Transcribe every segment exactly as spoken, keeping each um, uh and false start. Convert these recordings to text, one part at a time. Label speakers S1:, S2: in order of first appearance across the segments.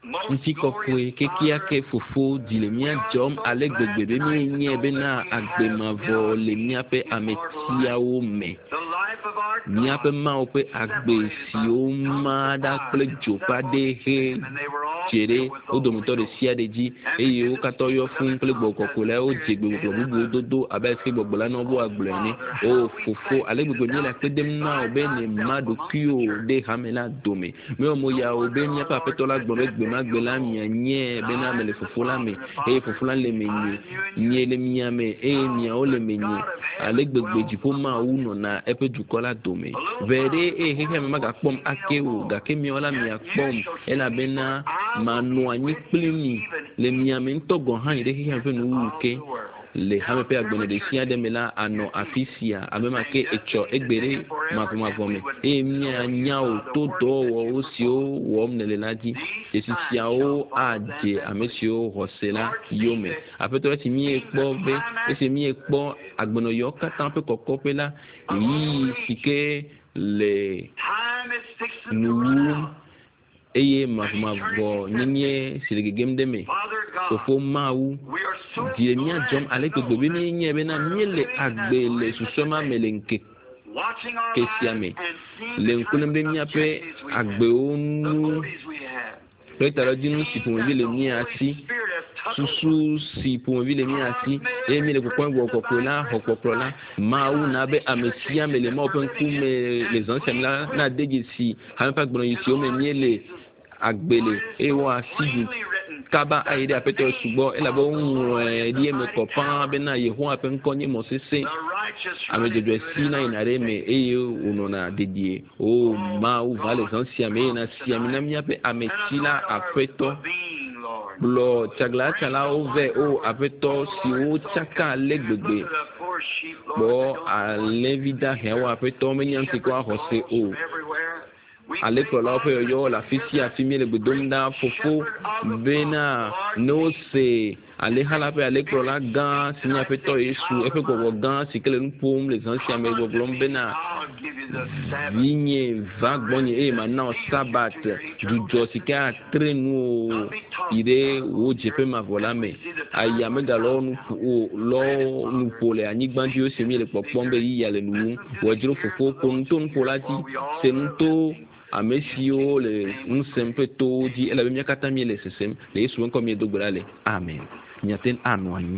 S1: nti kokwe kekia ke fofo di le mia jom ale gbegbe be mi nye be na agbemavo le mia pe ametiawo me mia pe ma o pe agbe si o ma da ple jopa de he jere o domuto de sia de ji eye o kato yo fun ple gbogbo le o jegbe gbogbo bubu dodo abe se gbogbo la no bo agble ni o fofo ale gbegbe mi la pe dem na o be ni madu kio de hamela dome me o mo ya o be mia pa pe to la gbogbo gbe ma gbe la mia nye be na me le fofo la me e fofo la le me nye nye le mia me e mia o le me nye ale gbegbe ji po ma u no na e pe du kola dome vere e he he me ga pom ake o ga ke mi ola mi akpom e la be na manu anyi plini le mia me ntogo han ide he he fe no uke le hame pe agbene de sia de mela ano afisia amema ke echo egbere mafu mafu me e mia nyao to do wo osio wo mnele laji esi sia o aje amesio hosela yome apeto ti mi epo be esi mi epo agbeno yo katan pe kokope la yi sike le nu eye mafumavo nyinye silegem deme ofo mawu die mia jom ale gbegbe ni nye be na miele agbele susoma melenke kesiame le nkulem de mia pe agbe onu petara dinu si pour vile mia ati susu si pour vile mia ati e mi le kokon go kokola hokoprola mawu na be amesia mele ma open kume les anciens là na deji si ha pa gbon yi si o me miele agbele e wa siju kaba aide apeto subo elabo un die me copain bena yeho apen konye mosese amejeje si na inare me eye unona dedie o ma u vale zansia me na si amina mi ape ametila apeto blo chagla chala ove o apeto si o chaka legbegbe bo a levida hewa apeto me nyanti kwa hose o ale kola pe yo la fisi afimi le gbedomda fofo bena no se ale hala pe ale kola gan sinya pe to yesu e pe gogo gan sikele npom les anciens me gogo bena vigne vagbonye e maintenant sabat du josika trenu ire o jepe ma vola me aya me galo nu lo nu pole anigbanji o semi le popombe yi ya le nu wojiro fofo konton polati sento amesio le un simple to di ela be miakata mi le sesem le yesu en komie dogbale amen nyaten anwani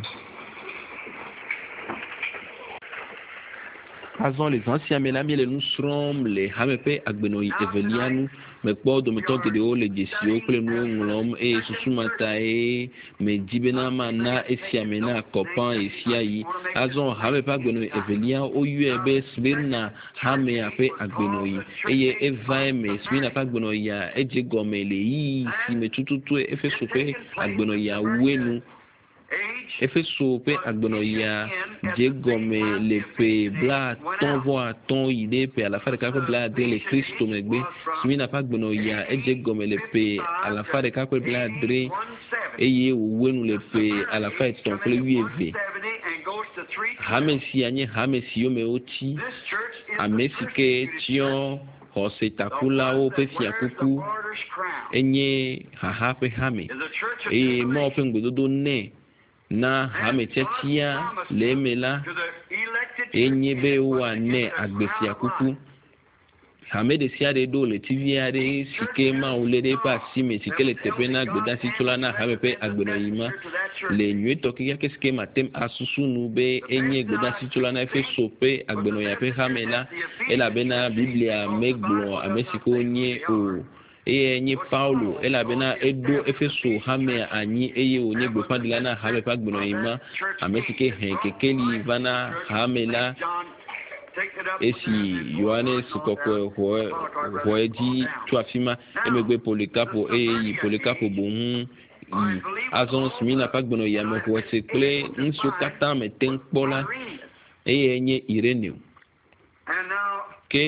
S1: Azon les anciens menami le nous serons les hamepe agbenoi evelianu me po do meto de o le jesio kle nu ngolom e susumata e me dibena mana esiamena copan esiai azon hamepe agbenoi evelia o ube sbirna hame ape agbenoi eye eva me swina pa agbenoi ya eje gomele yi si me tututu efe sope agbenoi ya wenu efe sope agbonoya jegome le pe bla ton voix ton idée pe à la fin de quatre bla de le Christ megbe mi na pas agbonoya e jegome le pe à la fin de quatre bla dre eye wenu le pe à la fin ton le uv hamesi anye hamesi yo me oti amesike tion hose takula o pe fiakuku enye haha pe hame e mo pe ngbododo ne na hamechetia lemela enyebe wa ne agbesi akuku hamede siade do le tiviade sikema ulede pa sime sikele tepena gboda situla na hamepe agbeno yima le nyu tokia ke skema tem asusunu be enye gboda situla na fe sope agbeno ya pe hamela ela bena biblia meglo amesiko nye o eye nyi Paulo ela bena edo efeso hame anyi eye onye gbepa dilana hame pa gbeno ima amesike henkekeli vana hamela esi Yohanes kokwe ho hoeji tuafima emegbe polikapo eye polikapo bohun azon smina pa gbeno ya me ho sekle nso kata me tenkpola eye nye Ireneo ke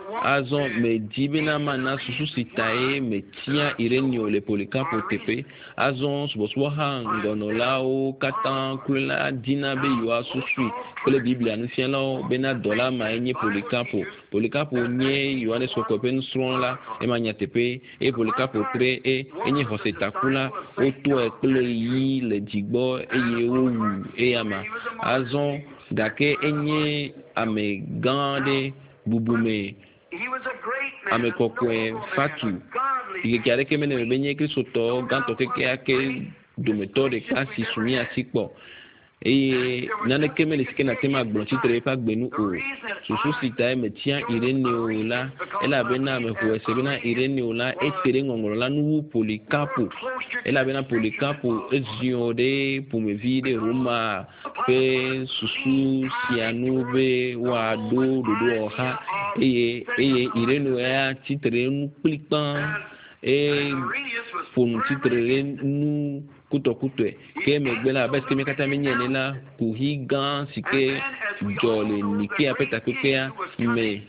S1: azon me dibena mana susu sitae me tia irenio le Polycarpe tepe azon suboso ha ngono lao katan kula dina be yo susu kole biblia nu fien lao bena dola ma enye Polycarpe Polycarpe nye yo ane sokopen stron la e manya tepe e Polycarpe tre e enye hoseta kula oto e kle yi le digbo e ye owu e ama azon dake enye ame gande bubume ame kokwe fatu ike kare keme ne benye kristo ganto keke ake dometore kasi sumi asikpo e nane keme le sikena tema glonchi tere pa gbenu o susu sita me tia irene o la ela bena me ho esebena irene o la e tere ngongolo la nu Polycarpe ela bena Polycarpe ezio de pour me vide Roma pe susu sianube wa do do do ha e e irene ya titre nu plipan e pour nous titre nu kuto kuto ke megbela bes ke mekata menyene la kuhi gan sike jole niki apeta kokea me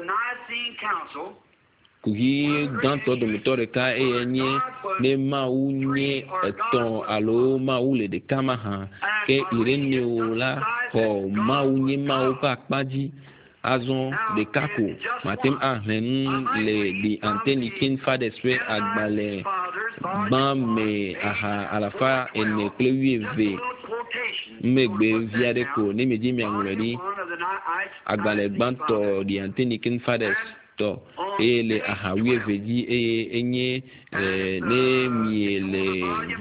S1: kuhi gan to do motore ka e enye ne ma unye eton alo ma ule de kama ha ke irene ola ko ma unye ma o pa paji azon de kako matem ahlen le di anteni kin fades we agbale ban me aha alafa ene klewive megbe viade ko ni meji mi anwedi agbale gbanto di anteni kin fades to ele aha wive di e enye ne miele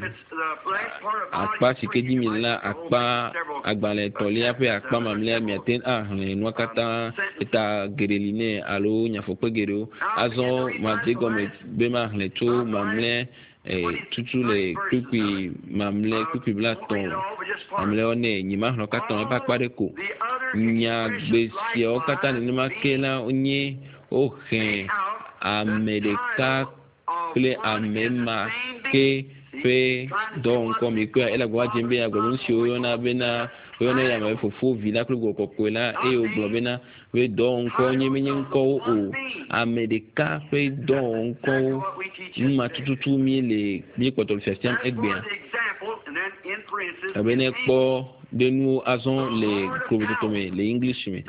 S1: akpa sikeji mi la akpa agbale tolia pe akpa mamle mi aten ahlen wakata eta gereline alo nyafokpe gero azo ma de gomet be ma ahlen to mamle eh tutu le kupi mamle kupi blaton mamle one nyima hno katon pa pare ko nya gbe si o kata ni ma kela onye o hen amerika ple amema ke fe donc comme que elle a gwa jembe ya gwa nsi o na bena o na ya me fofo villa kle go kokwela e o globena we donc onye menye nko o amerika fe donc ma tututu mi le bi kotol festiam egbea abene po de nous azon les probitome les english me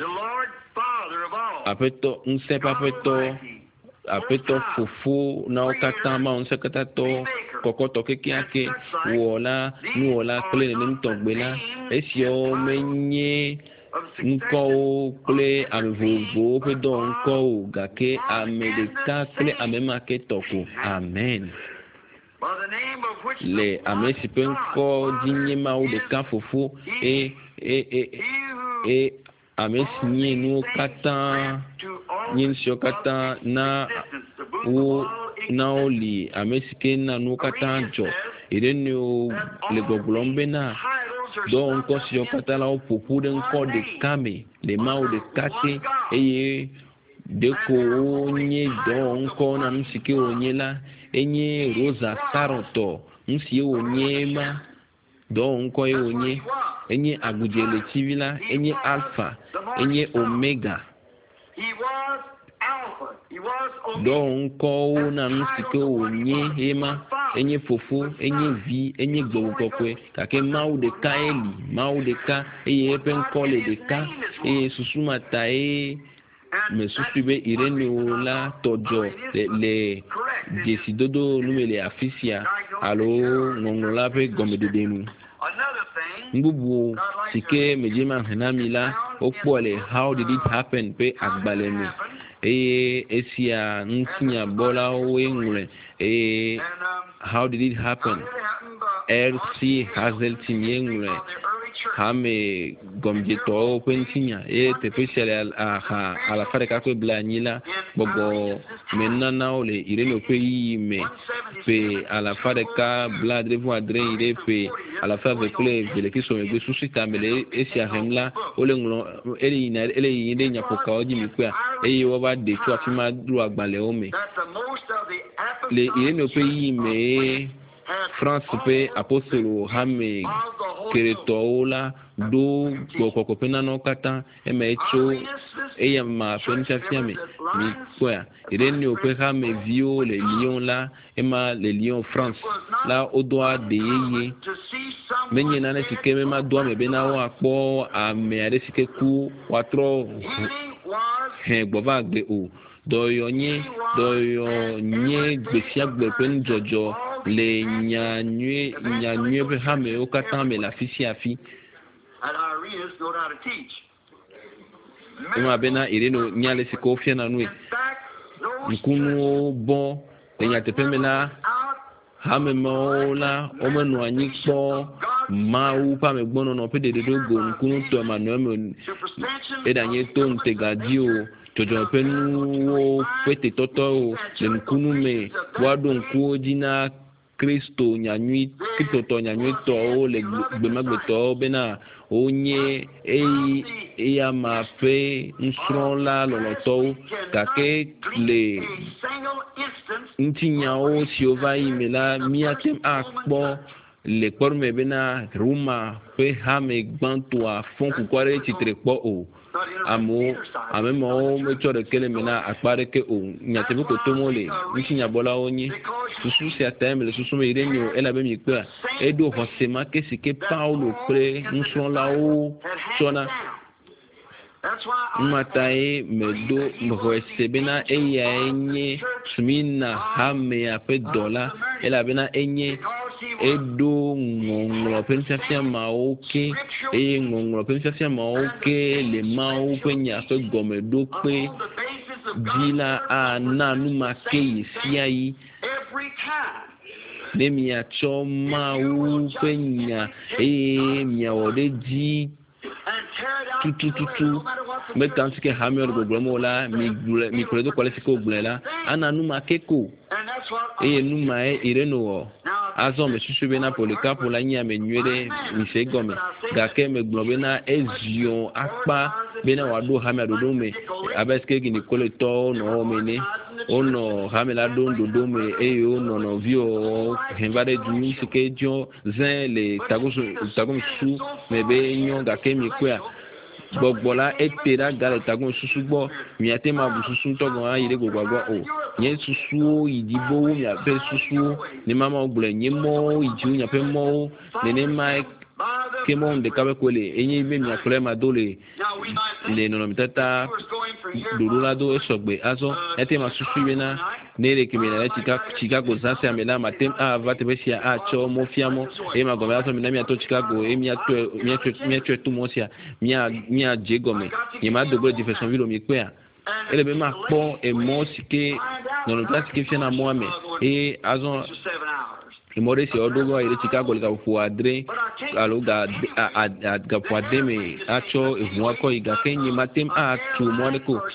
S1: apeto nse papeto apeto fofo na okatama onse katato kokoto keke ake wola ni wola kle ne ntogbela esio menye nko kle amvovo pe don ko gake amerika kle amema ke toko amen le amesi pe nko dinye ma o de ka fofo e e e e amesi nye nu kata nyin sio kata na wo na oli amesike na nu kata jo ire ni o le goglombe na do nko sio kata la o popu de nko de kame le ma o de kate eye de ko nye do nko na msike onye la enye rosa saronto nsi onye ma do nko e onye enye agujele chivila enye alpha enye omega donc ko na msike onye hema enye fofo enye vi enye gbogokwe kake mau de kaeli mau de ka eye pen kole de ka e susuma tae me suspibe irene ola tojo le, le desidodo numele afisia alo ngongola pe gomede denu mbubu sike mejima henamila okpole how did it happen pe agbalemi e esia ntinya bola wengle e how did it happen R C Hazeltine yengle hame gomjeto kwentinya e te pesele a a la fare ka ko blanyila bogo menana ole irene pe yime pe a la fare ka bladre vo adre ire pe a la fare kule vele ki so me susita mele esia hemla ole nglo ele ina ele inde nya poka oji mi kwa e yo ba de to afima dru agbale o me le irene pe yime France pe apostolo hame keretɔwo la do gbɔkɔkɔƒe nanewo katã eme tso eye ma ƒe nufiafia me mi kpɔa Ireneo ƒe hameviwo le Lyon la ema le Lyon France la wodo aɖe yeye menye nane si ke mema do ame bena woakpɔ ame aɖe si ke ku woatrɔ hɛ gbɔva gbe o dɔyɔ nye dɔyɔ nye gbe sia gbe ƒe nudzɔdzɔ le nyanyue nyanyue ƒe hamewo katã me le afi sia afi. Ema bena Ireneo nya le si ke wofiana nue nukunuwo bɔ le nyateƒe me la hamemewo la womenɔ anyi kpɔ Mawu ƒe amegbɔnɔnɔ ƒe ɖeɖeɖo go nukunu tɔ Emmanuel me eɖanye to ŋutegadzi o dzɔdzɔ ƒe nuwo ƒe tetɔtɔwo le nukunu me woaɖo ŋkuwo dzi na Kristo nyanyui kristotɔ nyanyuitɔwo le gbemagbetɔwo bena wonye eyi eya ma ƒe nusrɔ̃la lɔlɔtɔwo gake le ŋutinyawo siwo va yi me la míate akpɔ le kpɔɖume bena Roma ƒe hame gbãtɔa fɔ kukua ɖe tsitre kpɔ o. Amewo amemewo metsɔ ɖeke le me na akpa ɖeke o nyateƒe kotomo le ŋutinyabɔlawo nye susu sia ta me le susu me Ireneo elabe mi kpea eɖo xɔse ma ke si ke Paulo kple nusrɔ̃lawo tsɔna numatae medo xɔse bena eyae nye Smina hamea ƒe dɔla elabena enye eɖo ŋɔŋlɔ ƒe nufiafia mawo ke eye ŋɔŋlɔ ƒe nufiafia mawo ke le Mawu ƒe nya ƒe gɔmeɖokpe dzi la ana numa ke yi sia yi ne miatsɔ Mawu ƒe nya eye miawɔ ɖe dzi tutututu meta ŋuti ke hame ɖe gbɔgblɔm o la mi kplɔe do kɔle si ke wogblɔe la ana numa ke ko eye numa ye Ireneo azɔ me susu bena Polikapo la nye ame nyuie ɖe mise gɔme gake megblɔ bena eziɔ akpa bena wòaɖo hame ɖoɖo me abe sike Nikoletɔwo nɔ wɔme ne wonɔ hame la ɖom ɖoɖo me eye wonɔ nɔviwo hem va ɖe du si ke dzɔ zẽ le tagosusu me be nyɔ gake mi kpɔa gbɔgbɔ la ete ɖa ga le tagosusu gbɔ miate ma bu susu tɔgɔ ayi ɖe gbogboa gbɔ o nye susuwo yi dzi bowo miaƒe susuwo ne mama gblɔe nye mɔwo yi dzi miaƒe mɔwo nenema ke mɔ ɖeka ƒe koe le enye be miakplɔe ma do le le nɔnɔmetata ɖoɖo la do esɔgbe azɔ ete ma susu bena ne le keme na tsika Chicago zãsia me la matem ava teƒe sia atsɔ mɔfiamɔ eye ma gɔme azɔ me na miato Chicago eye miatɔe miatsɔe to mɔ sia mia mia dze gɔme nye ma do gbe Jeffersonville mi kpea ele be ma kpɔ emɔ si ke nɔnɔmetata si ke fiana mɔa me eye azɔ emɔ ɖe si woɖo va yi ɖe Chicago le gaƒoƒo adre alo ga gaƒoƒo ade me atsɔ eʋua kɔ yi gake nye matem atu mɔ ɖe ko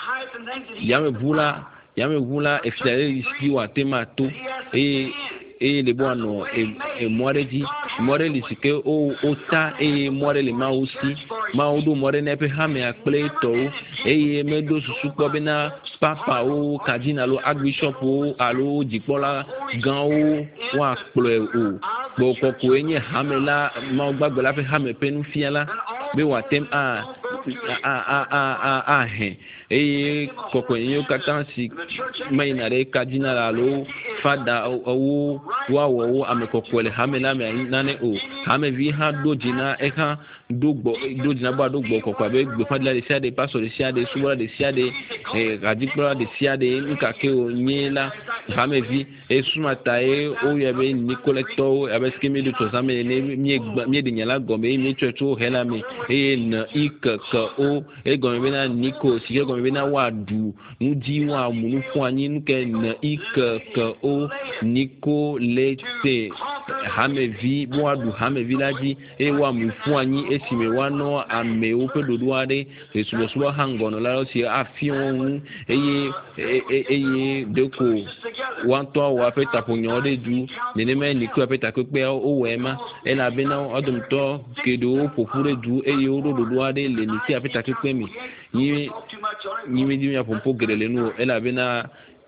S1: yameʋu la yameʋu la efia ɖe si woate ma to eye eye le bo anɔ emɔ ɖe dzi mɔ ɖe li si ke wota eye mɔ ɖe le Mawu si Mawu ɖo mɔ ɖe na eƒe hamea kple etɔwo eye meɖo susu kpɔ bena papawo kadina alo archbishopwo alo dzikpɔla gãwo woakplɔe o gbɔkɔkɔe nye hame la Mawu gbagbe la ƒe hame ƒe nufiala be wòatem a a a a ahɛ eye kɔkɔenyewo katã si meyina ɖe kadina la alo fada wo woawɔwo ame kɔkɔe le hame la me nane o hamevi hã ɖo dzi na ehã ɖo gbɔ ɖo dzi na be aɖo gbɔ kɔkɔ abe gbeƒãɖila ɖe sia ɖe pastor ɖe sia ɖe subɔla ɖe sia ɖe hadzikpɔla ɖe sia ɖe nukakewo nye la hamevi esumata ye woyɔ be Nikoletɔwo abe sike mi ɖo tsɔzãme ne mieɖe nya la gɔme eye mietsɔe tso he la me eye ne i ke ke o egɔme bena Niko si ke gɔme bena woaɖu nudzi woamu nu ƒu anyi nu ke ne i ke ke o Niko le te hamevi woaɖu hamevi la dzi eye woamu ƒu anyi esime woanɔ amewo ƒe ɖoɖo aɖe le subɔsubɔ hã ŋgɔnɔ la si afiɔ ŋu eye eye ɖeko woatɔ wɔ aƒe taƒonyawo ɖe du nenema Niko aƒe takpekpea wowɔe ma elabena wo dometɔ geɖewo ƒoƒu ɖe du eye woɖo ɖoɖo aɖe le Niko aƒe takpekpe me nyi nyi mi di miaƒoƒo geɖe le nu elabena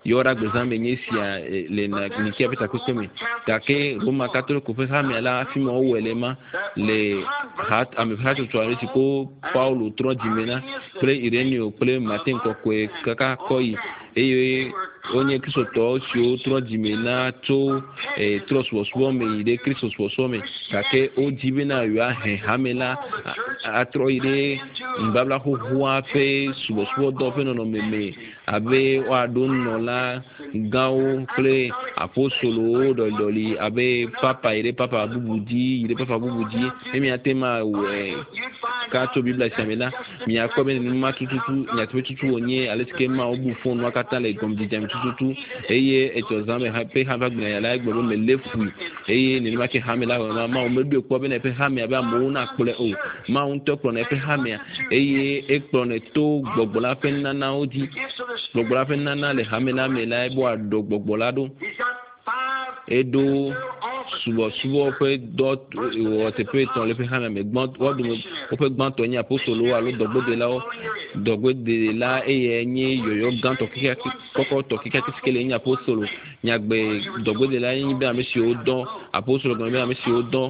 S1: yora gbezan me nyesia le na nikia peta kusemi take Roma catholique pe ha me la fi mo welema le hat am hat to ari ko Paulo tro dimena pre Ireneo pre Martin kokwe kaka koi e onye kristo si o tro dimena to e tro so so me ide kristo so so me take o dimena ya he hamela atro ide mbabla ho ho ape so so do fe no me me abe wa don no la gao ple apostolo do doli abe papa ire papa bubudi ire papa bubudi emi atema we ka to bibla samela mi akobe ni ma tututu nya tututu onye aleske ma obu fon wakata le gomdi jam tututu eye etozame hape haba gna ya la gbo me lefu eye ni ma ke hamela ma ma o medu ko be na pe hamia ba mo na kple o ma un to kro na pe hamia eye e kro ne to gbogbola fe nana odi gbogbola fe nana le hamela me la bo ado gbogbola do edo subo subo pe dot o te pe ton le pe hamia me gbon o do o pe gbon to yin apostolo alo dogbo de la o dogbo de la eye yin yoyo gan to kike koko to kike tiskele yin apostolo nyagbe dogbo de la yin be amesi o don apostolo gan be amesi o don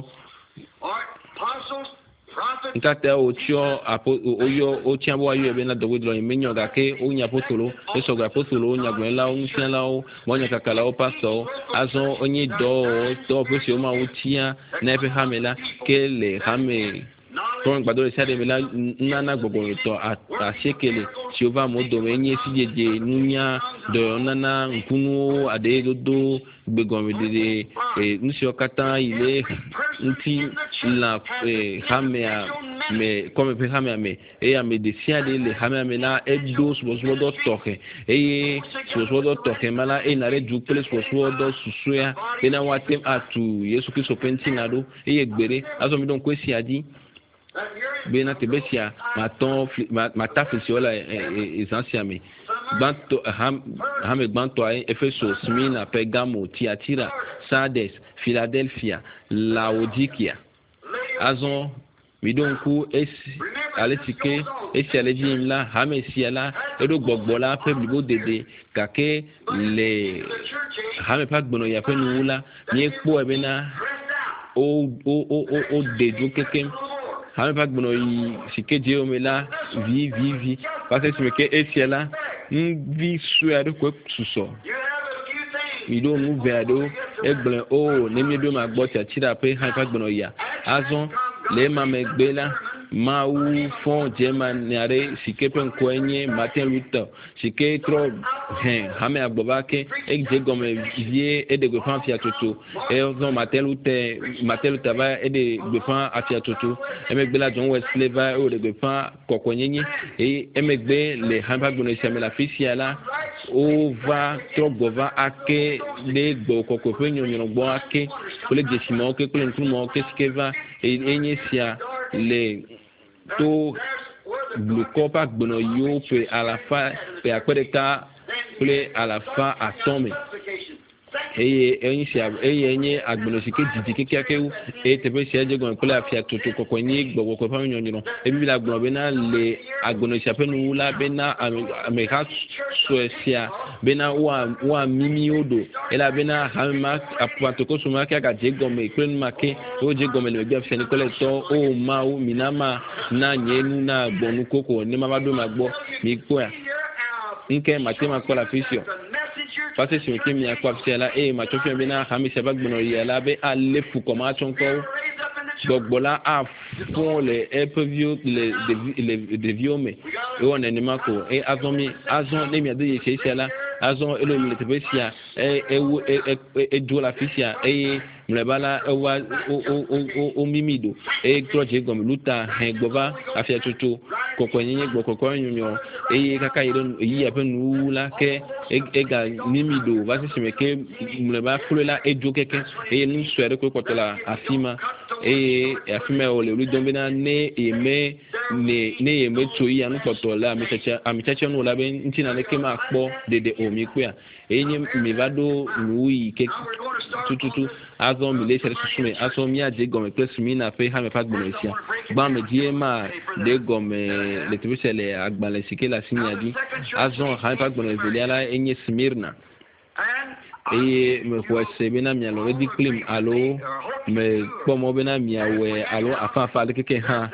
S1: nkata o tio apo oyo o tiambo ayo ebe na dogo lo menyo ga ke o nya apostolo eso ga apostolo nya gwen la o nya la o mo nya kakala o pastor azo onye do to pese o ma o tia na efe hamela ke le hame kon gbado le sade mela nana gbogbo to a sekele ti o va mo do menye sijeje nunya do nana nkunu ade dodo gbegon de e nsi okata ile nti la hamea me comme pe hamea me e ya me de siade le hamea me na edo so so do toke e so so do toke mala e na re du pele so so do susuya e na watem atu Yesu Kristo pentinado e egbere azo mi don kwesi adi bena tebesia maton mata fisiola essentiellement banto ham ham banto ai Efeso, Smyrna, Pergamo, Thyatira, Sardes, Philadelphia, Laodikia azon midonku esi aletike esi alejim la hamesia la edo gbogbo la pebli bo dede kake le hame pa gbono ya pe nu la ni epo ebe na o o o o dejo keke hame pa gbono yi sikeje o me la vi vi vi parce que me esi la vi su ado ko suso mi do mu ve ado egble o ne mi do ma gbo ti atira pe hame pa gbono ya azon le ma megbela ma u fon German nare sikepen kwenye Martin Luther sike tro hen hame agbobake e je gome vie e de gofan fia toto e no Martin Luther Martin Luther va e de gofan afia toto e megbela John Wesley va e de gofan kokonyenye e e megbe le hamba gbono seme la fisia la o va tro gova ake le gbo kokopé nyonyo gbo ake kole jesimo ke kole ntumo ke skeva e enye sia le to glucopa gbono yo pe à la fin pe akwedeka ple à la fin atome eye enyi sia eye enye agbono sike didi keke akewu e tebe sia je gon ple afia toto kokonyi gbogbo ko pa nyonyo e bi la gbono be na le agbono sia pe nu la be na america Suecia be na wa wa mimi odo e la be na hama apato ko suma ka ga je gon me ple nu make o je gon me le bi afia ni kole to o ma o minama na nyenu na gbonu koko ni ma ba do ma gbo mi ko ya nke matema ko la fisio parce que ce qui m'y a quoi c'est là et ma chofia bena hami se bagbono ya la be ale fu koma chonko gogbola a fond les epvio les les de viome et on enema ko et azomi azon le mi ade ye se là azon elo mi le tebesia e e e do la fisia e mlebala e wa o o o mimido e troje gom luta he gbova afia tutu kokonyenye gbokoko nyonyo e kaka yiro yi ya penu la ke e ga mimido va se semeke mleba fulela e jo keke e nu swere ko kotola afima e afima o le ludombena ne eme ne ne eme toyi anu kotola amitacha amitacha no la be ntina ne kema kpo dede omi kwa enye mi vado nuyi ke tututu azon mi le sere susume azon mi aje gome plus mi na pe ha me pa gbono isia gba me die ma de gome le tibisele agbale sike la sinyadi azon ha pa gbono zeli ala enye Smyrna eye me kwese bena mialo we diklim alo me kpomo bena miawe alo afafa le keke ha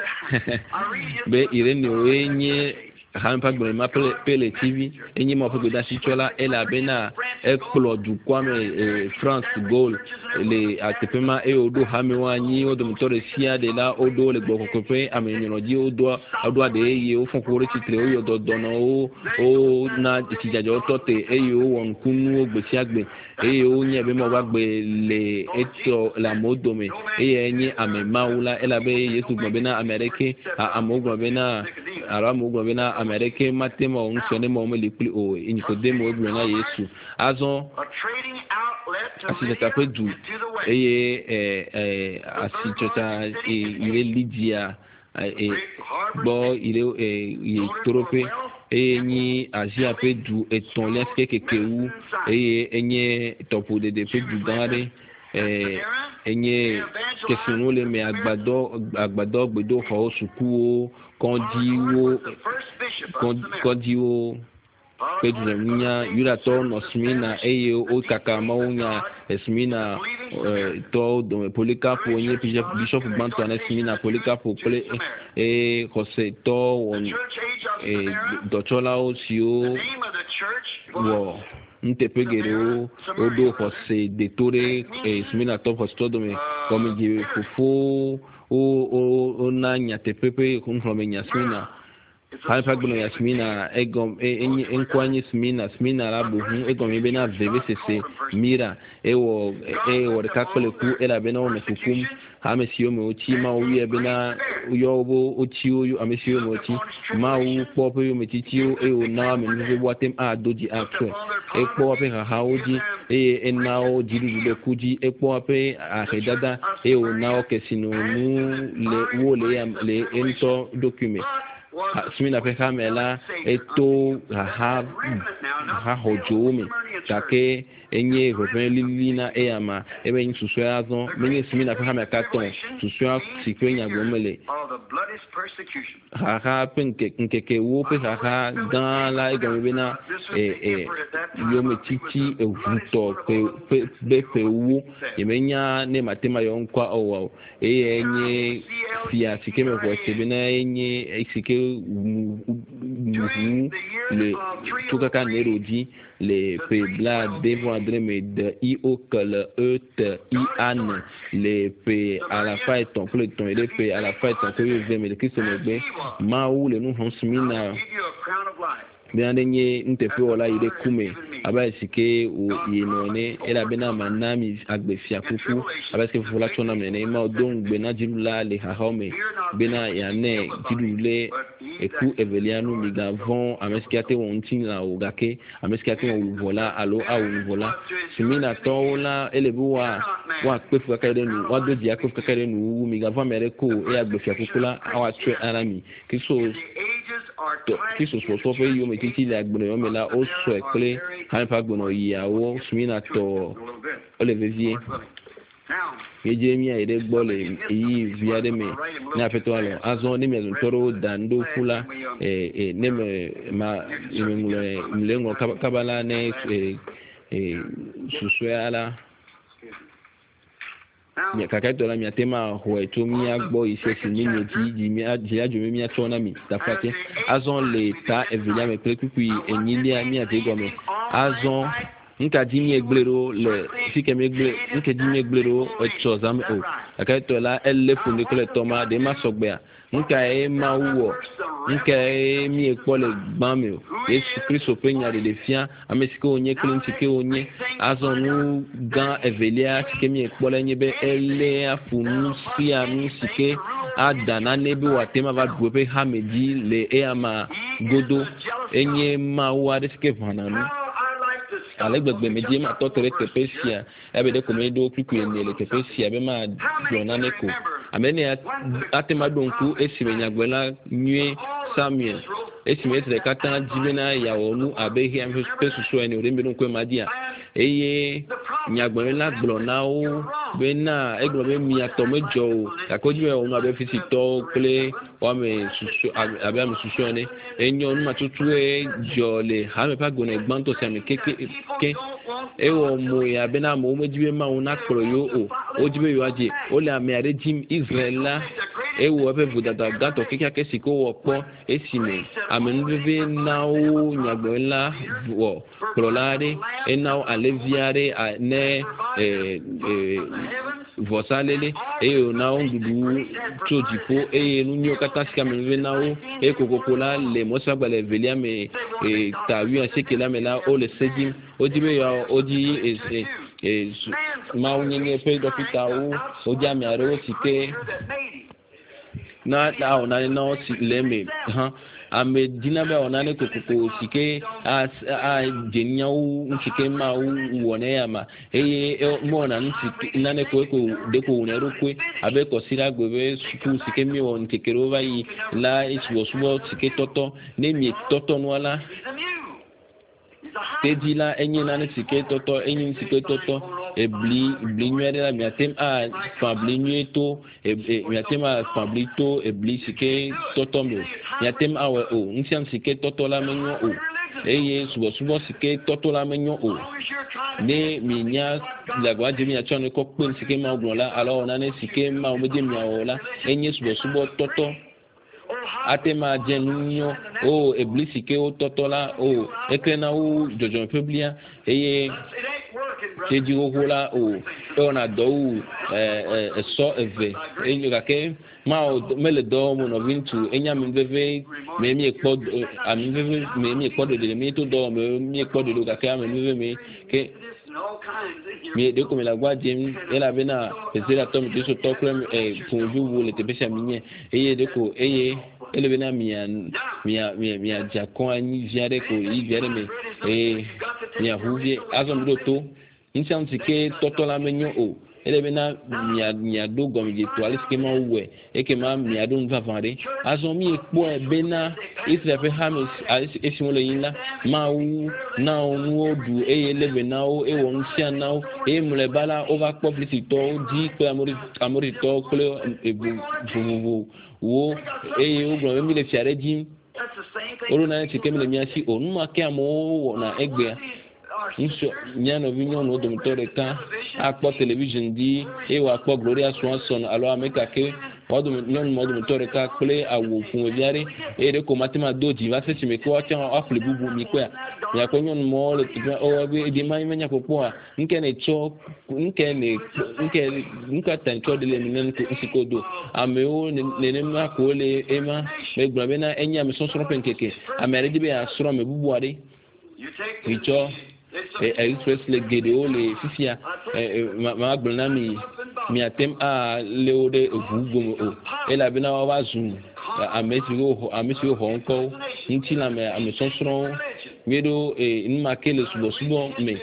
S1: be irene we nye han pa gbe ma pele pele T V enyi mo pe da si chola ela bena ekplo du kwame France goal le atepema e odo ha me wanyi odo mtore sia de la odo le gboko kope amenyoloji odo odo de ye o fon ko re titre o yodo dono o o na tijajo tote e yo won kunu ogbesi agbe e yo nye be mo ba gbe le eto la modome e enyi ame maula ela be yesu gbe na Amerike amogbo be na ara mogbo be na Amerike matema on sone mo me likuli o Nikodemo ogbe na Yesu azon asijata pe du eye eh eh asijata ile Lydia eh bo ile eh torope enyi asia pe du eton leske kekewu eye enye topo de de pe du gare eh enye kesunu le me agbado agbado gbedo ho suku kondiwo kondiwo pedro nya yura to no smina eye o kaka maunya smina to do polikapo nye bishop bantu na smina polikapo ple e Jose to on e dochola o sio wo ntepegero odo Jose de tore e smina to hostodo me comme je fofo o o na nya tepepe kun from nya smina Haifa gbono Yasmina egom enyi enkwanye Smina Smina rabu hu egom ebe na veve sese mira ewo ewo de kakole ku ela bena o mesukum ha mesio me ochi ma o wi ebe na yo obo ochi o amesio me ochi ma u popo yo metitio ewo na me nze boatem a doji akwe e po ape ha haoji e enna o jiru le kuji e po ape a hedada ewo na o kesino nu le wo le le ento document Smina pe kamela eto ha ha hojome take enye reven lilina eyama ebe nsusu azon menye Smina pe kamela katon susu sikwenya gomele ha ha penke nkeke wo pe ha ha dan la egomebe na eh eh yo metiti evuto pe be pe wo yemenya ne matema yo nkwa owo eh enye fia sikeme ko sebena enye eksike le tukaka nerodi le pe bla devendre me de i o que le e t i an le pe à la fin ton peloton et le pe à la fin ton que je me le Christ me be ma ou le nous smina bien denye ntepe wala ile kume aba sike o yenone ela bena manami agbefia kuku aba sike fola chona mene ma odon gbe na jirula le hahome bena yane jirule eku evelianu migavon ameskiate wontin la ogake ameskiate won vola alo a won vola simina tola elebuwa wa pefu kakade nu wa doji akofu kakade nu migavon mereko e agbefia kukula awa tre arami kiso kiso so so pe yo metiti le agbono yo mela o so ekle han pa gbono iyawo simina to olevevier Yejemia ide gbole yi viade me na feto alo azon ni me toro dando fula eh eh ne me ma imengule mlengo kabala ne eh eh suswala mi kakaito la mi tema ho eto mi agbo ise si ni ni ti ji mi aje ajo mi atona mi tafate azon le ta evilia me prekupi enilia mi ate go me azon nka dimi egblero le fike me egble nke dimi egblero eto zam o akaito la elle funde kole toma de ma sogbea nka e ma wo nka e mi epo le gban mi o Yesu Kristo penya de defia amesiko onye klintike onye azonu gan evelia sike mi epo le nyebe ele afunu si anu sike adana nebi watema va dupe hamedi le eama godo enye ma wa de sike vananu alegbegbe meje ma totere tepesia ebe de komedo kuku ene le tepesia be ma jona neko amene atema donku esimenya gbela nue Samuel esime tere kata jibena yawonu abehi am pesuso ene orembe no kwemadia eye nyagbela glonao bena eglo be mi atomejo akojiwe onu abe fisito kle wa me susu abe am susu ene enyo nu matutu e jole ha me pa gona gbanto se me keke ke e wo mo ya be na mo mo jibe ma una kro yo o o jibe yo aje o le ame are jim Israel la e wo pe budada gato kika ke siko wo po e sime ame nbebe na o nyagbo la wo krolade e na o aleviare ne eh eh vosalele e o na o dudu chojipo e nu nyo kata sika me nbebe na o e kokokola le mosa gbale velia me e ta wi an sekela me la o le sejim o jibe yo o ji e e ma o nyenge pe do fita o o jame are o sike na na o na no si leme ha ame dina be ona ne kokoko sike a a jenya u sike ma u wona ya ma eye mo na sike na ne ko ko de ko ne ro kwe abe ko sira gbebe suku sike mi won kekero ba yi la isu suwo sike toto ne mi toto no ala teji la enye na ne sike toto enye sike toto ebli ebli nwere la miatem a fabli nyeto e miatem a fabli to ebli sike toto mo miatem a o nsiam sike toto la menyo o eye subo subo sike toto la menyo o ne minya la gwa jemi a chone ko pe sike ma ogun la alors na ne sike ma o meje mi a la enye subo subo toto atema jenunyo o ebli sike o toto la o ekrena o jojo publia eye teji ohola o ona do eh eh so eve enyo gake ma o mele do mo no vintu enya mi veve me mi ekpo ami veve me mi ekpo de mi to do me mi ekpo de gake ami veve me ke mi de ko me la gwa jem ela bena pesera to mi so to krem e funju wo le te pesa minye eye de ko eye ele bena mia mia mia mia jakon ani viare ko i viare me e mia huvie azon do to insan sike toto la menyo o ele bena mia mia do gom je to ali sike ma uwe e ke ma mia do nva vande azon mi ekpo e bena isra fe hamis esi mo le yinla ma u na o nu o du e ele bena o e won sia na o e mo le bala over publicity to di pe amori amori to kle e bu bu wo e o gbo mi le fiare jin oro na ti kemi le mi asi o nu ma ke amo na egbe nso nyano vinyo no domtore ka akpo television di e wa akpo Gloria Swanson alo ameka ke odum nyon modum tore ka kle awu fun biare e de ko matima doji va se chime ko acha afle bubu mi kwa ya ko nyon mo le o bi di mai menya ko po nke ne cho nke ne nke nka tan cho de le minen ko isikodo ame o ne ne ma ko le ema me gba be na enya me so soro penkeke amere di be asoro me bubu ade icho e express le gedeo le fifia ma gbona mi mi atem a leode vugo o ela bina wa zoom amesi go amesi ho nko nti na me amesonsron medo e nma kele subo subo me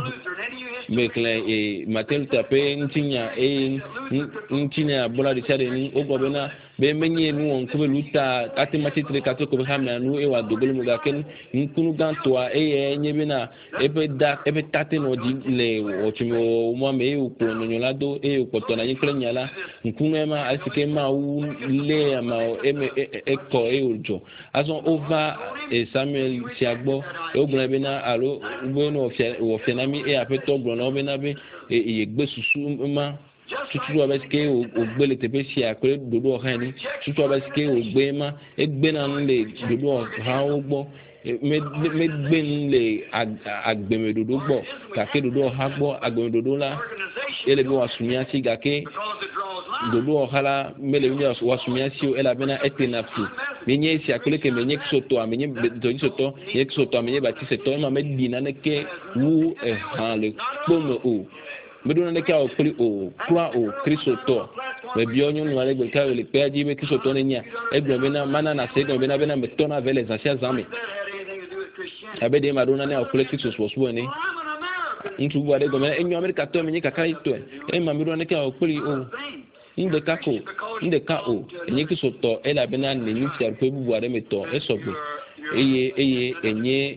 S1: me kle e matel tape ntinya e ntinya bola de chade ni ogobena be menye nu on ko luta ati matitre kato ko ha me anu e wa dogol mu ga ken nkunu ganto a e nyebe na ebe da ebe tate no di le o timo mo me u ko no nyolado e u ko to na yikle nyala nkunu e ma asike ma u le ma e me e ko e ojo azon over e Samuel siagbo e ogun ebe na alo ugbo no o fianami e apeto ogun na obe na be e gbe susu ma tutu abeske o gbele tepe si akure dodo han ni tutu abeske o gbe ma egbe na nle dodo ha ogbo me me gbe nle agbeme dodo gbo kake dodo ha gbo agbeme dodo la ele bi wasumia si gake dodo hala mele bi wasumia si o ela bena etenapsi menye si akule ke menye soto amenye do soto ye soto amenye bati soto ma me bina ne ke wu e han le pomo o meduna ne ka o pri o kwa o krisoto we bionyo no ale gbe ka le pe aji be krisoto ne nya egbe be na mana na se be na be na metona vele za sia zame abede maduna ne o pri krisoto so ne ntu bu ade go me enyo America to me nyika kai to e ma meduna ne ka o pri o inde kako inde ka o enye krisoto e la be na ne nyi ti arpe bu bu ade meto e so gbe eye eye enye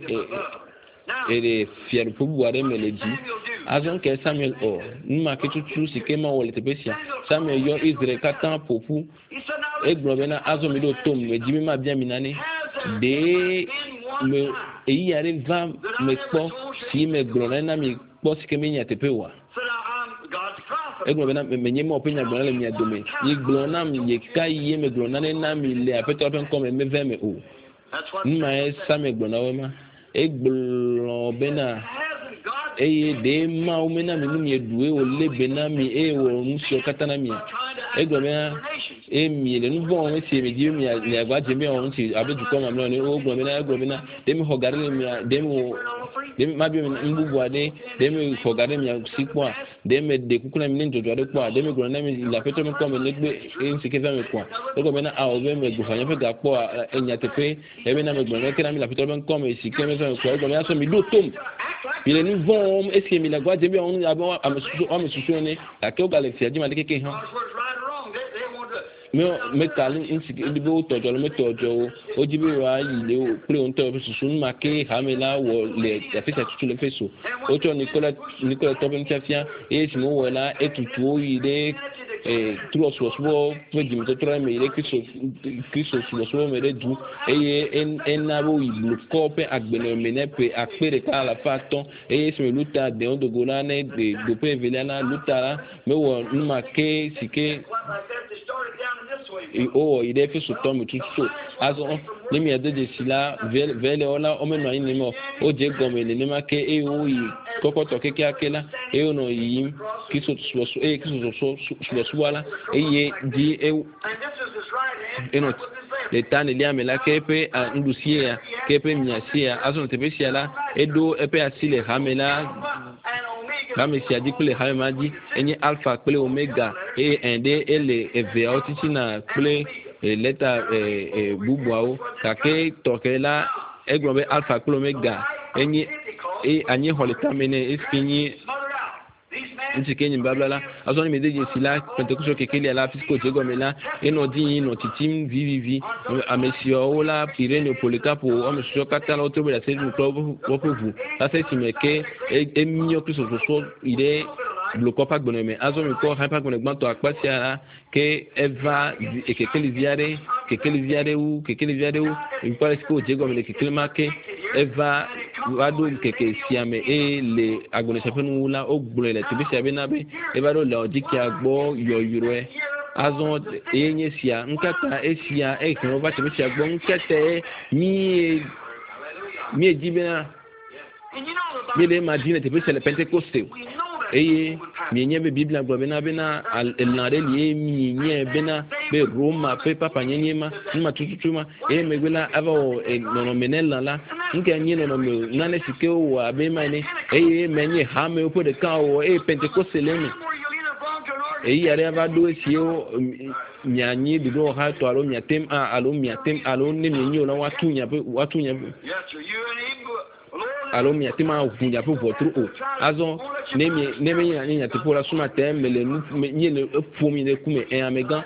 S1: ere fier bu bu ade meleji azon ke Samuel o nma ke tutu sikema wole tebesia Samuel yo Israel katan popu egbo na azon mi do tom me jimi ma bia mi nani de me eyi are va me po si me gro na mi kpɔ si ke mi nya teƒe wa egblɔ bena menye mɔ ƒe nyagblɔla le mia dome yi gblɔ nam ye ka yi me gblɔ nane na mi le aƒetɔ ƒe ŋkɔ me meve me o numa ye same gblɔ na wo ma egblɔ bena eye ɖe mawo mena mi nu mi ɖu eye wòlé be na mi eye wò nu siwo katã na mia egblɔ bena eye mi le nu vɔ wɔm esi mi dzi mi le agba dze mi wɔm si abe dukɔ mamlɛ ne wogblɔ bena egblɔ bena ɖe mi xɔ ga ɖe le mia ɖe mi wò ɖe mi ma bi nu bubu aɖe ɖe mi xɔ ga ɖe mia si kpɔa ɖe mi ɖe kuku na mi ne dzɔdzɔ aɖe kpɔa ɖe mi gblɔ na mi le aƒetɔ mi kpɔ me negbe eye si ke va mi kpɔa egblɔ bena awɔ be me gbo fanya ƒe ga kpɔa enya teƒe ebe na me gblɔ ne ke na mi le aƒetɔ ƒe ŋkɔ me si ke mi va mi kpɔa egblɔ bena sɔ mi ɖo tom mi le nu vɔ wɔm esi mi le agba dze mi wɔm abe ame susu ame susu ene gake wo gale fia dzi ma ɖe keke hã me me ta ŋuti be wo tɔjɔ le me tɔjɔ o wo dzi be wa yi le wo kple wo ŋutɔ ƒe susu nu ma ke hame la wɔ le afi sia tutu le fe so wotsɔ nikɔla nikɔla tɔ ƒe nufiafia eye si me wowɔ la etutu wo yi ɖe ee trɔ subɔsubɔ ƒe dzimetɔtrɔ me yi ɖe kristo kristo subɔsubɔ me ɖe du eye ena be yi blukɔ ƒe agbenɔme ne ƒe akpe ɖeka alafa atɔ̃ eye esi me luta dewo dogo la ne de do ƒe evelia la luta la mewɔ nu ma ke si ke o yi ɖe fi sotɔ me tutu azɔ ne mia de dzesi la vele wɔla wɔme nɔ anyi ne me o dze gɔme nenema ke eye wo yi kɔkɔtɔ kekeake la eye wonɔ yiyim kristo subɔsubɔ eye kristo subɔsubɔ la eye di ewu enɔ le ta ne lia me la ke eƒe nuɖusie ya ke eƒe miasie ya azɔ teƒe sia la eɖo eƒe asi le hame la hame sia dzi kple hame ma dzi enye alpha kple omega eye ɛn ɖe ele eveawo titina kple leta bubuawo gake tɔxɛ la egblɔ be alpha kple omega enye eye anyi xɔ le tame ne esi nye ŋutsi ke nye babla la azɔ ne mi de dzesi la pentekosto kekelia la fisiko dze gɔme la enɔ dzi yim nɔ titim vivivi ame siawo la irene polikapo wɔme susɔ katã la wotrɔ be ɖase nukplɔ woƒe ʋu sase si me ke emiɔ kristo sɔsɔ yi ɖe blokɔ ƒe agbenɔme azɔ mi kɔ hã ƒe agbenɔ gbãtɔ akpa sia la ke eva kekelivi aɖe kekelivi aɖe wu kekelivi aɖe wu nkpɔ le si ke wòdze gɔme le kekeli ma ke eva va ɖo keke sia me eye le agbenɔsia ƒe nuwu la wogblɔe le teƒe sia bena be eva ɖo le ɔdzikia gbɔ yɔyrɔe azɔ eye nye sia ŋkata esia eye xlẽ va teƒe sia gbɔ ŋkata mie mie dzi bena mie le ema dzi le teƒe sia le pentekoste eye mienye be biblia gblɔ bena bena elã ɖe li mi nye bena be roma ƒe papa nyenye ma numa tututu ma eye megbe la ava wɔ nɔnɔme ne lã la nke nye nɔnɔme nane si ke wɔ abe ma ne eye menye hamewo ƒe ɖeka wɔ eye pentekoste le me eyi aɖe ava ɖo esiwo mianyi ɖoɖo ha tɔ alo miatem a alo miatem alo ne mienyi o la woatu nya ƒe woatu nya alo miate ma ʋu nya ƒe ʋɔtru o azɔ ne mi ne me nya nya teƒe la suma te me le nu nye le eƒom yi le kume ɛ amegã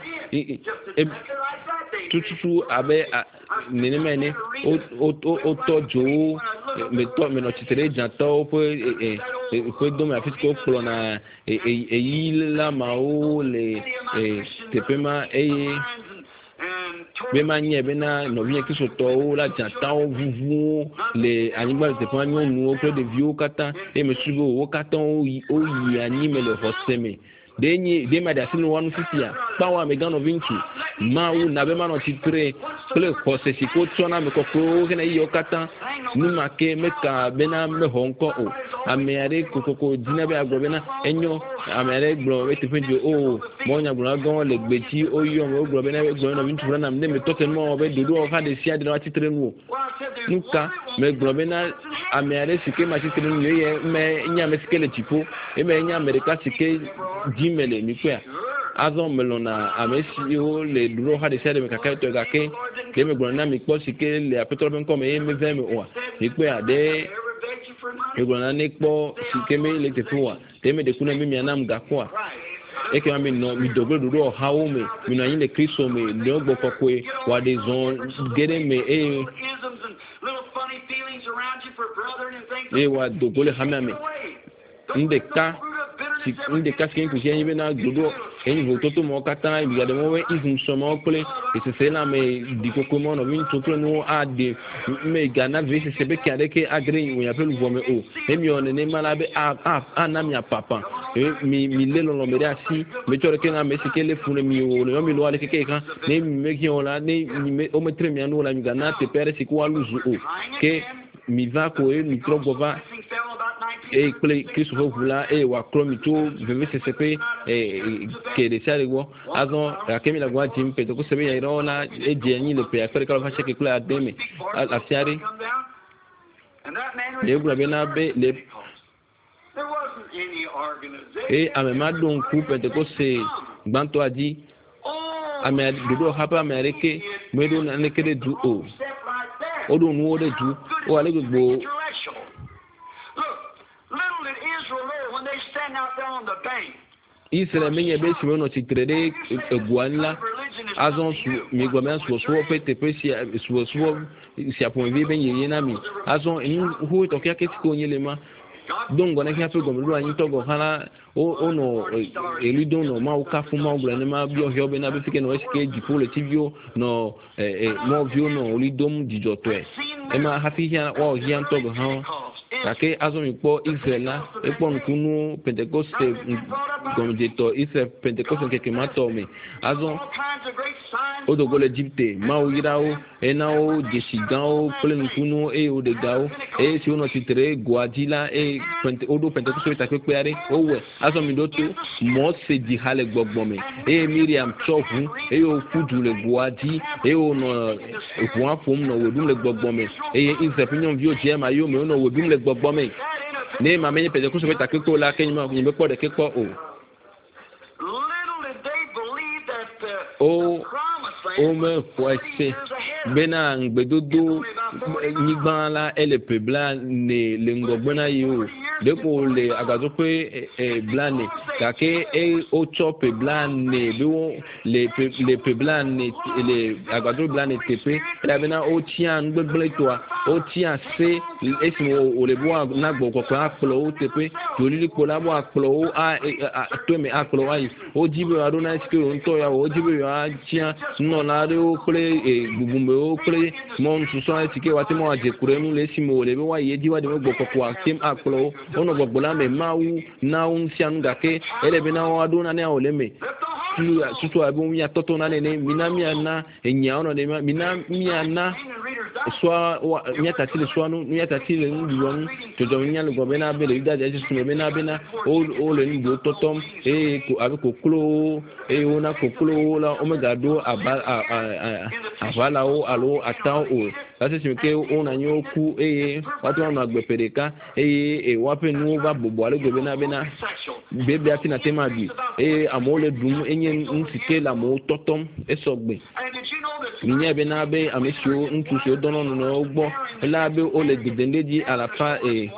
S1: tututu abe nenema ene o o tɔ dzo me tɔ me nɔ tsitre ɖe dzatɔwo ƒe ƒe dome afi si ke wokplɔ na eyi la mawo le teƒe ma eye be ma nye bena nɔvinya kristotɔwo la dzatawo vuvuwo le anyigba le teƒe ma nyɔnuwo kple ɖeviwo katã eye mesu be wo katã woyi anyi me le xɔse me ɖe nye ɖe ma ɖe asi no wɔnu fifia kpawo amegã nɔvi ŋutsu mawu na be manɔ tsitre kple xɔse si ke wotsɔ na ame kɔkɔewo hena yiwo katã nu ma ke meka bena mexɔ ŋkɔ o ame aɖe kokoko dina be agblɔ bena enyo ame aɖe gblɔ be teƒe dzi o mɔnyagblɔla gãwo le gbedzi woyɔ me wogblɔ bena egblɔ nɔvi ŋutsu ɖe nam ne metɔ ke nua be ɖoɖo ha ɖe sia ɖe na tsitre nu o nuka megblɔ bena ame aɖe si ke ma tsitre nu eye me nye ame si ke le dziƒo eme nye ame ɖeka si ke dzi me le mikpea azɔ melɔna ame siwo le ɖoɖo ha ɖe sia ɖe me kaka etɔ gake ke megblɔ na mi kpɔ si ke le aƒetɔ ƒe ŋkɔ me eye meve me oa mikpea ɖe megblɔ na ne kpɔ si ke me le teƒe oa te me ɖeku na mi mia nam gakpɔa eke ma mi nɔ mi dɔgble ɖoɖo ɔhawo me mi nɔ anyi le kristo me le wogbɔ kɔkɔe wòaɖe zɔn ge ɖe me eye eye wòado go le hamea me nu ɖeka si inde kaskin ku yen bena dodo en voto to mo katana bi de mo we izum so mo kole e se se na me di ko mo no min to no ade me gana vese se be kade ke agre wo ya pelu vome o emi on ne mala be a a na mi papa e mi mi le lo lo me asi me chore ke na me se ke le fune mi o no mi lo ale ke ke kan ne me ki on la ne mi o me tre mi anu la mi gana te pere si ko aluzu o ke mi va ko e mi tro gova e kle Christopher vula e wa kromito vese se pe e ke de sare wo azon akemi la gwa tim pe to ko se be ya ira e je ni le pe akere ka fa cheke kula ademe a fiare le gura be na be le e amema don ku pe to ko se gbanto adi ame dodo hapa amerike medo na ne kede du o odo nu o de du o ale gbogbo Israel menye be siwe no titrede eguanla azon su mi gomen su so pe te pe si su so si apon vi ben yeye na mi azon en hu to kya ke ti ko nyele ma don gona kya pe gomen lu anyi to go hala o ono elu don no ma o ka fu ma o gbe ma bi o hyo be na be fike no eske di po le tibio no eh mo vio no oli dom di joto e e ma hafi hia wa o hia to go ha Ake azon mi po Israel la e po nkunu Pentecoste gomjeto Israel Pentecoste ke kemato mi azon odogo l'Egypte ma o yirao e na o desigao pole nkunu e o de gao e si ono titre guadila e odo Pentecoste ta pe peare o we azon mi dotu mo se di hale gbogbo mi e Miriam chofu e o fudu le guadi e o no wa fom no wedum le gbogbo mi e Israel pinyon vio jema yo me no wedum le gbogbo mi ne ma menye pede ko so beta keko la kenyi ma nyimbe ko de keko o o o me kwese bena ngbedodo nyigban la ele pe bla ne le ngogbona yo depo le agazo pe e blane kake e o chop blane biwo le le pe blane le agazo blane tepe la bena o tian gbegble to o tian se esimo o le bo na gbo ko pa aplo o tepe loli ko la bo aplo a to me aplo ai o jibe adona skiro nto ya o jibe ya tian no na re o kle e gbugumbe o kle mon su so atike wa ti mo aje kurenu le simo le be wa ye jiwa de gbo ko kwa tim aplo ono gbogbola me mawu na unsian gake ele be na aduna ne o le me tu tutu abu mi atoto na ne mina mi ana enya ono ne mina mi ana swa mi atati le swa no mi atati le nduwan to do nya le gobe na be le da je su me na be na o o le ndu totom e ko abi ko klo e ona ko klo la omega do aba avala o alo ata o lati si ke ona nyoku e watu na agbepereka e e wape nu ba bobo ale gobe na be na bebe ati na tema bi e amole dum enye nsike la mo totom esogbe niye be na be amesio ntuso dono no ogbo la be o le gidendeji alafa e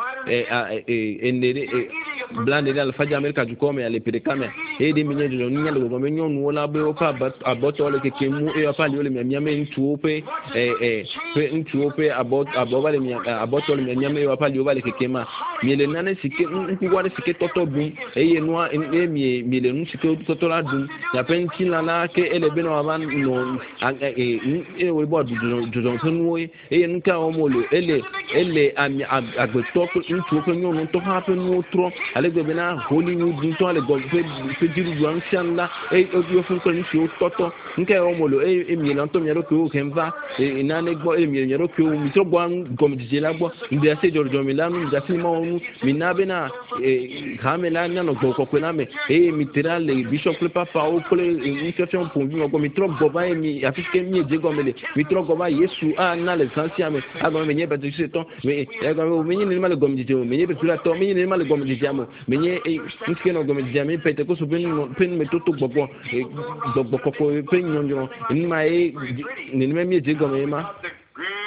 S1: e enere blande la faja america du come ale pedekame e de minye do ninya le gobe nyon no la be o pa aboto le keke mu e pa le mi ame ntu ope e e pe ntu ope abot aboba le mi aboto le mi ame e pa le o ba le keke ma mi le nane sike nkuwa le sike toto bum e ye no e mi mi le nu sike toto la dum ya penti la na ke ele be no aban no e e we bo du du do tunu e e nka o mo le ele ele ami agbeto ntu ope nyon no to ha pe no tro ale gobe na Hollywood nto ale gobe pe diru du ancien la e o fun ko ni si o toto nke o mo lo e mi le nto mi ro ko ke nva e na ne gbo e mi ro ko mi to gbo gom dije la gbo ndi ase jorjo mi la nu ja si mo nu mi na be na e kamela na no gbo ko pe na me e mi tira le bishop le papa o ko le ni question pour mi gbo mi tro gbo ba e mi afike mi je gbo mele mi tro gbo ba Yesu a na le sansia me agbo me nye be je ton me e gbo me ni ma le gom dije me nye be la to me ni ma le gom dije amo menye nske no gome jami pete ko so pen pen me toto gbogbo gbogbo koko pen nyonjo ni ma e ni me mi je gome ma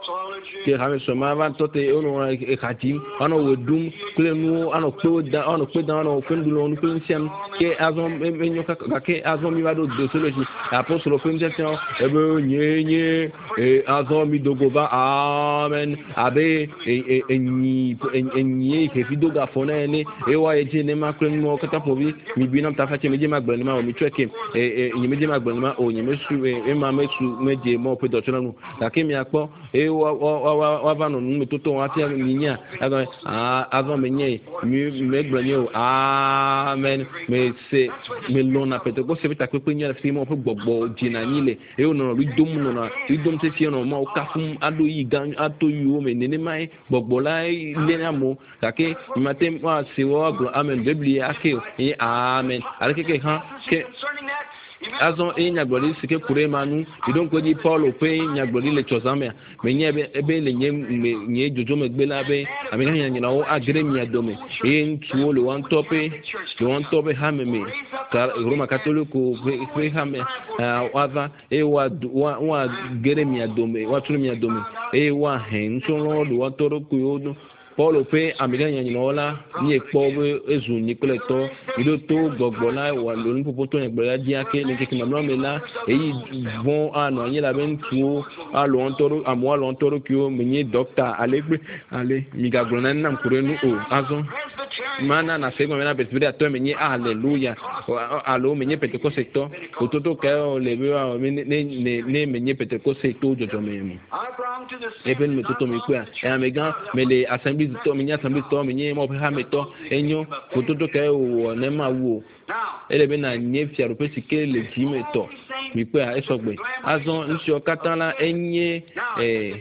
S1: ke ha me so ma van to te ono e khatim ono wedum kle nu ono kpe da ono kpe da ono fendulo nu kle nsem ke azon me nyoka ke azon mi wado de soloji apostolo fenjetion e be nyenye e azon mi dogova amen abe e enyi enyi ke fidoga fona ne e wa e je ne ma kle nu okata povi mi binam ta fache meje magbani ma o mi tweke e e meje magbani ma o nyi mesu e ma mesu meje mo pe dotuna nu ta ke mi apo e wa wa wa va no nu to to wa ti mi nya ah avant me nye mi me gbani o amen me se me lona pe to go se ta pe pe nya fi mo pe gbogbo jina nile e o no ri dom no na ri dom te ti no ma o ka fun ado yi gan ato yi o me nene mai gbogbo la ile na mo ta ke mi matem wa se wa glo amen biblia ake e amen ale ke ke ha ke azon e nyagbori sike kure manu idon ko di Paul pe nyagbori le chozame me nye ebe le nye nye jojo me gbe labe ami kan nyina o agre mi adome e ntuo le wan tope le wan tope ha me me Roma Catholico pe ha me wava e wa wa gere mi adome wa turu mi adome e wa hen so lo do wa toro ku yodo Paul pe amiga nyina ola ni epo ezu ni koleto ido to gogbola wa lo ni popoto en gbera di ake ni ke mamlo mela eyi bon ano yin la ben tu a lo ontoro amo lo ontoro ki o menye doctor alegbe ale mi gagbona nam kurenu o azon mana na sego mena betbiri ato menye hallelujah alo menye pentecosto ototo ke o lebe wa ne ne ne menye pentecosto to jojo memu even me toto mi kwa e amega mele assembly to mi nya assembly to mi nye mo ha meto enyo ototo ke o ne ma wo elebe na nye fiaro pe sike le ji meto mi kwa e sogbe azon nsi o katala enye eh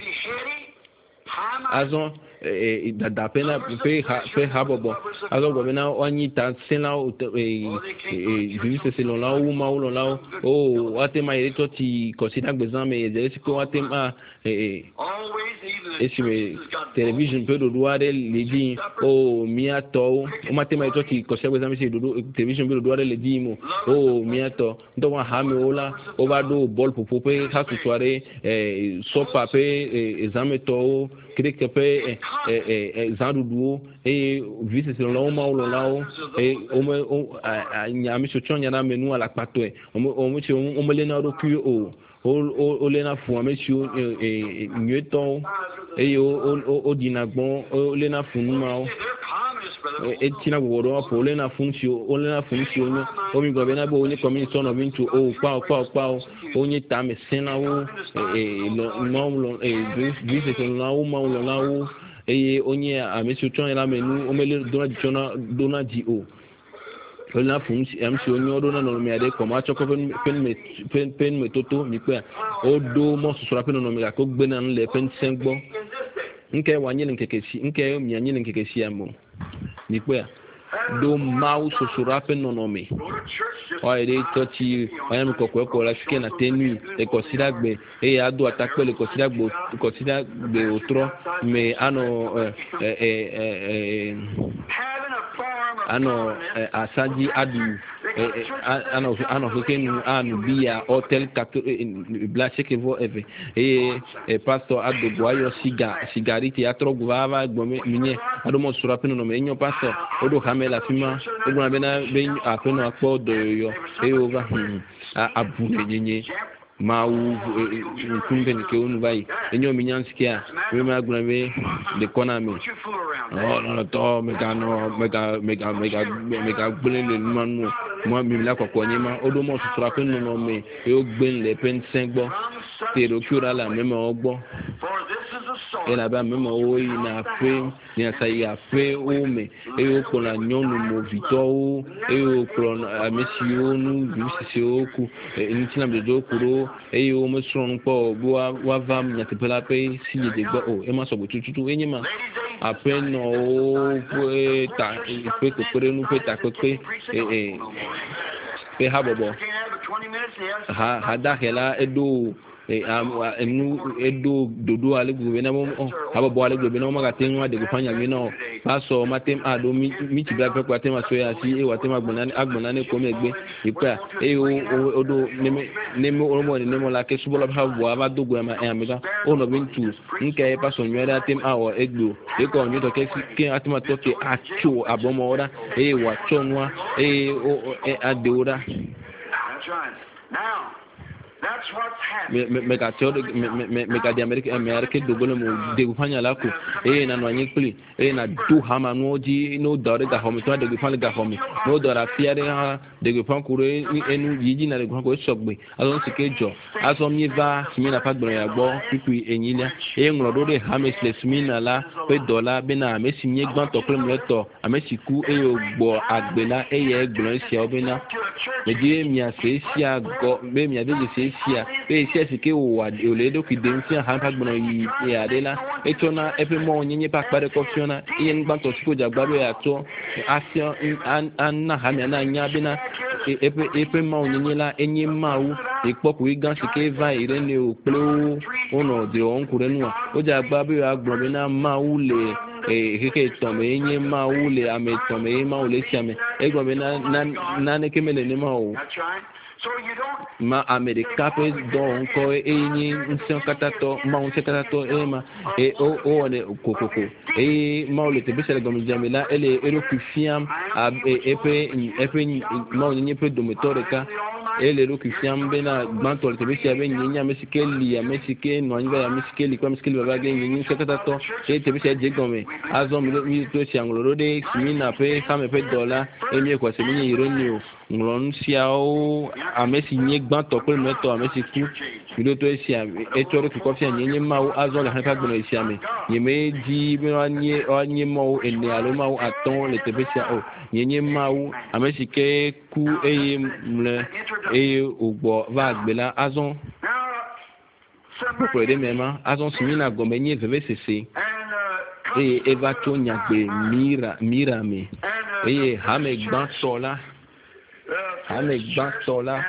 S1: azon e da pena pe pe habobo azo gomena onyi ta sena o e vivise se lo la o ma o lo la o wate ma ire to ti consider gbezan me je si ko wate ma e e si me television pe do duare ledi o mi ato o mate ma to ti consider gbezan me si do television pe do duare ledi mo o mi ato ndo wa ha me ola o ba do ball popo pe ha tu soare e so pa pe exam to kreke pe eh eh zandudu e vise se lo ma o lo la o e o me o nyami so chonya na menu ala pato e o mo ti o mo le na ro ku o o le na fu ame si o e nyeton e o o dinagbon o le na fun ma o e tina gboro o le na fun si o le na fun si o no o mi gbo be na bo ni commission of into o pa pa pa o ni ta me sina o e lo mo lo e vise se lo o ma o lo la o eye onye amesi ochon la menu omele dona jona dona di o ona fun mc onye odo na no me ade ko ma choko pen pen pen me toto mi pe o do mo susura pen no me ko gbe na le pen sengbo nke wanye nkeke si nke mi anye nkeke si amo mi pe do mau susura pen no no me o ere to ti oya mi kokko ko la fike na tenu e consider gbe e ado attaque le consider gbe consider gbe otro me ano eh eh ano asaji adu ano ano hokenu anu bia hotel blache que vo eve e pastor adu boyo siga sigariti atro guava gbome minye ado mo sura peno no menyo pastor odo hamela fima ogun abena be apeno apo do yo e over abu nyenye ma u kunde ni ke onu bai enyo mi nyanskia we ma guna be de kona mi oh no to me ga no me ga me ga me ga me ga gbele le manu mo mi la kokko nyima odo mo sutura pe no me e o gben le pen sengbo te ro kura la me mo ogbo e la ba me mo o ina pe ni asai a pe o me e o ko la nyonu mo vito o e o ko amesi onu bi sisi oku e ni tina be do kuro e o mo sron po bo wa vam nya te pela pe si de gbo o e ma so tututu enyima apen no pe ta pe ko pere nu pe ta ko pe e e pe ha bobo ha ha da hela edo enu edo dodo ale gbogbo na mo abo bo ale gbogbo na mo ga tenwa de gufanya mi na paso matem ado mi mi ti bra pe kwa tema so ya si e wa tema agbona ni agbona ni ko megbe ipa e odo neme neme oromo ni nemo la ke subola ha bo aba dogo ma e amega ono bintu nke paso nwere atem awo egbo e ko nyo to ke ke atema to ke acho abomo ora e wa chonwa e o adeura.
S2: That's right. Now, that's what's happening.
S1: Me me ka tio me me me ka di America America dogolo mo de gufanya lako e na no anyekli e na du hama no ji no dore ga homi to de gufanya ga homi no dora fiare ha de gufan kuro enu yiji na de gufan ko sogbe azon sikejo azon mi va simi na pa gboro ya gbo pipi enyilia e nro do de hames le simi na la pe dola be na me simi egban to kle mleto amesiku e ogbo agbena e ye gboro si obina me di mi ase si ago be mi ade se sia e sia sike o ole do ki den sia han pa gboro yi e adela e tona e pe mo nyenye pa pare ko fiona e ngban to siko jagbaro ya to asia an na ha mi na nya bi na e pe e pe mo nyenye la enye mawu e poku igan sike va ire ni o plo ono de on kurenu o jagbaro ya gboro bi na mawu le e keke tome enye mawu le ame tome mawu le siame e gboro bi na na ne kemele ni mawu.
S2: So you don't
S1: ma America pe don ko enyi nsion katato ma nsion katato e ma e o o ne kokoko e ma o le te bisele gomi jamila ele ero kufiam e pe e pe ma o nyi pe domitore ka ele ero kufiam be na gbanto le te bisele be nyi nya mesikeli ya mesike no anya ya mesikeli kwa mesikeli baba ge nyi nsion katato e te bisele je gomi azon mi to si angolo de simina pe kame pe dola e mi ko se mi yiro ni o ngron siao amesi nye gban to pe meto amesi ku bilo to esia e toro ki ko fia nye ma o azon la ha gbono esia me nye me di bi anye anye mo ene alo ma o aton le te besia o nye ma o amesi ke ku eye mle eye ogbo va gbela azon pour de mema azon simina gombe nye veve cc e eva to nyagbe mira mira me e ha me gban so la ame gbato la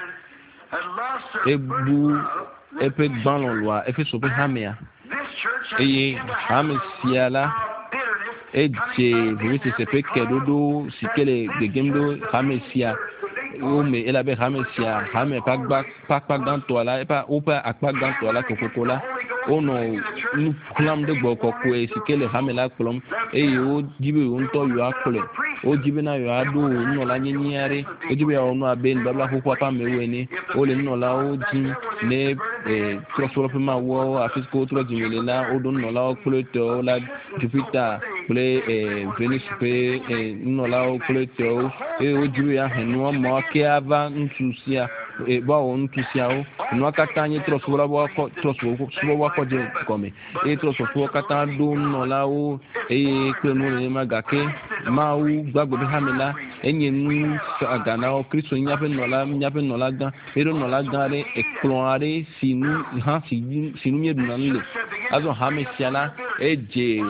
S1: ebu epe gbalon loi efe sope hamea eye hame siala eje vivite sepe kedodo sikele gegemdo hame sia o me elabe hame sia hame pagba pagba ganto la epa opa akpa ganto la kokokola ono nu klam de gboko ko sikele hame la klom eye o jibe o nto yo akole o jibe na yo ado no la nyinyare o jibe o no aben babla ko pa mewe ni o le no la o ji ne eh trosoro pe ma wo afisko tro jimele la o don no la o pluto la jupiter ple eh venus pe eh no la o pluto e o jibe ya henu mo ke ava ntusia e ba o ntusia o no akata anyi trosoro bo ko trosoro so bo ko je come e trosoro kata do no la o e pe no le magake ma o gbagbo bi hamila enye nu agana o kristo nyape nola nyape nola gan ero nola gan re eklonare sinu ha sinu nyedu na nle azo hamesiala eje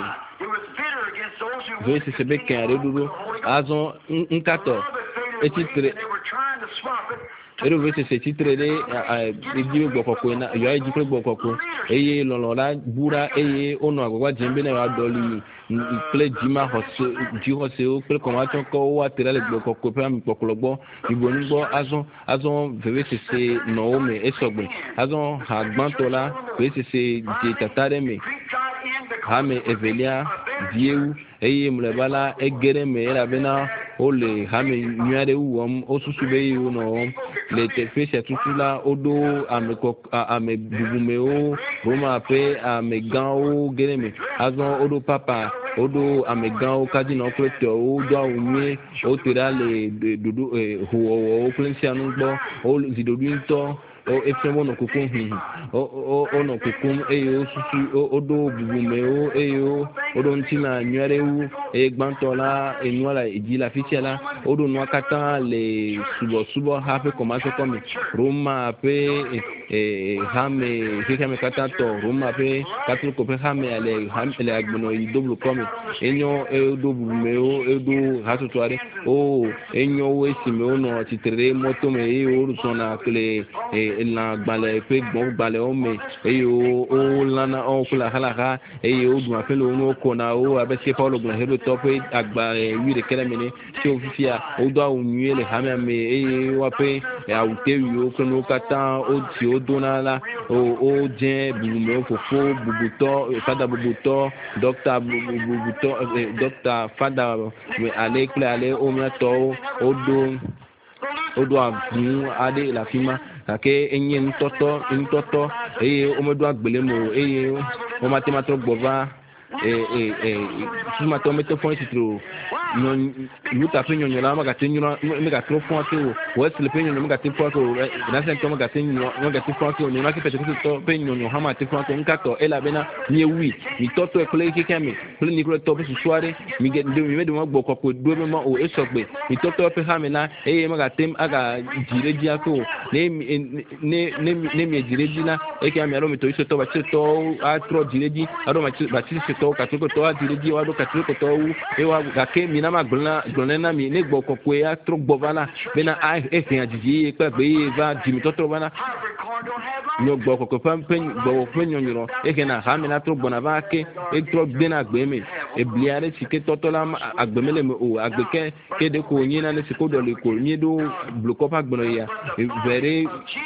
S1: vese sebe kare duro azo nkato etitre ero vese se titre de ejiwe gbokoko na yo ejiwe gbokoko eye lolola bura eye ono agwa jembe na yo adoli ple jima hose ji hose o ple komato ko wa tere le gbokoko pe am pokologbo ibo ngbo azon azon vese se no me esogbe azon ha gbantola vese se je tatare me hame evelia dieu eye mlebala egere me era bena ole hame nyare uwom osusube yu no le te fese tutula odo ameko ame bubume o roma pe ame gan o gere me azon odo papa odo ame gan o kadi no pleto o do awunye o tera le dodo ho o plensia nu gbo o zidodu nto o efemo no kokun hin o o o no kokun eyo susu odo bubume o eyo odo ntina nyare u e gbantola enuala ejila fitiala odo no akata le subo subo ha pe komaso komi roma pe e hame keke me kata to roma pe katru ko pe hame ale hame le agbono i double komi me enyo edo bume o edo hatutu are o enyo we si me o no titere moto me e o sona kle e la gbale pe gbon gbale o me e o o lana o kula halaha e o du afelo no kona o abese paulo gla hero top agba wi de kele mene ti o fifia o do awunye le hame me e wa pe e awute wi o kono kata o ti o donala o o je bume o fofo bubuto fada bubuto docteur bubuto docteur fada me ale kle ale o mi to o do o do agun ade la fima ake enye ntoto ntoto e o mo do agbele mo e o ma te ma tro gbova e e e su ma to meto fon titro non luta pe nyonyo la ma ga te nyoro me ga tro fon ake o wo se le pe nyonyo me ga te fon ake o na se to me ga te nyonyo me ga te fon ake o ni ma ke pe to pe nyonyo ha ma te fon ake nka to e la bena ni wi mi toto e kole ke kame kole ni kole to pe su soare mi ge de mi me de mo gbo ko do me ma o e so gbe mi toto pe ha me na e ma ga tem aga jire ji ake o ne ne ne ne mi jire ji na e ke ame aro mi to iso to ba ti to a tro jire ji aro ma ti ba ti se to ka to ko to a jire ji wa do ka to ko to u e wa ga ke mi na ma gbona gbona na mi ne gbo ko ko ya tro gbo bana be na a e fi ajiji pe gbe va di mi toto bana no gbo ko ko pam pe gbo pe nyonyo e ke na ha mi na tro gbona ba ke e tro gbe na gbe mi e bliare si ke toto la agbemele me o agbe ke ke de ko yin na ne si ko do le ko mi do bloko pa gbona ya very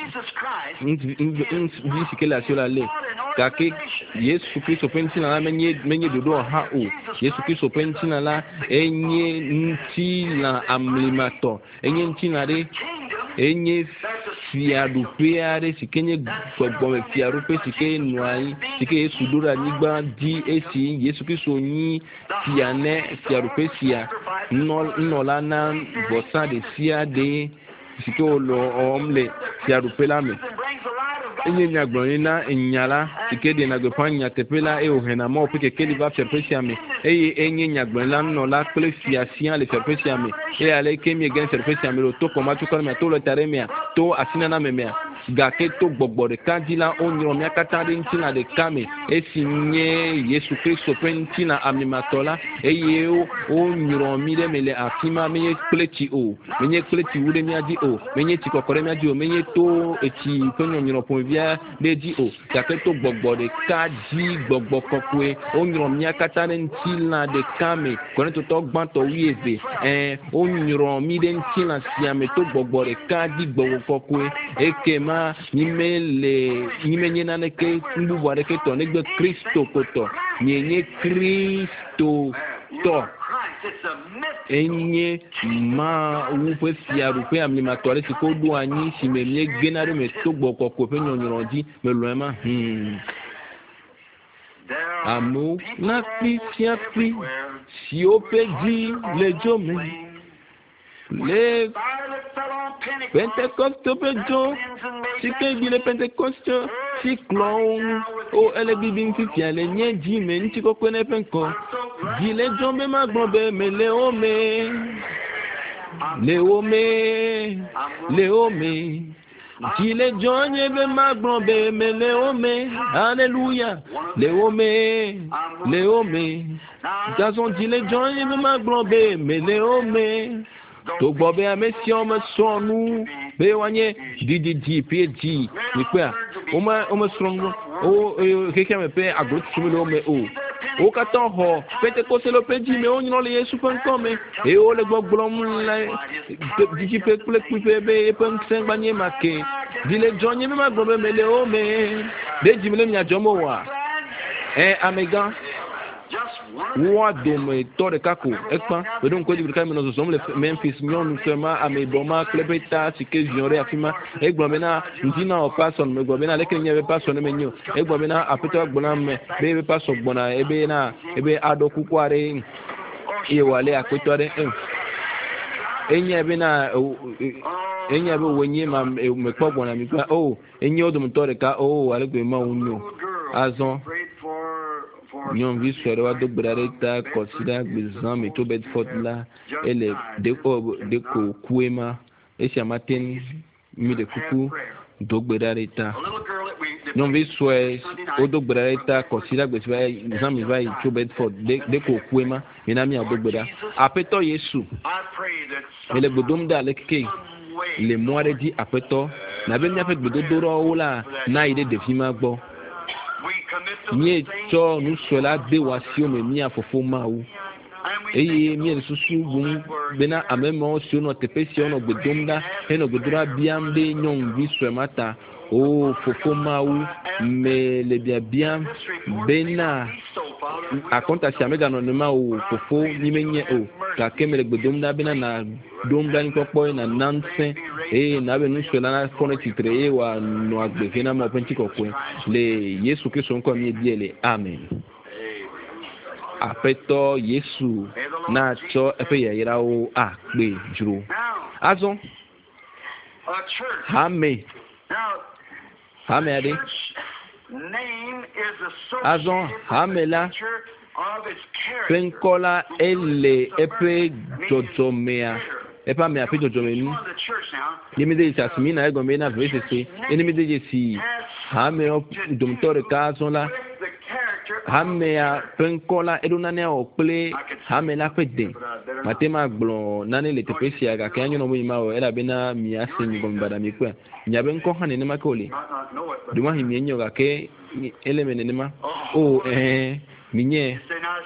S1: vi si ke la sio le ka ke Yesu Kristo pensi na menye menye dodo ha o Yesu Kristo pensi na la enye nti na amlimato enye nti na de enye fiadupe are sikenye gbogbo fiarupe sike nuai sike Yesu dura nigba di esi Yesu Kristo ni fiane fiarupe sia no no la na bosa de sia de sike o lo omle fiarupe la me enye nyagbon na enyala sike de na gopanya tepela e o hena mo peke keli va ferpesia me eye enye nyagbon la no la ple fiasia le ferpesia me e ale kemi gen ferpesia me lo to koma to koma to lo taremia to asina na memea gake to gbogbo de kandila onyo mi akata de ntina de kame esinye Yesu Kristo pentina amimatola eye o onyo mi de mele afima menye pleti o menye pleti wude mi adi o menye ti kokore mi adi o menye to eti penyo nyo pon via de di o gake to gbogbo de kaji gbogbo kokwe onyo mi akata de ntina de kame kone to to gban to wieve eh onyo mi de ntina siame to gbogbo de kaji gbogbo kokwe ekema nimele nimenye nane ke mbubu areke to negbe Kristo koto nyenye Kristo to enye ma wupe fiarupe amlimatore ti ko do anyi si me me genare me to gboko ko pe nyonyoronji me lo ema hmm amu na fi fiapi si o pe di le jome le Pentecoste pejo si ke di le Pentecoste si clown o ele bibin fi fiale nye ji me nti ko kwene penko di le jombe magbonbe me le o me le o me le o me di le jonye be magbonbe me le o me hallelujah le o me le o me gazon di le jonye be magbonbe me le o me to gbobe amesi o me sonu be wanye di di di pe di ni pe o ma o me sonu o keke me pe agro tumi lo me o o ka ton ho Pentecoste lo pe di me o nyino le Yesu pen come e o le gbogbo mu la di di pe pe pe be pen sen gbanye make di le jonye me ma gbobe me le o me de di me le nya jomo wa eh amega wa do me to de kako ekpa we don ko di brika me no so le Memphis nyon fema ame boma klebeta sike jore afima egbo me na ndina o person me gbo me na leke nye be person me nyo egbo me na apeta gbona me be be person gbona ebe na ebe adoku kware e wale apetore enye be na enye be wonye ma me kpo gbona mi pa oh enye odum to de ka oh wale gbe ma unyo azon nyon vi sere wa do gbere ta consider gbezan me to Bedford la ele de ko de ko kuema e sia matin mi de kuku do gbere ta nyɔnuvi sue wodo gbe ɖa ɖe ta kɔsi la gbesi va zãmi va yi tso bedford de de ko kue ma mina mia do gbe ɖa aƒetɔ yesu ele gbedom ɖa le keke le mɔ aɖe dzi aƒetɔ nabe míaƒe gbedodoɖawo la na yi ɖe ɖevi ma gbɔ míetsɔ nusue la de wɔ asiwo me mía fofo mawu eye míele susu bum bena ame mawo siwo nɔ teƒe sia nɔ gbedom ɖa henɔ gbedoɖa biam ɖe nyɔnuvi sue ma ta o fofo mawu me le biabiam bena akɔnta sia meganɔ nema o fofo mi menye o gake me le gbedom ɖa bena na dom ɖa nukpɔkpɔ na nansẽ eye na be nusue la na kɔ ne tsitre eye wòanɔ agbe hena ma ƒe ŋutikɔkɔe le yesu kristo ŋkɔ míebie le amen. Aƒetɔ yesu na tsɔ eƒe yayrawo akpe dzro azɔ hame hame aɖe azɔ hame la ƒe ŋkɔ la ele eƒe dzɔdzɔmea eƒe amea ƒe dzɔdzɔme nu ye mi de dze asi mi na egɔme na veve sese ye ne mi de dze si hame dometɔ ɖeka azɔ la hamea ƒe ŋkɔ la eɖo nanea wɔ kple hame la ƒe de mate ma gblɔ nane le teƒe sia gake anyo nɔ mo yi ma wɔ elabena miase mi gɔme baɖa mi kpea miabe ŋkɔ hã nenema ke wòle domahi mi enyo gake ele me nenema o ɛhɛn mi nye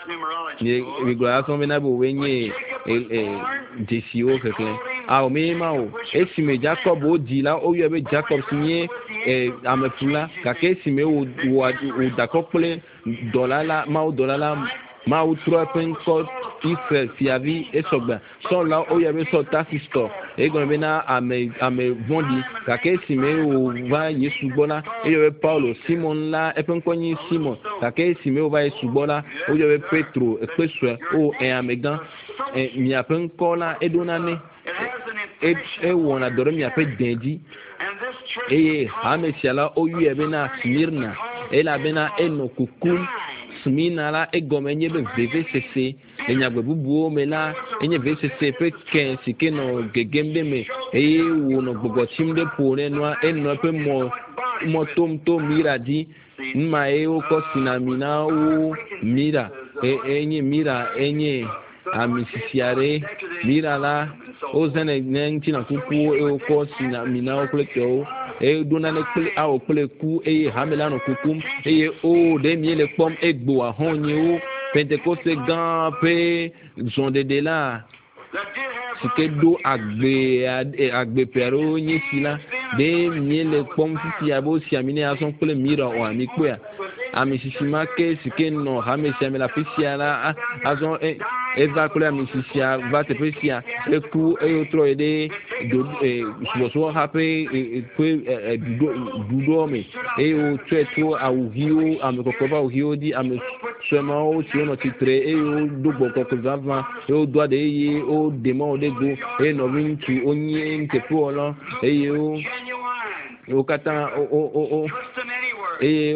S1: mi gblɔ asɔ bena be woe nye dzesiwo keklẽ awɔ mi ma o esime jacob wo dzi la woyɔe be jacob si nye amefula gake esime wo wòdakɔ kple dɔla la mawu dɔla la mawu trɔ eƒe ŋkɔ israel fiavi esɔgbe sɔl la woyɔe be sɔl tasistɔ egɔme bena ame ame vɔ̃ɖi gake esime wòva yesu gbɔ la eyɔe be paulo simon la eƒe ŋkɔ nye simon gake esime wòva yesu gbɔ la woyɔe be petro ekpesue o amegã miaƒe ŋkɔ la eɖo nane ewɔna dɔ ɖe miaƒe dẽ dzi eye hame sia la woyɔe bena smirna elabena enɔ kukum smina la egɔme nye be veve sese le nyagbe bubuwo me la enye veve sese ƒe kɛ si ke nɔ gegem ɖe me eye wònɔ gbɔgbɔtsim ɖe ƒo ne nua enɔ eƒe mɔ mɔ tom to mira dzi numa ye wokɔ sina mi na wo mira enye mira enye ami sisi aɖe mira la wozãnɛ ne ŋutina kukuwo eye wokɔ sina mi na wo kple tɔwo eye ɖona ne kple awɔ kple ku eye hame la nɔ kukum eye o ɖe mie le kpɔm egbo ahɔnyewo pentekoste gã ƒe zɔɖeɖe la si ke ɖo agbe agbeƒe aɖewo nye si la ɖe mie le kpɔm fifia be wosi ami ne azɔ kple mira o ami kpɔa ami sisi ma ke si ke nɔ hame sia me le afi sia la azɔ eva kple ami sisia va teƒe sia eku eye wotrɔ yi ɖe do subɔsubɔ ha ƒe ƒe ɖuɖɔ me eye wotsɔe tso awu ʋiwo ame kɔkɔ ƒe awu ʋiwo dzi ame suemawo siwo nɔ tsitre eye wodo gbɔ kɔkɔ vava eye wodo aɖe eye woɖe mɔ ɖe go eye nɔvi ŋutsu wonye teƒewɔla eye wo wo katã o o o eye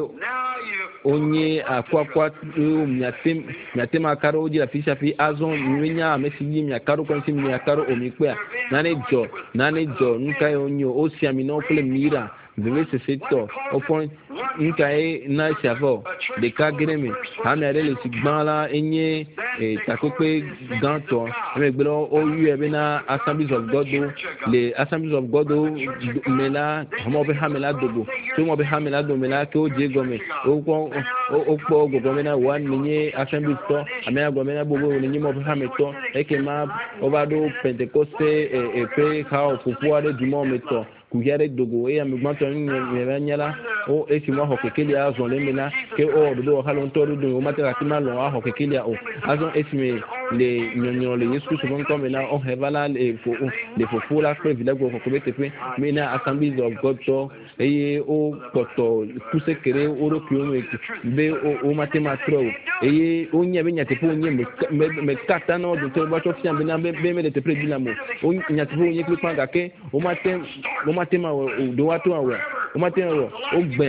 S1: onye akɔakɔa miate miate ma ka ɖe wo dzi le afi sia afi azɔ mienya ame si dzi miaka ɖo kɔnsi miaka ɖo o mi kpea nane dzɔ nane dzɔ nuka ye wonye o wosi ami na wo kple mira veve sese tɔ wofɔ nuka ye na sia fɔ ɖeka gere me hame aɖe le si gbã la enye takpekpe gãtɔ emegbe la woyɔe bena assemblies of god le assemblies of god me la hɔmɔ be hame la dogo tso mɔ be hame la do me la ke wodze gɔme wokɔ wokpɔ gbɔgbɔ bena woa nenye assemblies tɔ ame agblɔ bena gbogbo nenye mɔ be hame tɔ eke ma wova ɖo pentekoste ƒe xawo ƒoƒu aɖe dumɔ me tɔ kuvi aɖe dogo eye ame gbãtɔ nyeva nya la wo esi mo axɔ kekelia azɔ le me la ke wo ɖoɖo wɔ hã le ŋutɔ ɖoɖo wo mate gati ma lɔ axɔ kekelia o azɔ esime le nyɔnyɔ le yesu kristu ƒe ŋkɔ me la wohe va la le fo le fofo la kple vi la gbɔ kɔkɔ be teƒe mena assemblies of god tɔ eye wo kpɔtɔ kuseke ɖe wo ɖokuiwo me be wo mate ma trɔ o eye wonye be nyateƒe wonye me me katã na wo dotɔ va tsɔ fia bena be be me le teƒe dzi la mo wo nyateƒe wonye kple kpã gake wo mate wo mate ma wɔ do wa to awɔ wo mate ma wɔ wo gbɛ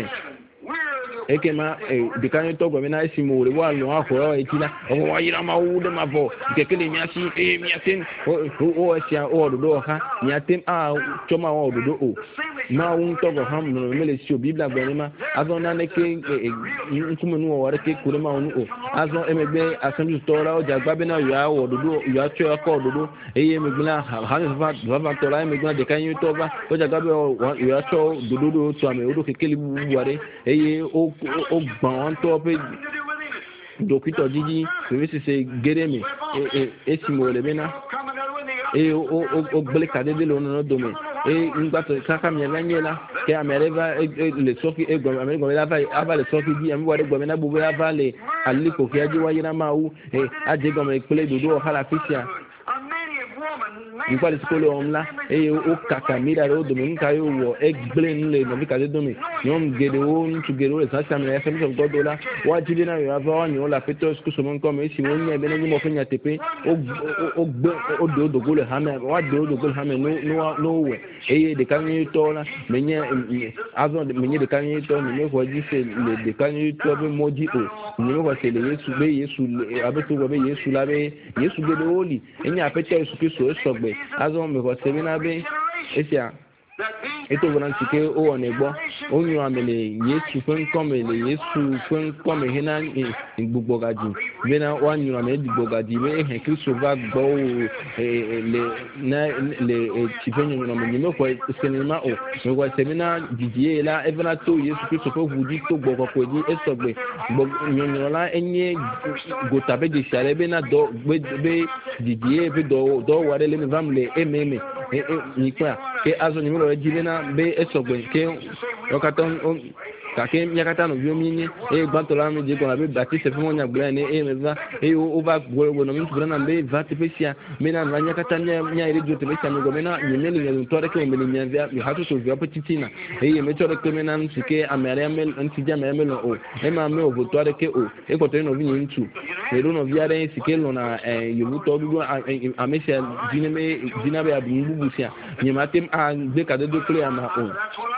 S1: eke ma ɖeka nye tɔ gɔme na esi mo le wa lɔ axɔ eti la ɔmɔ wa yira ma wu ɖe ma vɔ keke le mia si eye mia tem wo esia wo ɖoɖo wɔ xa mia tem a tsɔ ma wɔ ɖoɖo o ma un to go ham no mele si obi bla gbe ma azon na ne ke nkume nu o ke kure ma onu o azon emegbe assembly to ra o jagba be na ya o dodo ya cho ko dodo eye emegbe na ha ne va va to ra emegbe de kan yin to ba o jagba be o ya cho dodo to ame o do kekeli bu ware eye o o gbon to pe dokito jiji we se se geremi e e simo le bena e o o gbele kade de lo no do me e ngba to kaka mi la nyela ke amereva le soki e gbo amerego la va ava le soki di am ware gbo me na bubu ava le aliko ke aji wa yira ma wu e aje gbo me pele dodo hala fisia nípa ìsìkò lè ọ̀hún eye ó kàkà mìíràn rẹ̀ ó dòmí nǹka yóò wọ̀ ẹ́ gbélé nílé nàbí kàdé dòmí yọ̀n gèdè ó ń tu gèdè ó lè sáṣà mi ẹ̀fẹ́ mísọ̀ gbọ́dọ̀ la wá jíde náà yóò avọ́ wá ní ó la pété ọ̀sùkú sọmọ nǹkan mi èsì wọ́n ní ẹ̀bẹ́ ní mọ̀ fún yàtẹ̀ pé ó gbé ó dè ó dògó lè hàmẹ́ wá dè ó dògó lè hàmẹ́ ní ó wẹ̀ eye dèka ní tọ́ la mẹ̀nyẹ́ azọ́ mẹ̀nyẹ́ dèka ní tọ́ mẹ̀nyẹ́ kọ́ jí sè lè dèka ní tọ́ bẹ́ mọ́jí o mẹ̀nyẹ́ kọ́ sè lè yéṣu bẹ́ yéṣu abẹ́tò wọ́ bẹ́ yéṣu la bẹ́ yéṣu gèdè ó lì ẹ̀nyẹ́ apẹ́tẹ́ ọ̀sùkú sọ̀ ẹ̀ sọ̀gbẹ̀ azọ́ mẹ̀kọ́ sẹ́mi be esia eto bona chike o one gbo onyu amele yesu fen komele yesu fen kome hina gbogbo gaji be na wanyu amele gbogbo gaji be he kristo va gbo le na le chifenyo no me no ko sinima o me ko semina didie la evena to yesu kristo ko vudi to gbogbo ko di esogbe nyonyo la enye gotabe de sare be na do be didie be do do ware le me vamle ememe e ni kwa ke azo ni mo jile na be esogbe ke okaton kake nyakata no biominye e gbantola mi je ko na be batiste fmo nya gbla ni e meza e o va gwo no mi tubra na be vati pesia me na nyakata nya nya ire jote pesia mi go me na nyemeli nya ntore ke me nya via mi hatu to via petitina e me tore ke me na nsike amere mel ntija me mel o e ma me o votore ke o e ko to no vi ntu e do no via re sike lo na e yobu to bi amesia dine me dina be abu bubusia nyematem a de ka de do clear na o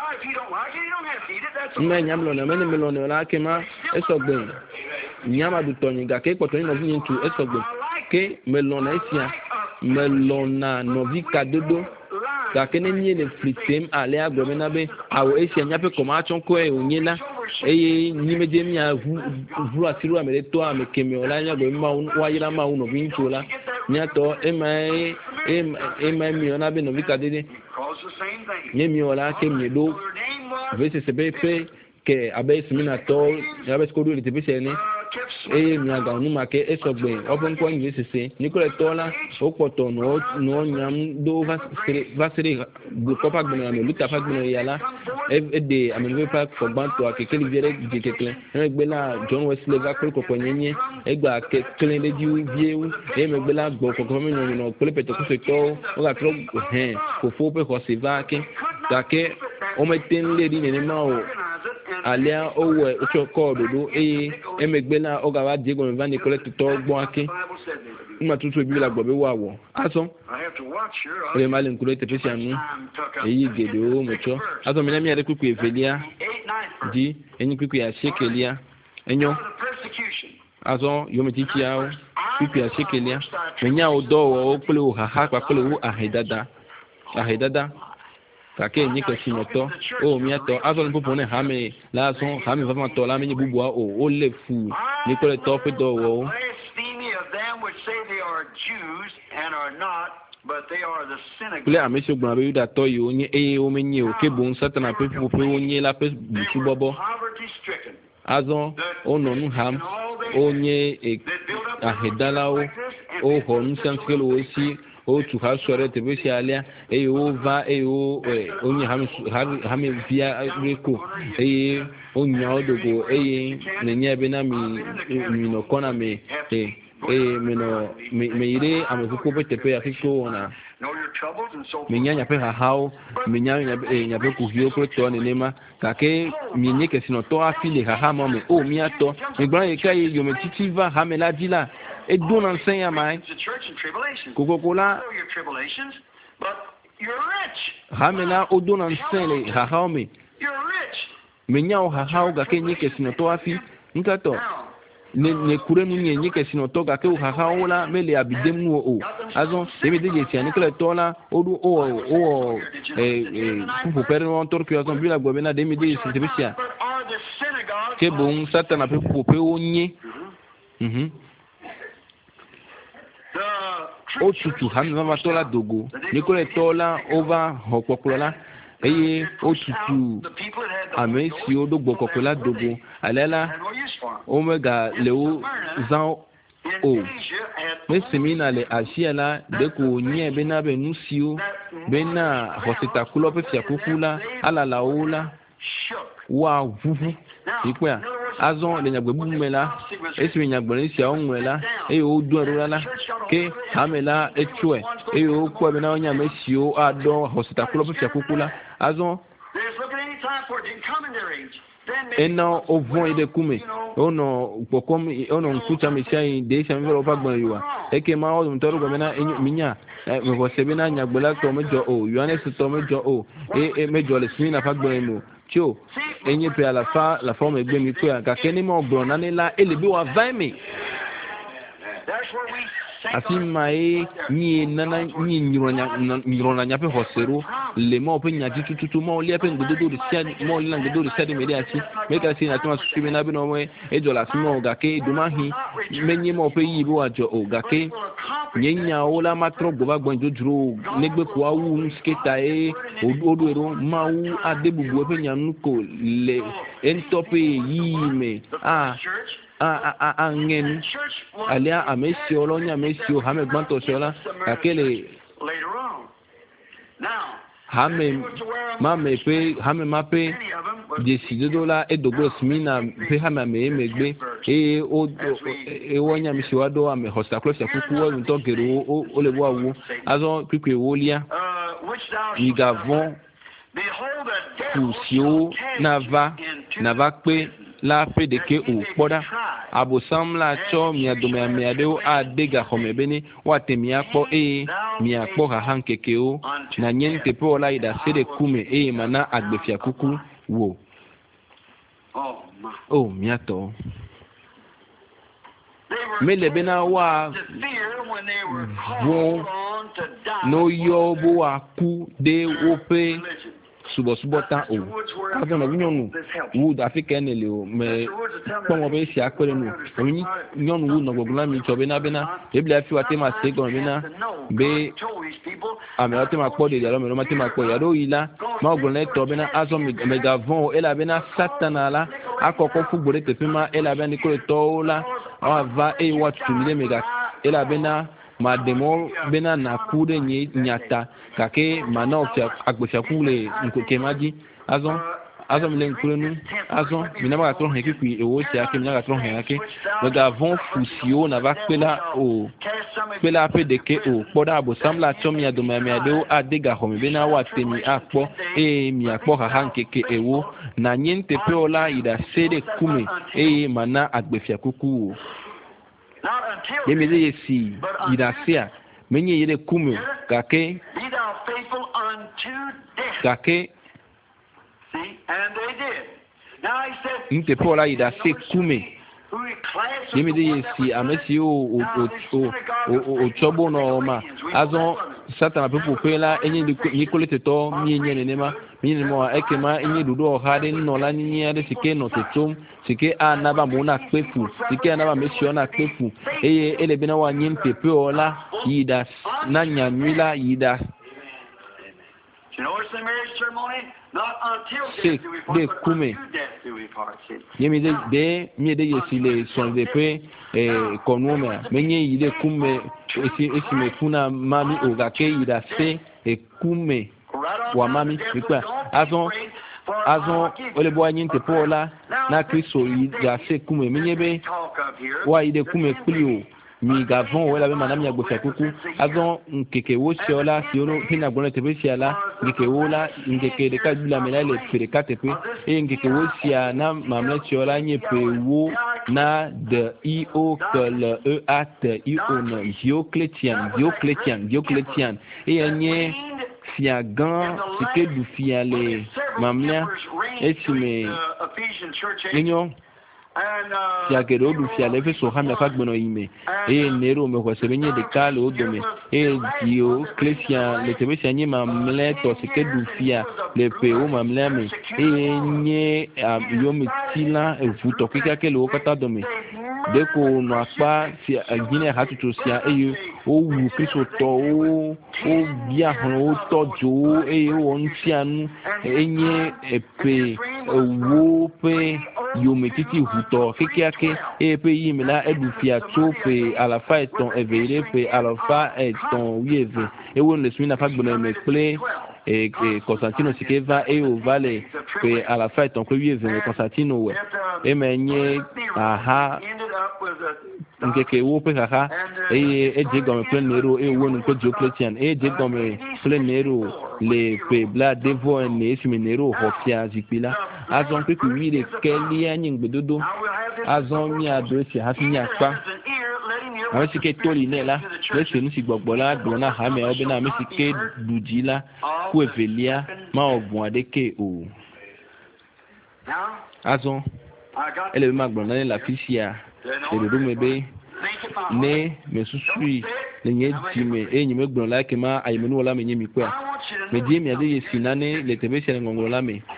S1: mme nyamlo na mene melone la kema esogbe nyama du toni ga ke poto ni no vin tu esogbe ke melona esia melona no vi kadodo ga ke ne ni le flitem ale agbe na be awo esia nyape koma achon ko e onyela eye ni meje mi a vu asiru amele to ame kemi ola nya go ma wa yira ma uno vin tu la nya to e mai e mai mi ona be no vi kadede ni mi ola ke mi do vese sebe pe ke abe simina to abe skodu le tebese ni e mi aga onu make esogbe open point vese se nikole tola o poto no no nyam do vasere go kopa gbe na me luta fa gbe yala e de amenwe pa ko gbanto akekele viere jekekle e gbe la John Wesley va ko ko nyenye e gba kekele le ju viewu e me gbe la gbo ko ko me no pele pete ko se to o ga tro he ko fo pe ko se va ke ta ke o meten le di ne ma o alia owe ocho ko dodo e emegbe na o ga wa diego me van collect to gbon akin nma tutu bi la gbo be wa wo aso o ma le nkulo te pesi anu eyi gede o mocho aso mi na mi ade kuku evelia di enyi kuku ya shekelia enyo aso yo me tiki ya o kuku ya shekelia menya o do o pele o ha ha pa pele o ahedada ahedada kake ni ko simoto o mi ato azon popo ne hame la son hame va to la mi bubu o o le fu ni ko le to pe do wo kule ame se gbon abe da to yi onye e o menye o ke bon satana pe fu pe onye la pe busu bobo azon o no nu ham onye e ahedala o o hon sanskelo o si o tu ha sore te be alia e o va e o onye ham ham via reko e onya odogo e ne nya be na mi mi no kona me e e me no me ire amezuko pe tepe ya fiko na me nya nya pe ha hao me nya nya pe ku hio ko to ne nema ka ke mi nye ke sino to afile ha ha mo me o mi ato me gbran e kai yo me titi va ha me la dila e do nan sen ya mai Coca-Cola ha me la o do nan sen le ha ha me me nya o ha ha o ga ke nye ke sino to afi nka to ne ne kure nu nye nye kesi no to ga ke ha ha wala mele abidem nu o azon emi de yesi ani kle to la o du o o eh eh fu pere no tor ki azon bi la gbo be na de mi de yesi te bisia ke bon satana pe po pe onye mhm o tutu ha mi ma to la dogo ni kle to la over hopopolo la eye o tutu ame si o do gboko la dogo alela omega leo zan o me semina le asiala de ko nye be na be nusio be na hosita kulo pe fia kukula ala la ola wa vuvu ikwa azon le nyagbe bumela esi nyagbe ni sia onwela e o du ero la ke hamela etwe e o kwa be na onya mesio ado hosita kulo pe fia kukula azon ena ovon ide kume ono pokom ono nkucha mesiai de shamvero pagbon yuwa eke ma o mtoro go mena minya me go sebina nyagbela to mejo o yuane to mejo o e e mejo le smina pagbon mu tio enye pe ala fa la forme egbe mi ko ka keni mo gbon na ni la elebi wa vaime afi mai ni nana ni nyironya nyironya nyape hosero le mo pe nya tututu mo le pe ngododo de sia mo le ngododo de sia de media si me ka si na tuma su bi na bi no we e jola si mo ga ke do ma hi menye mo pe yi bo ajo o ga ke nyenya o la matro go ba gbon jojuro negbe ko awu sketa e odo ero ma wu adebubu pe nya nuko le entope yi me ah a a a ngen alia amesio lonya amesio hame gbanto sola akele hame mame pe hame mape décider dola e dogo smina pe hame me megbe e o e wonya misio do ame hosta close kuku wo nto gero o le bo awu azo kwikwe wolia igavon fusio nava nava pe la pe de ke o poda abosam la cho mi adome mi adeo adega homebeni wate mi akpo e mi akpo ha hankeke o na nyente pe ola ida sede kume e mana agbefia kuku wo oh mi ato mele bena wa won no yo bo aku de ope subo subo ta o afi na nyonu wu da fi ken le o me pon wo be si akere nu o ni nyonu wu no gbogbo mi chobe na bena e bia fi wa te ma se gon bena be ame o te ma po de ya lo me lo ma te ma po ya do ila ma ogun le to bena azo mi mega von e la bena satana la akoko fugbore te fi ma e la bena ni ko to la o va e wa tu mi le mega e la bena ma demo bena na kude nye nyata kake mana ofia agbefia kule nkoke maji azon azon milen kulenu azon minaba tro hen kiku ewo ti ake minaba tro hen ake donc avant fusio na va pela o pela pe de ke o poda abo samla chomi adoma mi ade o adega homi bena wa temi akpo e mi akpo ha hankeke ewo na nyente pe ola ida sede kume e mana agbefia kuku yemeze yesi idasia menye yede kumu kake kake nte pola idase kume yemeze yesi amesi o o o o o chobo no ma azon satana pepo pela enye nikolete to mi enye nenema mi mo ekema enye dudo hade no la nyi ade sike no tetum sike anaba mona kpefu sike anaba mesio na kpefu eye ele bina wa nyimpe pe ola yida na nyamila yida
S2: You know what's the marriage ceremony? Not until
S1: Se de kume yemi de de mi de yesile son de pe eh konuma menye yide kume esi esi me kuna mami ogake yida se e kume wa mami mikwa azon azon ole bo anyinte pola na kristo yida se kume menye be wa yide kume kulio mi gavon wala be manam ya gbofa kuku azon nkeke wo siola sioro hina gbona tebe siala nkeke wola nkeke de ka dula mela le fere ka tepe e nkeke wo sia na mamle siola nye pe wo na de i o que le e a t i o no Dioclétian Dioclétian Dioclétian e nye fiagan sike du fiale mamle e tume enyo fia ke do du fia le fe so ha me fa gbono yime e nero me ko se benye de kale o do me e dio klesia le tebe sia nye ma mle to se ke du fia le pe o ma mle me e nye yo me tila e vuto ke ke le o kata do me de ko no apa fia gine ha tutu sia e o wu kristo to o o bia ho o tojo e o ntianu enye epe wo pe yo metiti huto kekiake e pe yimela edufia to pe alafa eton evere pe alafa eton wieve e won le smina fa gbona me ple e Constantino sikeva e o vale pe alafa eton ko wieve me Constantino we e menye aha nkeke wo pe kaka e e je gomme ple nero e won ko Diocletian e je gomme ple nero le pe bla devo en e siminero hofia zipila azon pe ku wi de keli anyin gbedodo azon mi adresi hafinya pa àwọn sike toli nela le se nu si gbogbo la dona ha me obi na mi sike dujila ku evelia ma ogun adeke o azon ele ma gbon na la fisia e do me be ne me susui le nye di me e nyime gbon la ke ma ayemenu wala me nyemi kwa me di me ade yesinane le tebe se ngongolo la me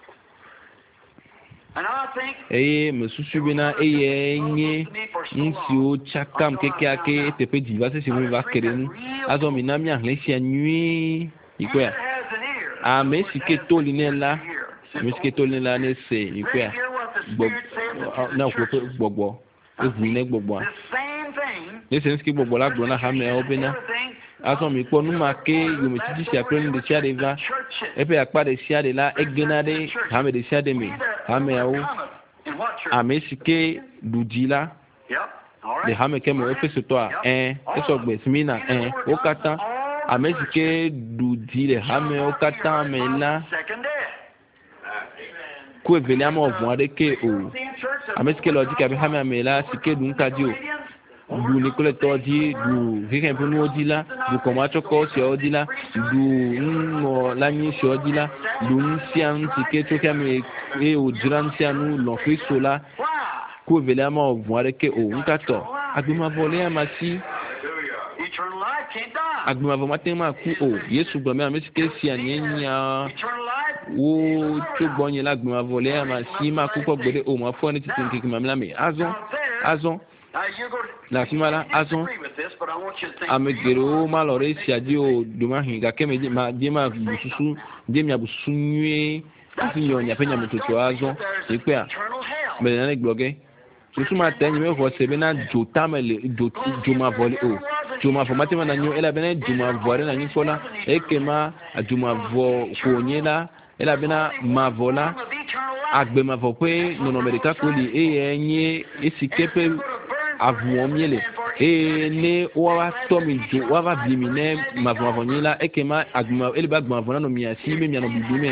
S1: eye me susu bina eye nye nsi o chakam keke ake tepe diva se simu va kerenu azo minami anglesia nui ikwe a me sike tolinela me sike tolinela ne se ikwe na ko gbogbo ezine gbogbo ne se nski gbogbo la gbona ha me obena azo mi po numa ke yo me tiji sia pre de sia de va epe akpa de sia de la egenade ha me de sia de me ha me o amesike dudila le ha me ke mo efe so to a eh eso gbe smina eh o kata amesike dudile ha me o kata me la ku evelia mo vun ade ke o amesike logic abi ha me me la sike dun kadio du Nicole Todi du Viken Punu Odila du Komacho Ko si Odila du no Lani si Odila du Nsian Tike Kame e o Jiran Sianu lo Kristola ku vele ma voire ke o nkato agbema vole amasi agbema vo matema ku o Yesu gbo me amesike si anyenya wo to gbonye la agbema vole amasi ma ku ko gbede o ma fo ni titin kiki mamla me azon azon la simala azon amegero malore si adio duma hinga keme ma dima bususu demia bususu nwe afinyo nya penya mtoto azon ipe a me na gboge susu ma tenyi me ho sebe na jota mele joti juma vole o juma vo matema na nyo ela bena juma vore na nyifola ekema juma vo konyela ela bena mavola agbe mavo pe no no america ko li e enye esikepe avuon miele e ne wa to mi jo wa va blimine mavo avonila ekema agma ele ba agma avona no mi asi me mi no bibime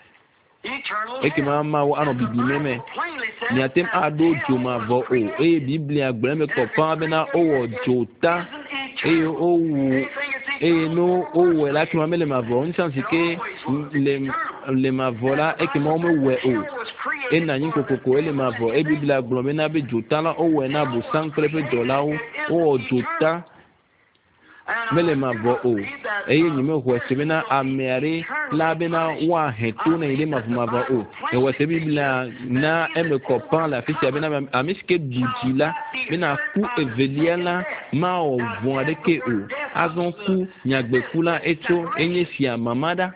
S1: ekema ma wa no bibime me ni atem ado jo mavo o e biblia agbe me ko pa bena o jota e o e no o we la ki ma mele mavo nsansi ke le le mavola ekema o me we o e na nyin kokoko ele mavo e biblia glome na be jota la o we na bu sankle pe dola o o jota mele mavo o e yin me ho se na amere la be na wa hetu na ile mavo mavo o e wo se biblia na e me kopan la fisi be na amiske dujila be na ku evelia la ma o von ade ke o azon ku nyagbe kula eto enye sia mamada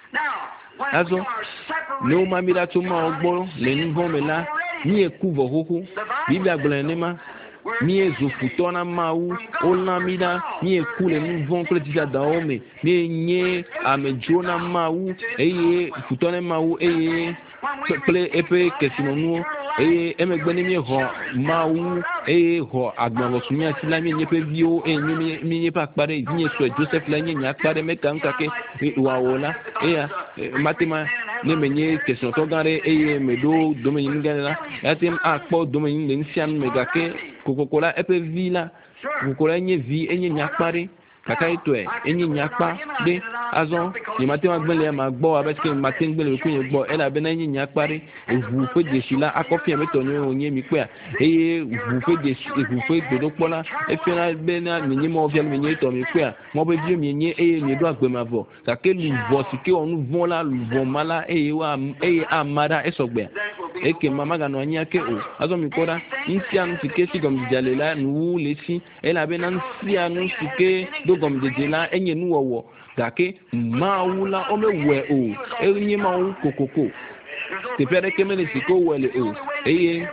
S1: azo no mamira to ma ogbo le ni homela ni ekuvo hoho biblia gblene ni ezofutona mau olamida ni ekule ni von kletisa daome ni nye amejona mau eye futona mau eye ple epe kesinonu eye emegbeni mi ho mau eye ho agbavo sunya silami nyepe bio enye mi nyepa pare nye so Joseph la nye pare meka nkake wa wola eya matema ne menye kesin to gare eye medo domaine ngala yatim akpo domaine nsian megake kokokola epe vila kokola nye vi enye nyakpare kaka ito e enyi nyakpa de azon ni mate ma gbele ma gbo abeske mate gbele ku yen gbo e la be na enyi nyakpa re evu fe de sila akofia meto ni onye mi pe eye evu fe de evu fe gbedo pola e fi na be na minyi mo via minyi to mi pe mo be bi mi yen eye ni do agbe ma vo kake lu vo sike onu von la lu von mala eye wa eye amada esogbe eke mama ga no anya ke o azon mi kora nsi anu sike si gom jalela nu le si e la be na nsi anu sike do gom jejela enye nu wowo gake ma wula o me we o enye ma wu kokoko te pere ke me le siko wele o eye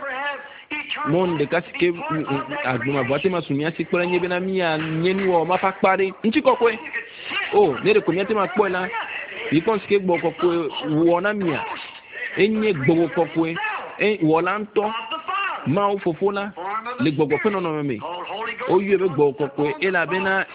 S1: mon de kasike agbema boate ma sumia si pere nye be na mi ya nyenu o ma pa pare nchi kokwe o ne de komiate ma po la bi kon sike gbo kokwe wo na mi ya enye gbo kokwe e wo la nto ma o fofola le gbogbo pe no no me o yu be gbo kokwe e la be na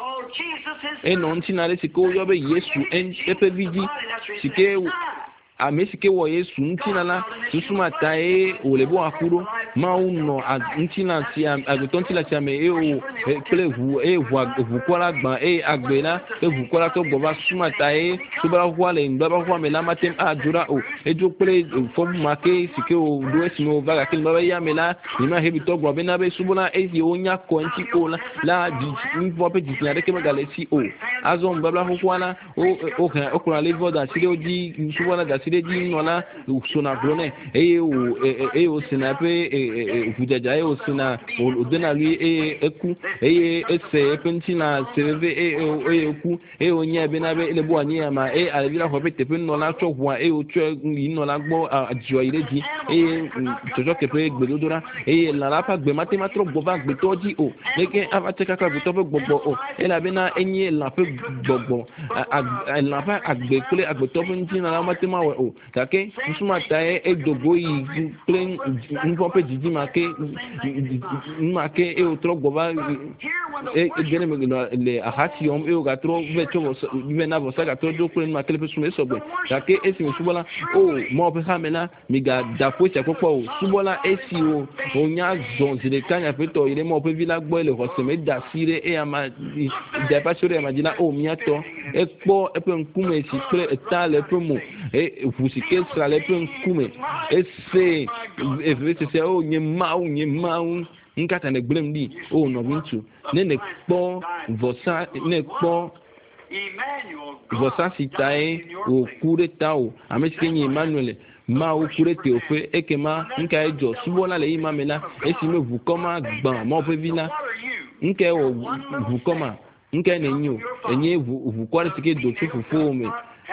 S1: e no ntinare siko yo be Yesu en epe viji sike amesike wo Yesu ntinala susuma tae olebo akuro ma uno ntina si aguton tila ti ame e o pele vu e vu kwala gban e agbela e vu kwala to gboba suma tae to bra kwa le ngba ba kwa me la matem adura o e jo pele fom make sike o do esimo vaga kin ba ya me la ni ma hebi to gbo be na be subula e di onya ko nti ko la la di nvo pe di ya de ke magale si o azon babla kwala o o kan o kura le voda sile o di subula da sile di nola sona grone e o e o sinape e fujaja e o sina o dena lui e eku e ese pentina serve e e eku e o nya be na be le bo anya ma e alvira ho pe tepe nola to wa e o twa ni nola gbo ajo ire di e tojo ke pe gbedodora e la la pa gbe matematro gova gbe toji o leke avate kaka bi to pe gbogbo o e la be na enye la pe gbogbo la pa agbe kule agbe to pe ntina la matema o kake musuma tae e dogo yi plain nvo pe jiji make make e otro gova e gene me le ahati om e o gatro vecho ve na vosa gatro do plain make le pesume sogbe kake esi musubola o mo pe hamela mi ga da po se popo o subola esi o onya zon zile kanya peto ile mo pe vila gbo ile hose me da sire e ama da pa sure imagine o mi ato e po e pe nkume si pre etale promo e fusike sra le pe nkume ese e vete se o nye mau nye mau nkata ne gblem di o no bintu ne ne po vosa ne po vosa sitae o kure tao amesike nye Emmanuel ma o kure te o fe ekema nka ejo subola le imamela esi me vukoma gban mo pe vila nke o vukoma nke ne nyu enye vukwari tike do tufufu me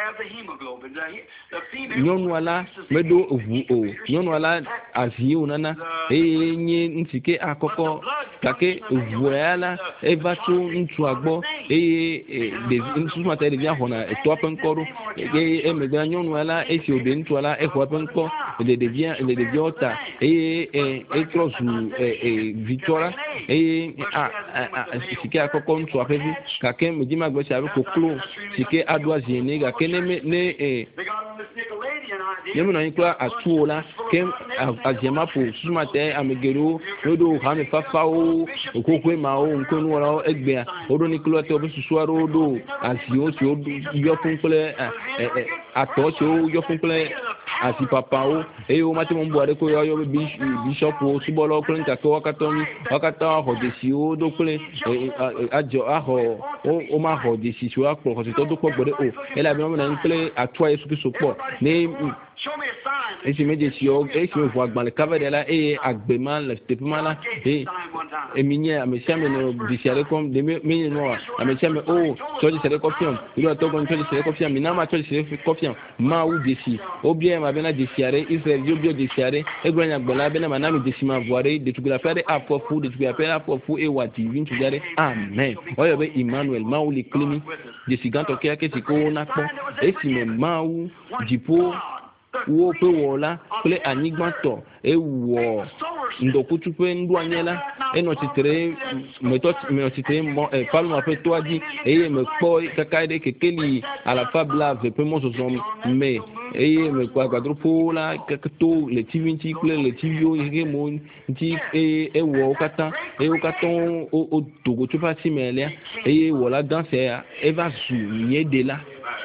S1: nyɔnu ala medo ʋu o nyɔnu ala aviwo nana eye nye ntike akɔkɔ gake ʋu ya la eva tso ŋutsua gbɔ eye ɖevi ŋutsua ta ɖevia xɔna etɔa ƒe ŋkɔ ɖo eye emegbe nyɔnu ala esi wòɖe ŋutsua la exɔ ƒe ŋkɔ le ɖevia le ɖeviawo ta eye etrɔ zu vitɔ la eye sike akɔkɔ ŋutsua ƒe vi gake medzi ma gbe si abe koklo sike aɖo azi ne gake ne ne yemi na yikla atuo la ke aziema po sumate amegero odo ha me fafawo okokwe ma o nkonu wala egbe odo niklo te obi susuaro odo azio ti odo yo fun pele ato ti o yo fun pele asi papa o e o mate mo buare ko yo bishop o subolo ko nka ko wakato mi wakata ho de si o do pele ajo aho o ma ho de si so akpo ko to do ko gbode o e la bi mo na pele atwa Yesu Kristo po ni esi meje si o esi o vo agban le cover de la e agbema le stepma la e eminye amesiame no disiare kom de me no amesiame o so disiare confiance ilo to gon to disiare confiance mi na ma to disiare confiance ma u desi o bien ma bena disiare Israel yo bio disiare e gwanya gbola bena ma na mi desima voire de tugula pere apofu de tugula pere apofu e wati vin tugare amen o yo be Emmanuel ma u le klimi desiganto ke ake siko na po esi me ma u jipo wo pe wo la ple anyigba to e wo ndokutu pe ndu anyela eno titre metot me titre mo e palma pe toi dit et me po kakaide kekeli à la fabla ve pe mo zom me et me kwa quadrupo la kakato le tivinti kule le tivio ege mo nti e e wo kata e o katon o o togo tu pati melia et voilà dans c'est eva zu de là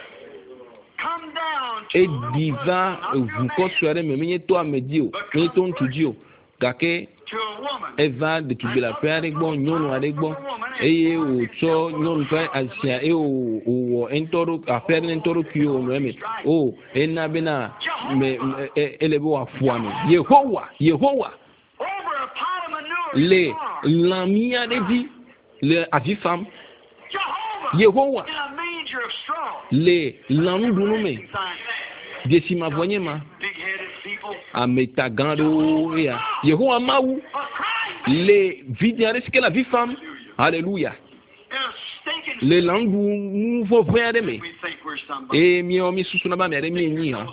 S1: et diva vous construirez me menye to amedio menye to ntudio gake eva de tubela pe aregbo nyonu aregbo eye o cho nyonu pe asia e o o entoro affaire entoro kio no eme o ena bena me elebo afuame Yehowa Yehowa le lamia de vie le avifam Yehowa le landunume desima vonyema ametagando ya Yehowa mawu le vidiare ce que la vie femme alléluia le langu nouveau frère de me e mio mi susuna ba mere mi enyi ha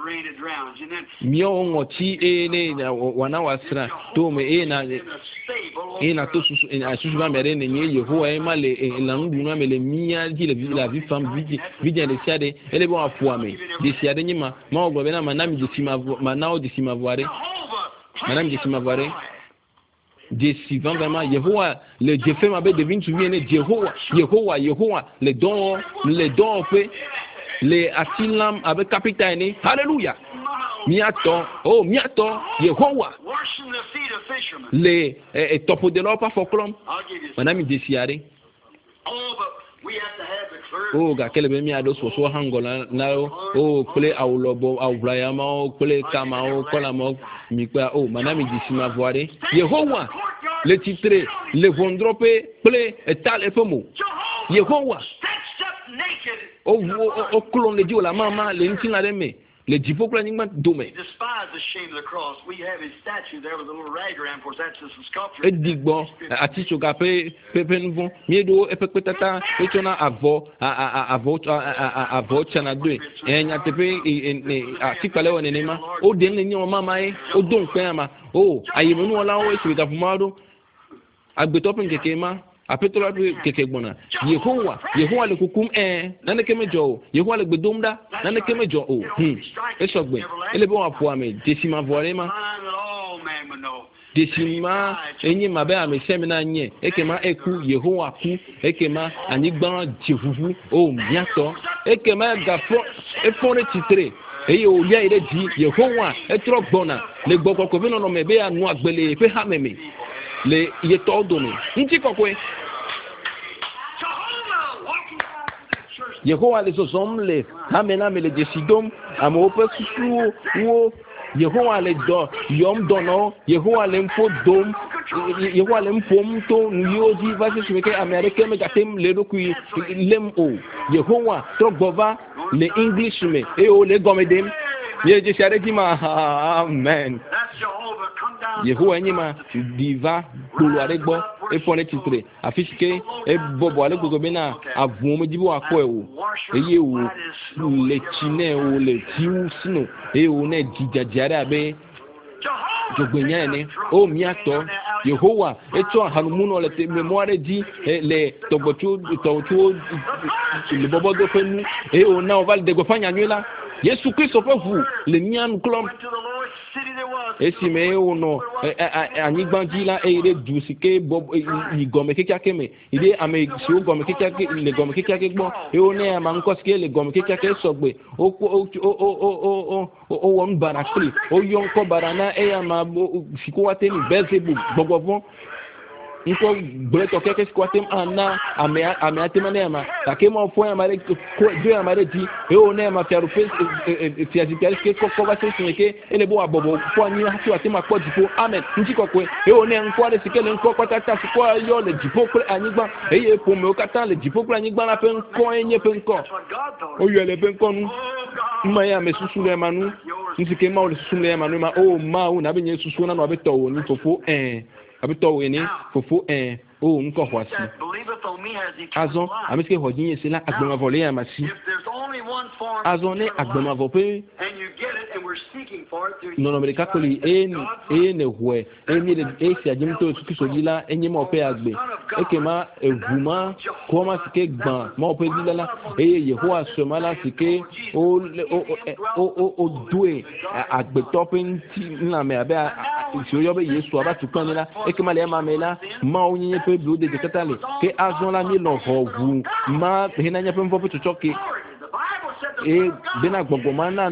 S1: mio ngoti e ne wana wasra to me e na e na to susu e susu ba mere ne nye Yehowa e ma le langu na me le mia di le la vie femme vidi vidi de siade e le bon afua me de siade nyima ma ogbo be na manami de sima manao de sima voire manami de sima voire décivant vraiment Yehowa le Dieu fait ma bête devine tu viens Yehowa Yehowa Yehowa les dons les dons fait les atilam avec capitaine alléluia miato oh miato Yehowa les et topo de l'or pas folklore madame desiare oh ga kele be mi ado so so hangola na oh kule awlobo awbrayama oh kule kama oh kola mo mi pa oh manami disima voire Yehowa le titre le vondrope ple etal efomo Yehowa oh oh klon le dio la mama le ntina de me le dipo kula nyima dome edigbo ati choga pe pepe nvon miedo epepe tata etona avo avo avo chana do enya tepe ati pale woni nema o de ni o mama e o don pe ama o ayemunu ola o e ta fumado agbetopin kekema apetolo keke gbona Yehowa Yehowa le kukum eh nane kemejo Yehowa le gbedomda nane kemejo o hm esogbe elebe wa po ame desima vorema desima enyi mabe ame semina nye ekema eku Yehowa ku ekema anigba jefufu o miato ekema gafo efone titre eye o lia ire di Yehowa etro gbona le gbokoko bi no no mebe anu agbele pe hameme le yeto domi nti kokwe Yehowa les hommes les amena me les décidons à mon peu sous ou Yehowa les do yom dono Yehowa les fo dom Yehowa les fom to nyo di va se que américain me gatem le do kui lem o Yehowa to gova le english me e o le gomedem ye je share di ma amen Yehowa nyima diva kuluare gbo e fone titre afisike e bobo ale gogo bena avun mo jibo akọ e wo eye wo le chine o le tiu sino e o ne dijajare abe jogbenya ne o miato Yehowa eto hanumuno le te memoire di le tobotu tobotu le bobo do fenu e o na o val de go fanya nyela Yesu Kristo fe vous le mian klom esi me uno anigbanji la ere dusike bob igome kekake me ide ame si o gome kekake le gome kekake gbo e o ne ama nko ske le gome kekake sogbe o o o o o o won barakli o yon ko barana e ama siko wateni bezebu gbogbon nko breto keke squatem ana ame ame atemane ma takema fo ya mare ko do ya mare di e o ne ma fiaru fe fiazitari ke ko ko ba se sineke ele bo abobo fo anyi hati atema ko dipo amen nti ko kwe e o ne nko ale sikele nko patata ko yo le dipo ko anyigba e ye po me o kata le dipo ko anyigba na pe nko enye pe nko o yo le pe nko nu ma ya me susu le manu nti ke ma o le susu le manu ma o ma o na be nye susu na no be to o ni fofo eh abito weni fofo eh o nko hwasi azon amiske hodin yesi la agbema vole ya masi azon ne agbema vope non non me kakoli e e ne hwe e mi de e si ajim to su kiso dila enye ma ope agbe e ke ma evuma ko ma sike gban ma ope dila la e Yehowa so mala sike o o o o due agbe topin ti na me abe si o yo be Yesu aba tu kan la e ke ma le ma me la ma o nyi pe blu de de katale ke azon la mi lo ho vu ma hina nya pe mvo pe choke e bena gbogbo ma na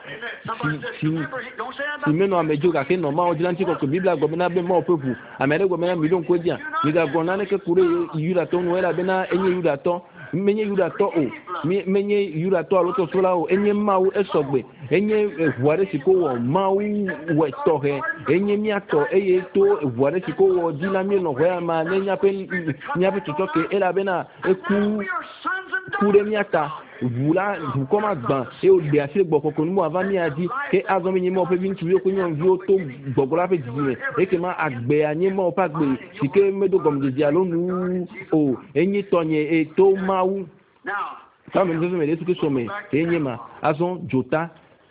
S1: si si meno amejo ka ke no ma o dilanti ko ko biblia go bena be ma opepu amere go bena million ko dia mi ga go na ne ke kure yura to no era bena enye yura to menye yura to o menye yura to alo to sola o enye ma o esogbe enye ehuare siko wo ma o we to he enye mi ato eye to ehuare siko wo dila mi no hwe ma ne nya pe nya pe to ke era bena eku kure mi ata vula vukoma gban e o de ase gbo kokon mu ava mi adi ke azon mi mo pe bi ntu yo ko nyon vi o to gbogola pe dime e ke ma agbe anye mo pa gbe sike medo gom de dia lonu o enyi tonye e to mawu ta me nzo me de tuke so me enyi ma azon jota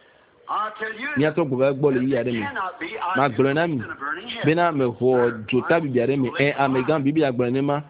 S1: ni ato gbo gbo le yi ade mi ma gbo na mi bena me ho jota bi biare mi e amegan bibi agbo ne ma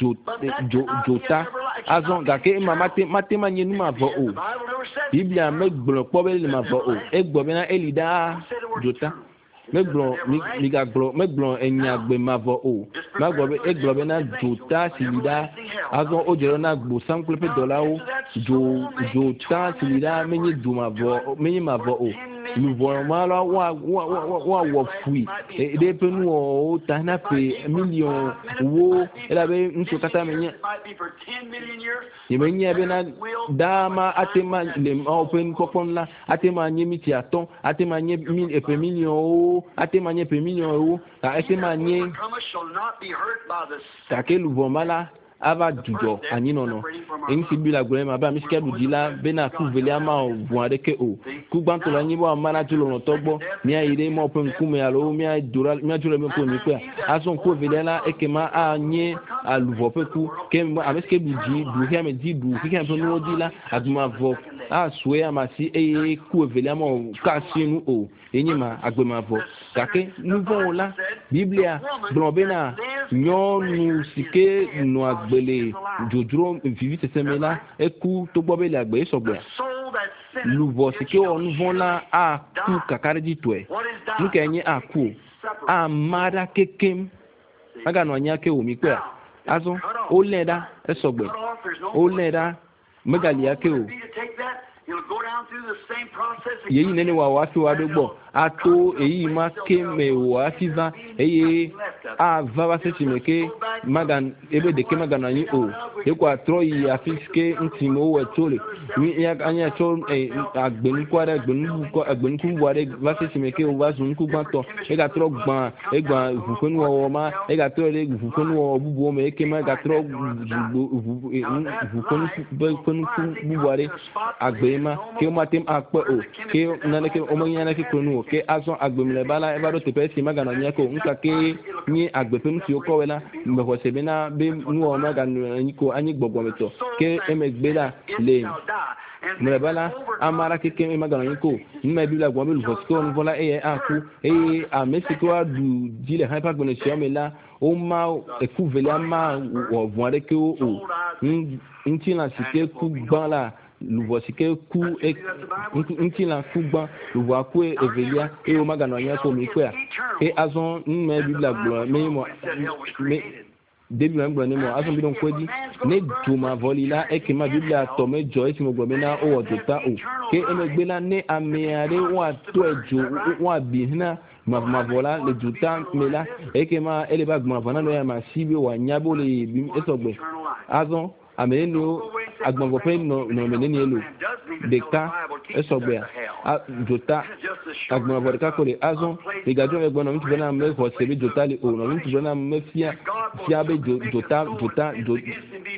S1: jota azon gake ma mate mate ma nyenu ma vo o biblia me gbo po be le ma vo o e gbo be na elida jota me gbo mi ga gbo me gbo enya gbe ma vo o ma gbo be e gbo be na jota silida azon o jero na gbo sample pe dollar o jo jota silida me nyi du ma vo me nyi ma vo o lu vo ma la wa wa wa wa fui e de pe nu o ta na pe million wo e la be nso kata me nyi ye me nyi be na dama atema le open popon la atema nyi mi ti aton atema nyi mil e pe million o atema nyi pe million o ta atema nyi ta ke lu vo ma la ava dujo ani nono en sibila gure ma ba mi skedu dila bena ku vele ama bu adeke o ku gbanto la nyibo amana tulo no togbo mi ayire mo pe nku me alo mi ay dura mi ajure me ko ni pe ason ku vele la ekema anye aluvo pe ku ke ame skedu di du hi ame di du hi kan pe no dila aduma vo a suwe amasi e ku vele ama ka sinu o enyima agbema vo kake nouveau la biblia blobena nyonu sike no agbele jojuro vivi tesemela eku to gbobele agbe sogbe nouveau sike o nouveau la a ku kakare di toe nuke enye a ku a mara kekem aga no anya ke o mi pe azo o leda esogbe o leda megali ake o yeyi nene wa wa fi wa do gbo ato eyi ma ke me wa fiza eye a va va se chimeke magan ebe de ke magan ani o e kwa tro yi afiske ntimo we tole mi ya anya to agbenu kwa da agbenu ko agbenu ku wa de va se chimeke o va zun ku gban to e ga tro gban e gban vukonu o ma e ga tro le vukonu o bubu o me e ke ma ga tro vukonu vukonu ku bubu wa de agbe ma ke o ma tem akpo o ke na ke o mo yana ke konu ke azon agbemle bala e ba do te pe si magana nya ko nka ke ni agbepe nti o ko wela mbe ko se bena be nu o magana ni ko anyi gbogbo meto ke emegbe la le mbe bala amara ke ke magana ni ko nme bi la gbo be lu fosko ni vola e aku e a mesiko du dile hyper gbone si o me la o ma e ku vele ma o voare ke o nti la sike ku gban la luvo sike ku e nti la ku gban luvo aku evelia e o magana anya ko mi kwa e azon nme biblia gbo me mo me debut ngbo ni mo azon bi don kwedi ne duma volila e ke ma biblia to me joy ti mo gbo me na o odota o ke e me gbe la ne amiare wa to ejo wa bi na ma ma vola le juta mela e ke ma ele ba gbo vana no ya ma sibi wa nyabo le bi esogbe azon ameno agbongo pe no no meneni elo deka esogbe a jota agbongo vodka ko le azon e gajo e gbona mtu na me ho sebe jota le o no mtu na me fia fia be jota jota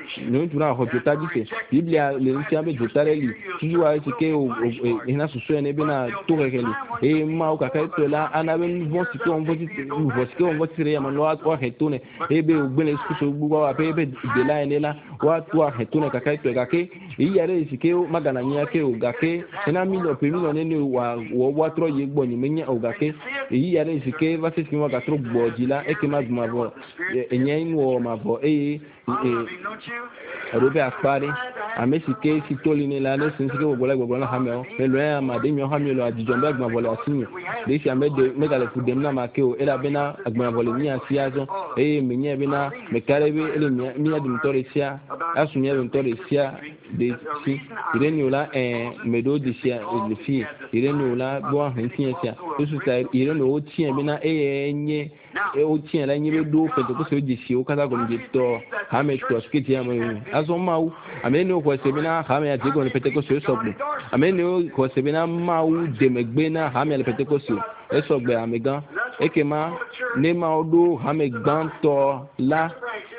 S1: no tura ho jota dise biblia le ntia be jota reli tuwa sike o ina susu ene be na to rekeli e ma o kaka to la ana be bon sike on voti on voti sike on voti re ma no atwa hetone e be o gbele susu gbugo wa be be de la ene la wa atwa hetone kaka to gake e yare sike o magana nya ke o gake ina million pe million ene wa wo wa tro ye gbo ni menya o gake e yare sike va se sike wa ga tro gbo di la e ke ma ma vo enye inu ma vo e robe akpari amesike si tolini la ne sinsike bobola bobola hameo pelo ya mademi hamelo adijombe agba bola asinyo de si amede megale fudem na makeo ela bena agba bola ni asiazo e menye bena mekarebe ele mi adum toresia asunya dum toresia de si ireniola eh medo de sia de fi ireniola bo hantia sia so sa ireno o tie bena e enye e o tie la nyi be do fe to so de si o kata gom de to hame to skiti ya mo azo mau amene ko sebina hame ya digo ne pete ko so sogbe amene ko sebina mau de megbe na hame le pete ko so e sogbe amegan ekema ne ma odo hame gan to la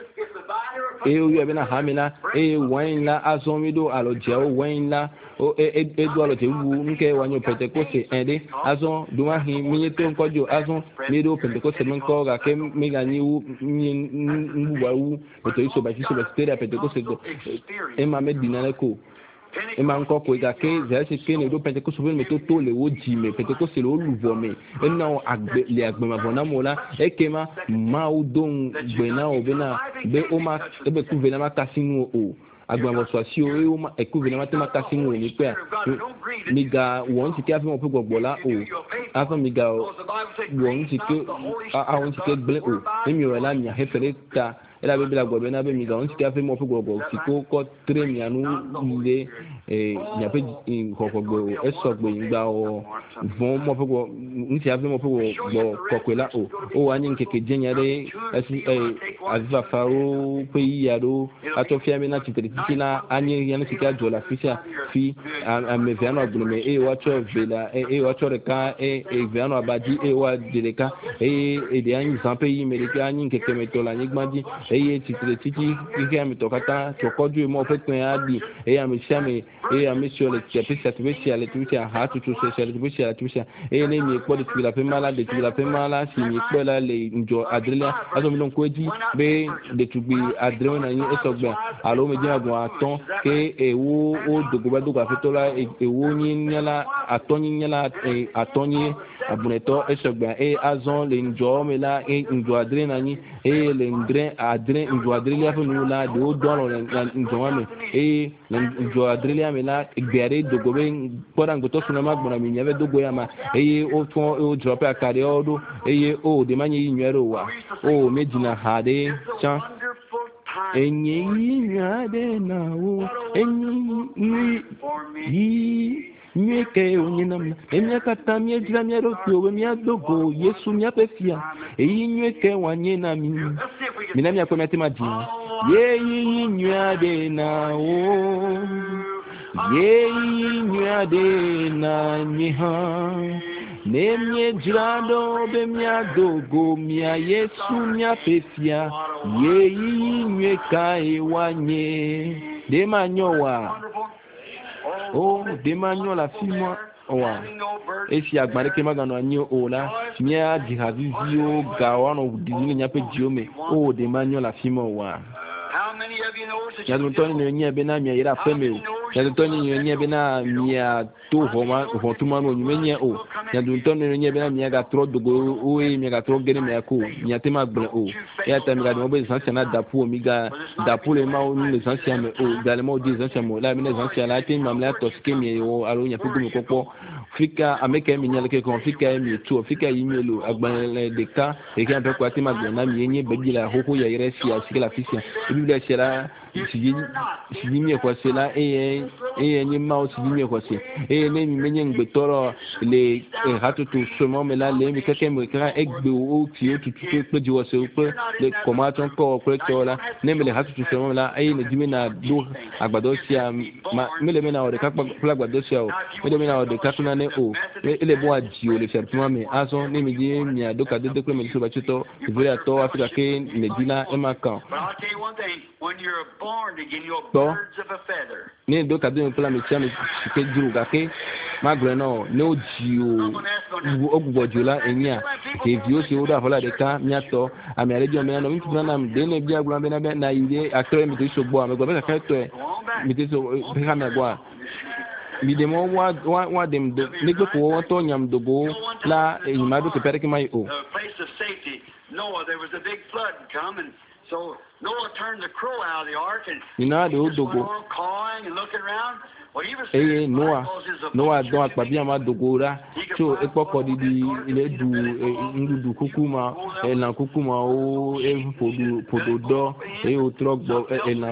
S1: e o yo bena hame la e wine la azo mi do alo je o wine la o e e do alo te wu nke wanyo pete ko se ende azo duma hi mi to nkojo azo mi do pete ko se nko ga ke mi ga ni wu mi ngwa wu to iso ba iso ba stera pete ko se do e ma me dinale ko e ma nko ko ga ke ze se ke ne do pete ko so me to to le wo ji me pete ko se lo luvo me e na agbe le agbe ma bona mola e ke ma ma u don gbe na o be na be o ma e be ku ve na ma kasinu o agbamo so asi o e o ma e ku ve na ma te ma kasinu ni pe ni ga won ti ke afi mo pe gbogbo la o afa mi ga won ti ke a won ti ke gble o e mi o la mi a hefere ta ela be bila gobe na be mi ga on ti afi mo pe gbogbo ti ko ko tre mi anu ile eh ya pe ko ko gbo e so gbo ngba o von mo pe go nti afi mo pe go ko ko la o o wa ni nkeke jenya re asi eh aziva faro pe ya do atofia mi na ti ti na ani yana ti ka jola fisha fi am viano abulume e wa cho vela e wa cho reka e e viano abadi e wa deleka e e de ani zampe yi merika ani nkeke metola ni gbadi e ti ti ti ki ami tokata tokoju mo fe tun adi e ami siame e ami sio le ti pesa ti besi ale ti a ha tu tu se le ti besi ale ti besi e ne mi po de ti la pe mala de ti la pe mala si mi po la le njo adrelia aso mi don ko ji be de tu bi adrelia na yin esogba alo me je agun aton ke ewo o dogoba dogo afetola ewo yin nyala aton yin nyala aton yin abuneto esogba e azon le njo me la e njo adrelia na yin e le ndre adrelia njo adrelia fe nu la de o don lo njo me e njo adrelia me la gbere dogobe poda ngoto suna magbona mi nyave dogo ya ma e o fon o drop akade odo e o de manye yin nwere wa o mejina hade chan enyi nyade na wo enyi yi nyeke onyenam emia kata mi ejira mi roto we mi adogo yesu mi apefia eyi nyeke wanye na mi mi na mi akwa mi atema di ye yi nyade na wo ye yi nyade na nyiha ne mi ejira do be mi adogo mi yesu mi apefia ye yi nyeka e wanye de manyowa oh de manyo la fimo owa esi agbare ke magano anyo ola mia jihazizio gawano dizini nyape jiome oh de manyo la fimo wa ya dutoni ne nye bena mia ira peme ya dutoni ne nye bena mia to homa hotuma no nyenye o ya dutoni ne nye bena mia ga tro dogo o e mia ga tro gere mia ko mia tema ble o ya ta mi ga mo be sanse na dapu o mi ga dapu le ma o ni sanse me o ga le ma o di sanse mo la mi ne sanse la tin mam la to ske mi o aro nya fu mi popo fika ameke mi nyale ke kon fika mi tu fika yi mi lo agban de ka e ke ampe kwa ti ma gbe na mi yenye beji la hoko ya ire si a sikela fisia biblia sera sigi sigi mi ko sela e e ni ma o sigi mi ko se e ne mi menye ngbe toro le hatutu seulement mais là les quelqu'un me kra egbe o ti o tutu pe di wo se pe le comment ton ko pe to la ne me le hatutu seulement là ay ne dimi na do agbado sia me le me na o de ka pla agbado sia o me le me na o de ka tuna ne o ele bo aji o le sertuma me aso ne mi di mi ado ka de de ko me so ba chito vile to afrika ke ne dina e ma kan
S2: when you're born again you're birds of a feather
S1: ni do ka de pla me sia me ke duru ga ke magre no no ji o ogugbo jola enya ke vi o se o da fola de ka mi ato ami arejo me no mi tuna na de ne bia gura be na be na ide akere mi to so gbo am gbo be ka to e mi te so be ka me gbo mi de mo wa wa dem do ni gbe ko won to nyam dogo la e ma do ke pere ke mai o
S2: place of safety. Noah, there was a big flood coming, so Noah turned the crow out of the ark and
S1: you know
S2: he
S1: do
S2: just went
S1: dogo
S2: on cawing and looking around. Well, he was
S1: eh Noah Noah do akpa bi ama dogo ra so e poko di di ile du ndudu kukuma e na kukuma o e podu pododo e o trogbo e na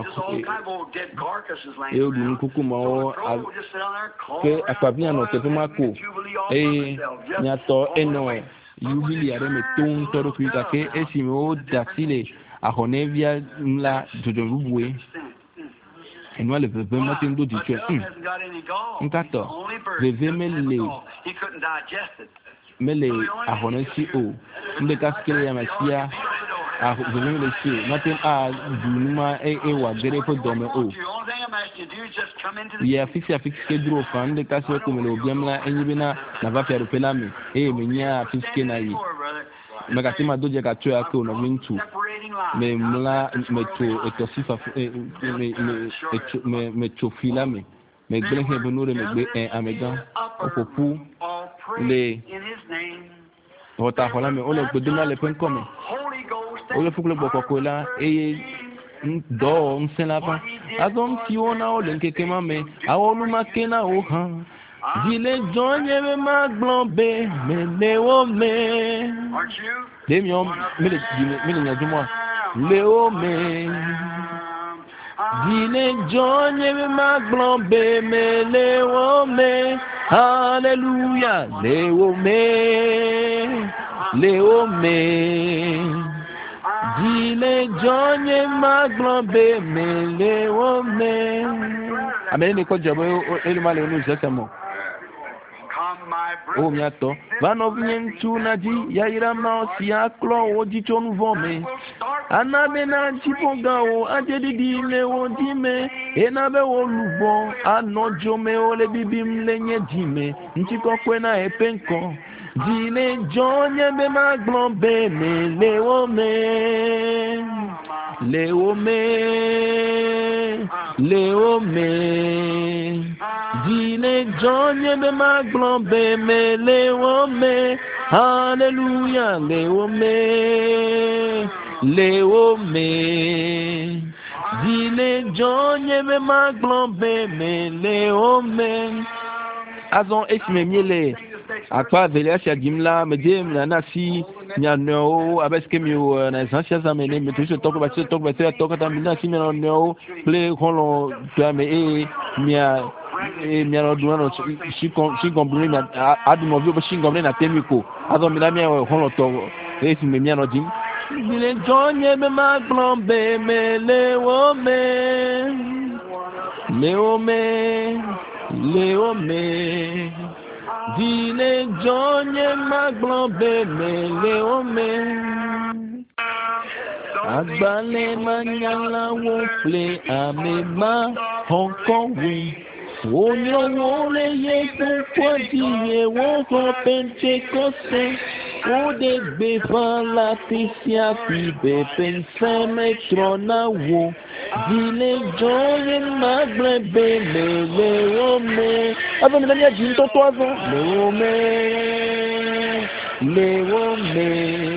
S1: e o du kukuma o ke akpa bi ano te ma ko e nyato eno yubili are me ton toro kuika ke esime o dasile ahonevia la jojoruwe enwa le bebe matin do di tue nkato bebe mele mele ahonesi o nde kaskele ya masia a bebe mele si matin a dunuma e e wa gere po dome o ya fixi a fixi ke duro fan nde kaswe ko mele obiamla enyibina na va fiaru pelami e menya fixi na yi magatima doje ka tue ake ono mintu me mla me to eto sifa me me me to filame me gbe he bonore me gbe amegan opopu le ota hola me ole gbe dina le pen come ole fukule boko ko la e do nsela pa azon ti ona ole nkeke ma me awonu makena o han Dile jonye me maglombe me leo me. Demion me le me le nyaduma leo me. Dile jonye me maglombe me leo me. Hallelujah leo me. Leo me. Dile jonye maglombe me leo me. Amen ni ko jabo elima le onu jesemo. O miato vano vientu naji yaira ma si aklo oji chonu vome anabe na chiponga o ajedi di me o di me enabe o lubo anojo me o le bibim lenye di me nchiko kwena epenko dile jonye be maglombe me le o me le o me le o me dile jonye be maglombe me le o me hallelujah le o me le o me dile jonye be maglombe me le o me azon esme miele akpa velia jimla medem na nasi nyano abeske mi na essentiel za mene me tuso toko ba toko ba toko ta mina si no no play holo to me e mia e mia no duano si kon si komprime na adimo bi si komprime na temiko ado mi la mia holo to e si me mia no jim dile jonye be ma glombe me le o me le o me le o me dile jonye maglombe me le o me agbale manyala wo fle amema Hong wi onyo wo le ye kwa diye wo ko pentecoste o de gbe fan la tisia fi be pense metrona wo dile jonye maglombe me le o me avant de venir dire ton toison le o me le o me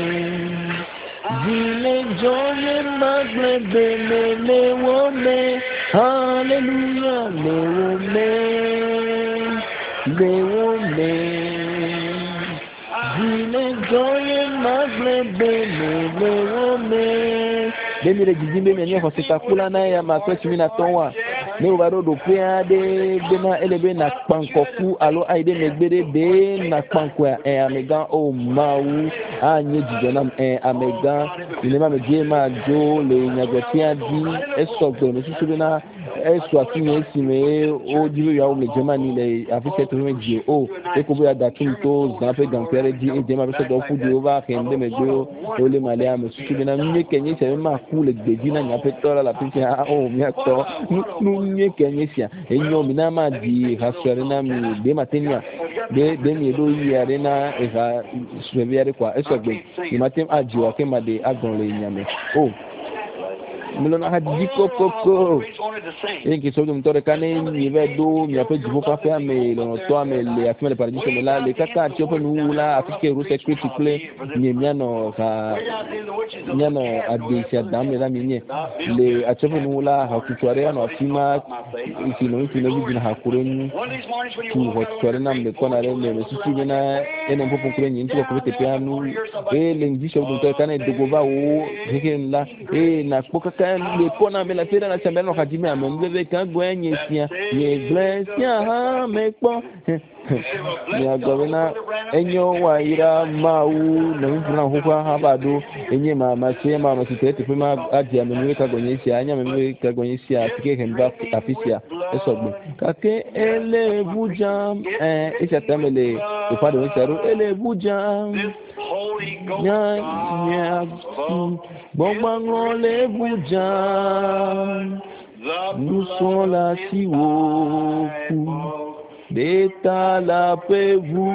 S1: dile jonye maglombe me le o me hallelujah le o me le o me dile jonye maglombe me le o me demi le gizimbe menye ko sitakula na ya makwesi mina tonwa ne va do do pia de de na elebe na kpankoku alo aide megbede de na kpanko e amega o mawu anye jijonam e amega ne ma meje ma jo le nyagotia di esogbe no susu na eso asinye esime o jiwe ya o meje ma ni le afise to meje o e ko boya datum to zampe gampere di e de ma beso do fu di over kende megbe o le male am susu na nye kenye se ma ku le gbeji na nyape tora la pisi a o mi ato nu nye kenye sia enyo mi na ma di hasere na mi de matenia de de mi do yi arena e ha subeviare kwa esogbe ni matem ajiwa ke ma de agon le nyame o milona hadji kokoko enki so dum tore kane ni vedo mi ape jibo pa fe ame lo to ame le afime le paradiso me la le kaka ti open ula afike ru security play ni miano ka miano adisia dame la minye le achope ula ha kutuare no afima ikino ikino bi na hakuren tu hotuare na me kona le le susu na ene mpopo kure ni ntu ko te piano e le ngi so dum tore kane de go ba o heken la e na poka le pona me la fera na chambela no kadime amembebe kan gwenye sia ye glesia ha mekpo ya governor enyo wa ira mau na mfuna hukwa habado enye mama sema mama sitete pema adia memwe ka gwenye sia anya memwe ka gwenye sia tike hemba afisia esogbe kake ele bujam eh isa tamele upade wesaro ele bujam nya nya gbogbo le bujam nusola siwoku Deta la pevu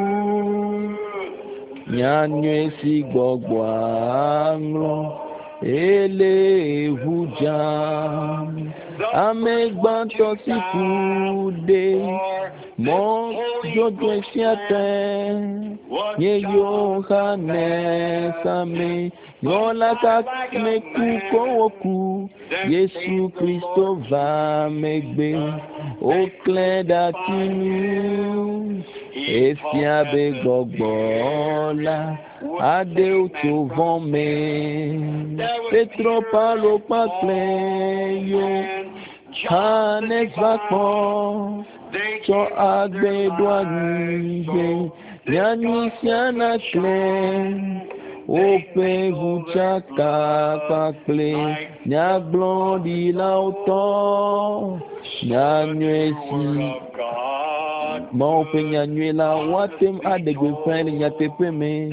S1: nyanywe si gbogbo anglo ele hujam amegbanto si kude mo jojo siate ye yo hane same yola ka me ku kowoku Yesu Kristo va megbe o kleda tinu esia be gbogbola ade o to von me petro palo pakle yo hanes vakon cho agbe do agbe yani siana kle Ope vuchaka pakle nya blondi lauto nya nwesi ma ope nya nwela watem adegbe fene nya tepe me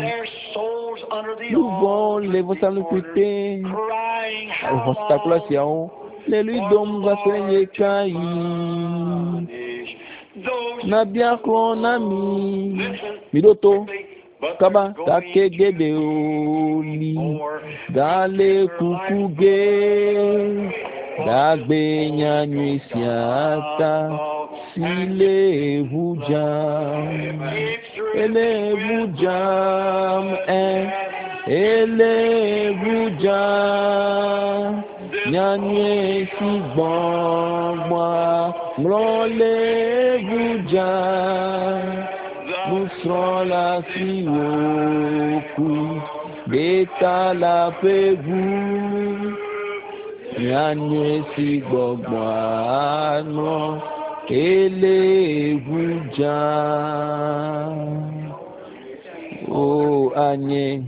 S1: lugo le vosalu kute hostakula siao le lui dom va kwenye kai na bia klo na mi midoto kaba takegede oli dale kukuge dagbe nyanyu isiata sile hujam ele hujam eh ele hujam nyanyu isi gbogbo mlole hujam Musrola si woku Deta la pevu Nyanye si gbogbo ano Ele vuja O anye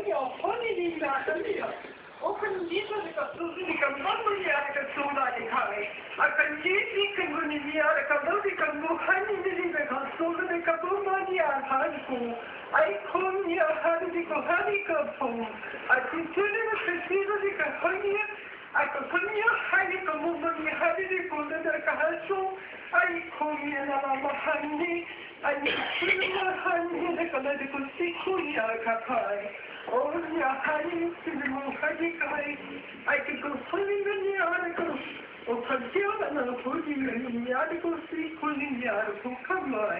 S1: I come here, how did you go? How did you go? I continue to see that you can come here. I can come here, how did you go? How did you go? I come here, and I'm a honey. I need to my honey, and I can let you go see who you are. Oh, yeah, honey, to the moon, honey, I can go swimming in the article. Oh, come here, and I'll put you in the article, see who you are. Come on.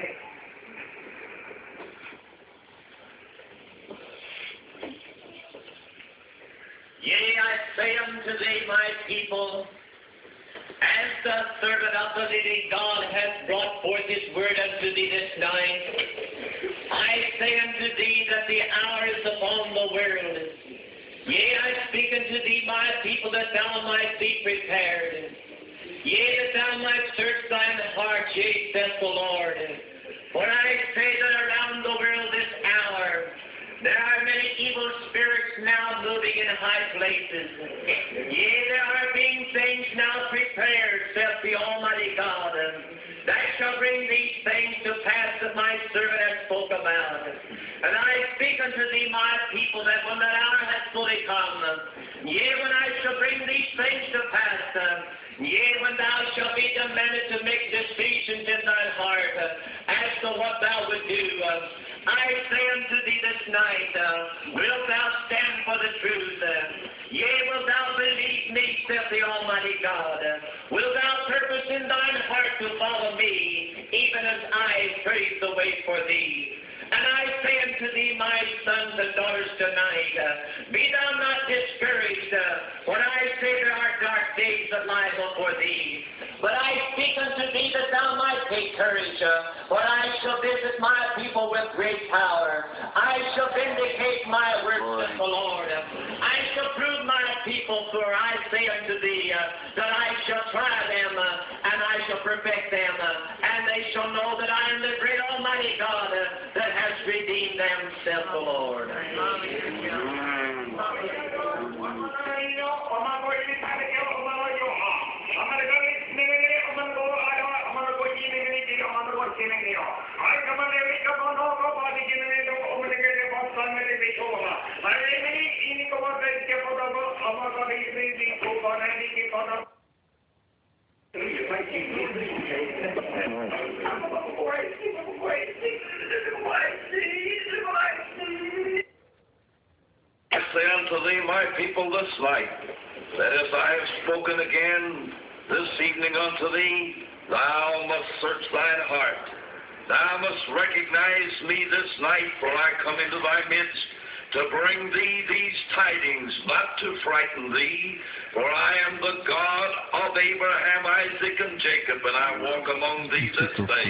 S3: Yea, I say unto thee, my people, as the servant of the living God hath brought forth his word unto thee this night, I say unto thee that the hour is upon the world. Yea, I speak unto thee, my people, that thou might be prepared. Yea, that thou might search thine heart, yea, saith the Lord. For I say that around the world this hour, there are many evil spirits now moving in high places. Yea, there are being things now prepared, saith the Almighty God, that shall bring these things to pass that my servant has spoke about. And I speak unto thee, my people, that when that hour has fully come, yea, when I shall bring these things to pass, yea, when thou shalt be demanded to make decisions in thine heart as to what thou would do, I say unto thee this night, uh, wilt thou stand for the truth? Uh, yea, wilt thou believe me, saith the Almighty God? Uh, wilt thou purpose in thine heart to follow me, even as I pave the way for thee? And I say unto thee, my sons and daughters, tonight, uh, be thou not discouraged, uh, when I say there are dark days that lie before thee. But I speak unto thee that thou might take courage, uh, for I shall visit my people with great power. I shall vindicate my words with the Lord. I shall prove my people, for I say unto thee, uh, that I shall try them, uh, and I shall perfect them, uh, and they shall know that I am the great Almighty God uh, that has redeemed them, saith the Lord.
S4: I say unto thee, my people, this night, that as I have spoken again this evening unto thee, thou must search thine heart. Thou must recognize me this night, for I come into thy midst to bring thee these tidings, not to frighten thee, for I am the God of Abraham, Isaac, and Jacob, and I walk among thee this day.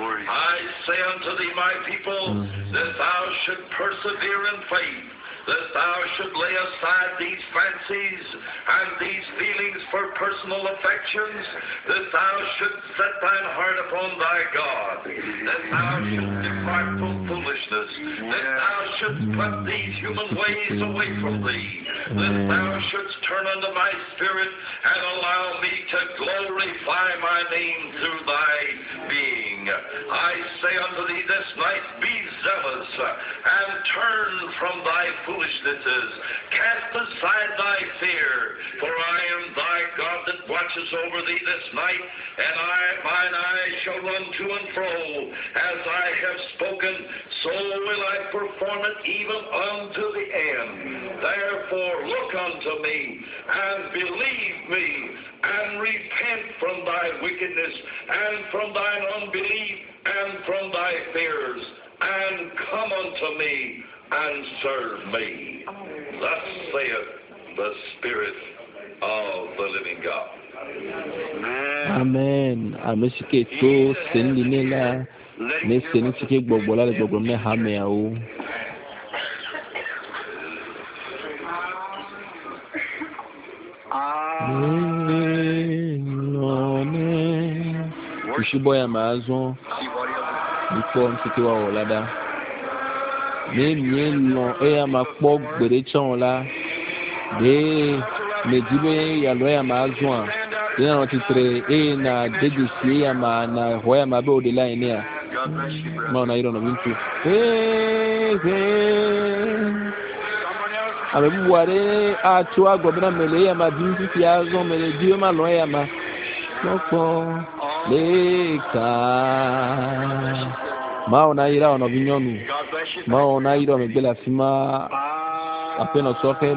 S4: I say unto thee, my people, that thou should persevere in faith, that thou should lay aside these fancies and these feelings for personal affections, that thou should set thine heart upon thy God, that thou should depart from foolishness, that thou shouldst put these human ways away from thee, that thou shouldst turn unto my spirit and allow me to glorify my name through thy being. I say unto thee this night, be zealous and turn from thy foolishnesses. Cast aside thy fear, for I am thy God that watches over thee this night, and I, mine eyes shall run to and fro. As I have spoken, so will I perform it even unto the end. Therefore look unto me, and believe me, and repent from thy wickedness, and from thine unbelief, and from thy fears, and come unto me, and serve me. Thus saith the Spirit of the living God.
S1: Amen. Amesike to senline la ne seni sike gbogbo la gbogbo me ha me o. Kushiboya mazo before msike wa olada. Ne mie no e ma kpo gbere chon la de me dibe ya lo ya mazo a ya no titre e na dedisi ya ma na hoya ma be odela ene a ma na iro no bintu eh eh abe buare a tu agobna mele ya ma bintu ti azo mele dibe ma lo ya ma loko leka ma ona ira ono binyonu ma ona ira me bela fima apeno soke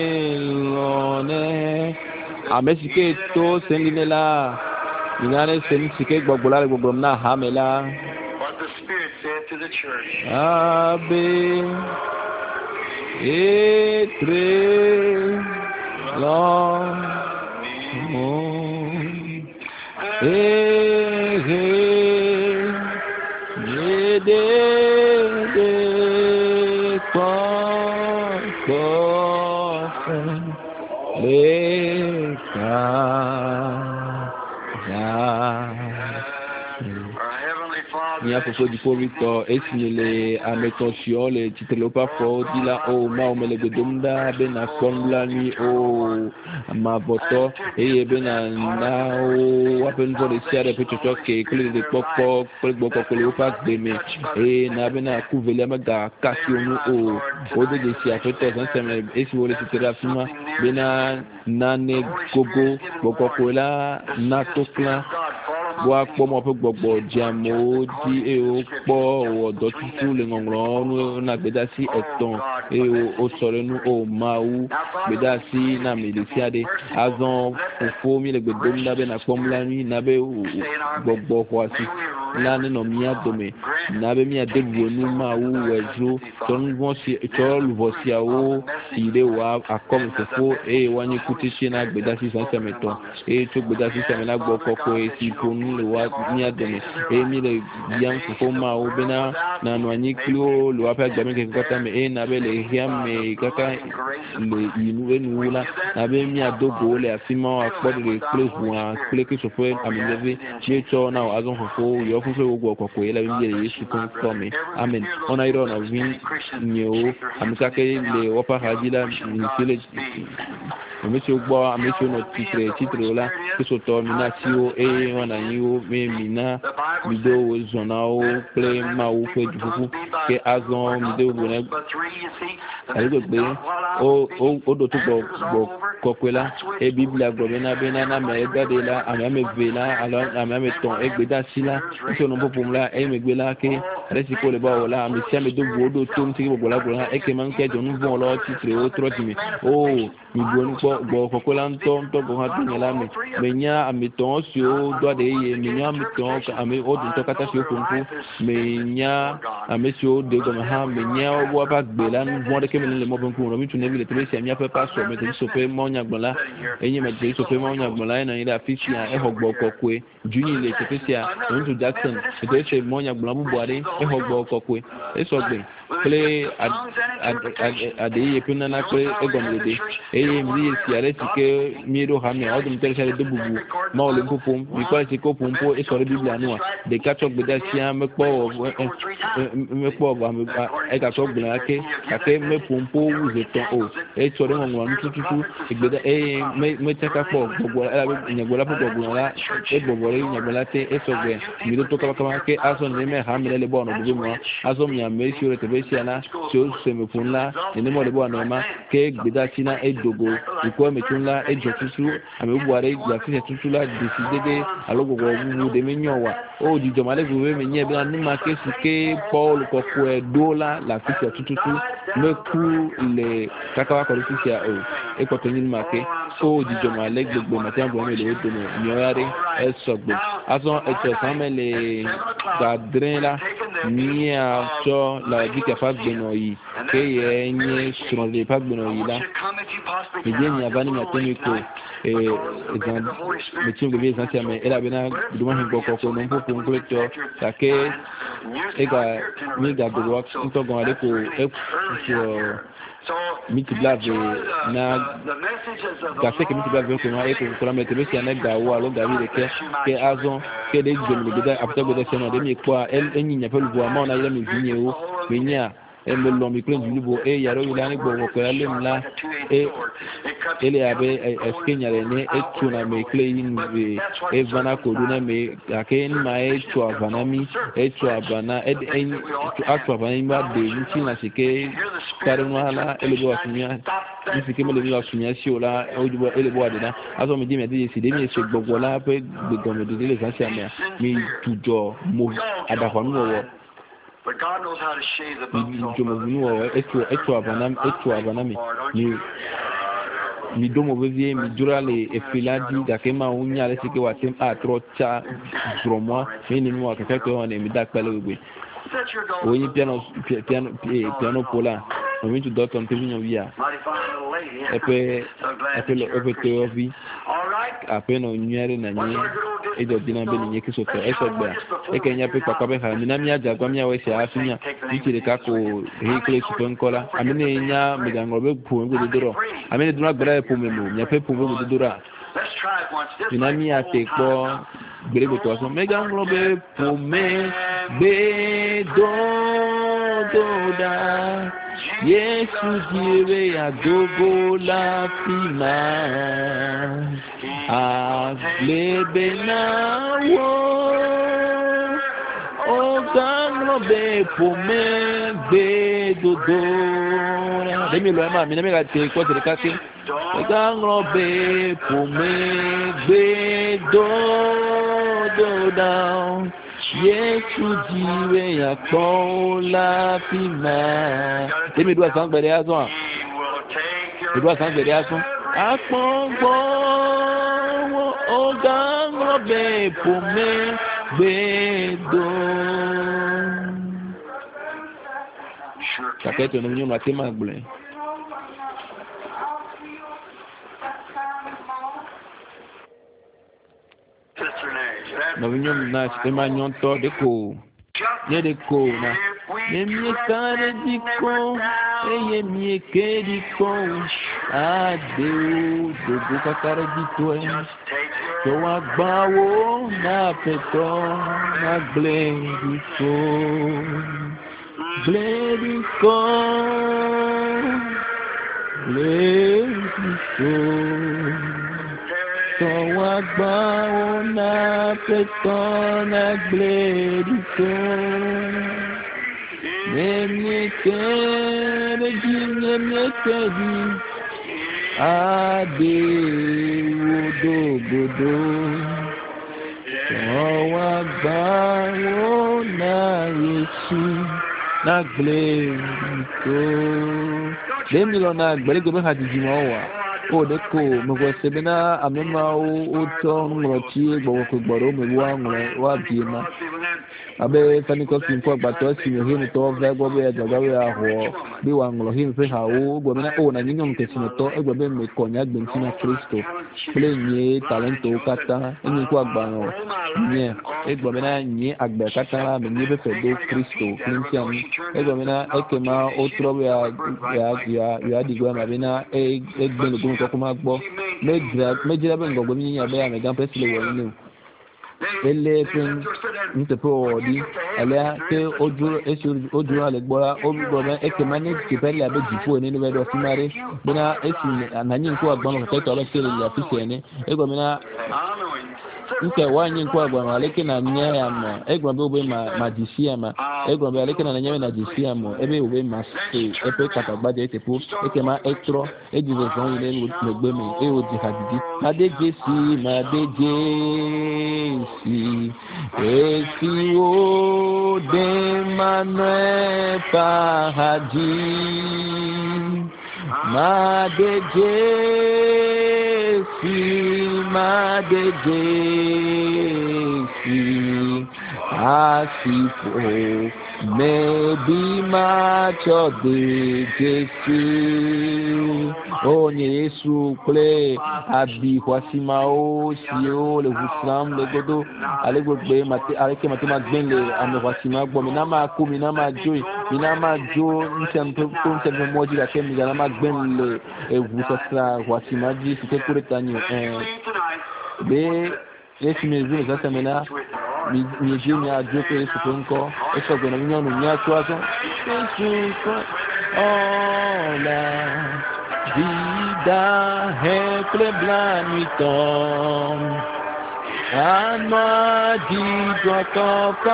S1: melone amesike to senlinela inane senisike gbogbola gbogbo na hamela.
S2: What the Spirit said to the church.
S1: Abe etre lo mo ehe de de kwa kwa leka Mia fofo di povito esinyele ametonsio le titelo pa fo dila o ma o mele godumda bena konla ni o ma boto e bena na o apen vo de siare pecho ke kule de popo kule boko kule pa gbeme e na bena kuvele ma ga kasio nu o o de de sia feto san seme esi wo le titera fima bena nane gogo boko kula na tokla wa po mo pe gbogbo jamo di e o po o do tutu le ngongro nu na gbeda si eton e o sore nu o mau gbeda si na milisiade azon fofo mi le gbedo na be na pomla ni na be gbogbo kwa si la ni no mi adome na be mi adebu nu mau wezo ton won si to luvo si awo ire wa akom fofo e wani kuti na gbeda si san semeton e to gbeda si semena gbo koko e si ponu le wa ni adome e mi le bian fofo ma o bena na no anyi klo lo apa gba me ke kata me e na be le hiam me kaka le inu enu la na be mi adogo le afima akpo de klo bua kle ke so fe amileve mi cho na o azon fofo yo fofo ogo okoko e la bi le yesu kon come amen ona iro na vin nyo amika ke le opa hadila ni sele Monsieur Bois, Monsieur notre titre, titre là, que ce soit minatio et on a eu mina, vidéo zonao, play mao fait du coup, que azon, vidéo bonnet, avec le bé, au au au d'autres bo coquela, et bible la gobena benana, mais regardez là, à même vela, alors à même temps, et beda sila, que non pour là, et me bela que, reste pour le bas là, mais si à me deux bodo, tout, c'est pour la bola, et que manque de nous bon là, titre, autre, oh, mi bon bo ko kolanto to go hatu nyala me menya amiton sio do de ye menya amiton ame o do kata sio funku menya amesio de go ha menya wo ba gbela nu de kemele le mo funku no mi tu ne bi le tebe si amia pe paso me te so pe mo nya gbala enyi me te so pe mo nya gbala na ira fisia e hogbo kokwe junyi le te sia no to Jackson e te se mo nya gbala bu boare e hogbo kokwe e so gbe play ad ad ad ye pina na play e gomede e mi si are sike miro ha me odum tere sare dububu ma ole popom because se ko pompo e sore biblia no de catch up with that sia me po me po ba me e ka so gbina ke ka ke me pompo uze to o e sore ngwa ntu tutu e gbeda e me me taka po gbogbo ala nyagbola po gbogbo la e gbogbo re nyagbola te e so gbe mi do to ka ka ke aso ne me ha me le bo no dubu mo aso mi ame si ore te be sia na so se me funla ne mo le bo no ma ke gbeda china e dogo iko me tunla e jotusu ame buare ya fi tutu la décider de alogogo wu de menyowa o di jomale guwe menye bi an ma ke sike Paul ko ko e dola la fi tutu me ku le kakawa ko fi sia o e ko to ni ma ke o di jomale gbogbo ma tan bo me le do no nyoyare e sogbo aso e to samele gadrin la ni a so la di ka fa gbeno yi ke ye nye sur le pa gbeno yi la mi bien ya bani ma temiko e ezan me tim de vez antia me ela bena duma hin boko ko non po po ngleto ta ke e ga mi ga do wax nto go ale ko e mi ti blave na ga se ke mi ti blave ko na e ko ko la me tebe si anega wa lo ga mi de ke ke azon ke de gbe mi de apta go de se no de mi kwa el enyinya pelu bo ma na ile mi vinye o mi nya e me lo mi klen julibo e yaro ila ni gbo ko la le mla e ele abe eskenya le ne e tuna me klen e vana ko duna me aken ma e tu avana mi e tu avana e en tu atu avana ma de nti na sike kare no hala ele bo asumia ni sike me le mi asumia si ola o jubo ele bo adena aso mi di me di si de mi se gbogbo la pe gbogbo me de le sansia me mi tujo mo adakwa nu wo
S2: But God knows how to shave the bumps off of
S1: mi eto eto abanam eto abanami ni mi domo bezie mi durale e filadi da ke ma unya le sike wa tem a trocha dromo mi ni mo ka ka ko ne mi da pele gbe o yin piano piano piano pola o mi tu doctor te vinyo via e pe e pe lo e pe te ovi apeno nyere na nyi e do dina be ni ke so to e so gba e ke nya pe kwa kwa be ha mi na mi aja gwa mi awe se afinya ti tire ka ko he kle su pen kola amene nya mi ga ngobe pu ngo de doro amene duna gbara pu me mo nya pe pu ngo de doro
S2: Let's try it once. Just
S1: Mina
S2: like
S1: mi
S2: the
S1: ate
S2: old
S1: ko
S2: time.
S1: gbèrègbè tó sọ mẹga ń lọbẹ pòmẹ gbé dòdòdà Yéṣu jire àgógó láfi máa àgbègbè náà wò ọgá ń lọbẹ pòmẹ gbé dòdòdà. Dèmi lọ ẹ máa mi ní mẹga tẹ kọ́ tẹ̀lé káké. Mẹga ń lọbẹ pòmẹ gbé dòdòdà. Yéṣu jire àpọ̀ láfi máa. Dèmi dùn àsán gbẹ̀rẹ̀ yá sọ́n à. Dùn àsán gbẹ̀rẹ̀ yá sọ́n. Àpọ̀ngbọ̀ ọ̀gá ọ̀bẹ pòmẹ́ gbẹ̀dọ̀. Kàkẹ́tọ̀ ní ọmọ àti máa gbẹ̀rẹ̀. Novinho na sistema nyonto de ko ne de ko na ne mi kare di ko eye mi ke di ko ade o do do ka kare di to e to agbawo na peto na gle di ko gle di ko gle di ko so agbawo na petona gledito nemekere di nemekedi ade wodogodo so agbawo na Yesu na gledito demilo na gbelegbe be hadiji mo wa o de ko mo ko sebena amema o o to ngroti gbo ko gboro mo wa ngre wa bi ma abe fani ko sin ko gba to si mi hin to ve go be jaga we aho bi wa ngro hin fe ha o gbo na o na nyinyo nke sin to egbo be me ko nya gbe sin Kristo ple nye talento kata ni ko agba no nye egbo be na nye agba kata me nye be fe do Kristo Christian egbo be na ekema o tro ya ya ya ya digwa ma be na egbe lo ko kuma gbo mejira mejira be ngogbo mi nya be ya me gan pesile wo ni ele pen nte po odi ele ke oju esu oju ale gbora obi gbo me e ke manage ke pele abe jifu ni ni be do simare bina esi ananyi nko agbon ko teto ala sele ya fise ni e gbo me na nke wanyi nko agbon ale ke na nya ya mo e gbo be obe ma magisia ma e gbo be ale ke na nya na magisia mo e be obe ma se e pe kata gbaje te po e ke ma etro e di ze fon ile ni gbe me e o di hadidi ade jesi ma de si esi o de Manuel Pahaji ma de jesi ma de jesi asifo maybe macho de jesi onye Yesu play abi kwasima o si o le vusram le godo ale gbogbe mate areke mate ma gben le ame kwasima gbo mi na ma ku mi na ma jo mi na ma jo nsem to nsem moji la ke mi na ma gben le e vusasra kwasima ji si ke kure tanyo eh be Yesu me zile sasa mena mi mi je mi ajo pe Yesu ko nko e so gbe na mi nyonu mi ato aso Yesu ko ola vida heple blanuiton anwa di doko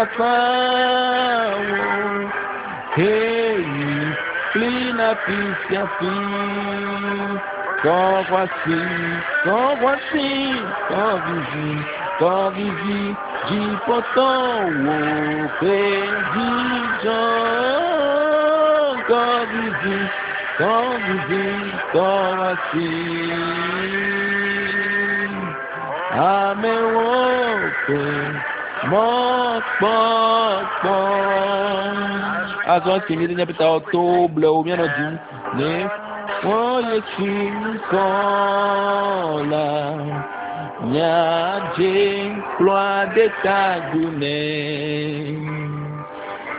S1: kafawo hey plina pisia fi ko wasi ko wasi ko vivi ko vivi ji potom wo pe ji jo ko vivi ko vivi ko wasi ame wo pe mo po po azo ti mi ni peta to ble o mi no ju ne oye chinkola nyaje ploa de tagune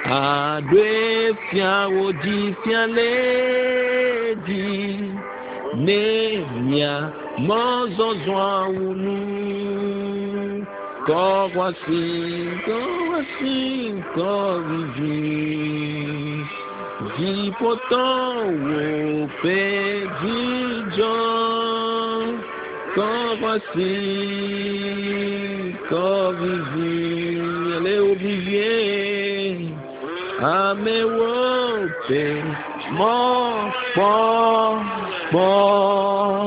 S1: adwe fia oji fia ledi Nemia Mozozwa unu Kowasi Kowasi Kovivi Dipoton wo pedijo Kowasi Kovivi Ale oblivier Amewope Mo Po Po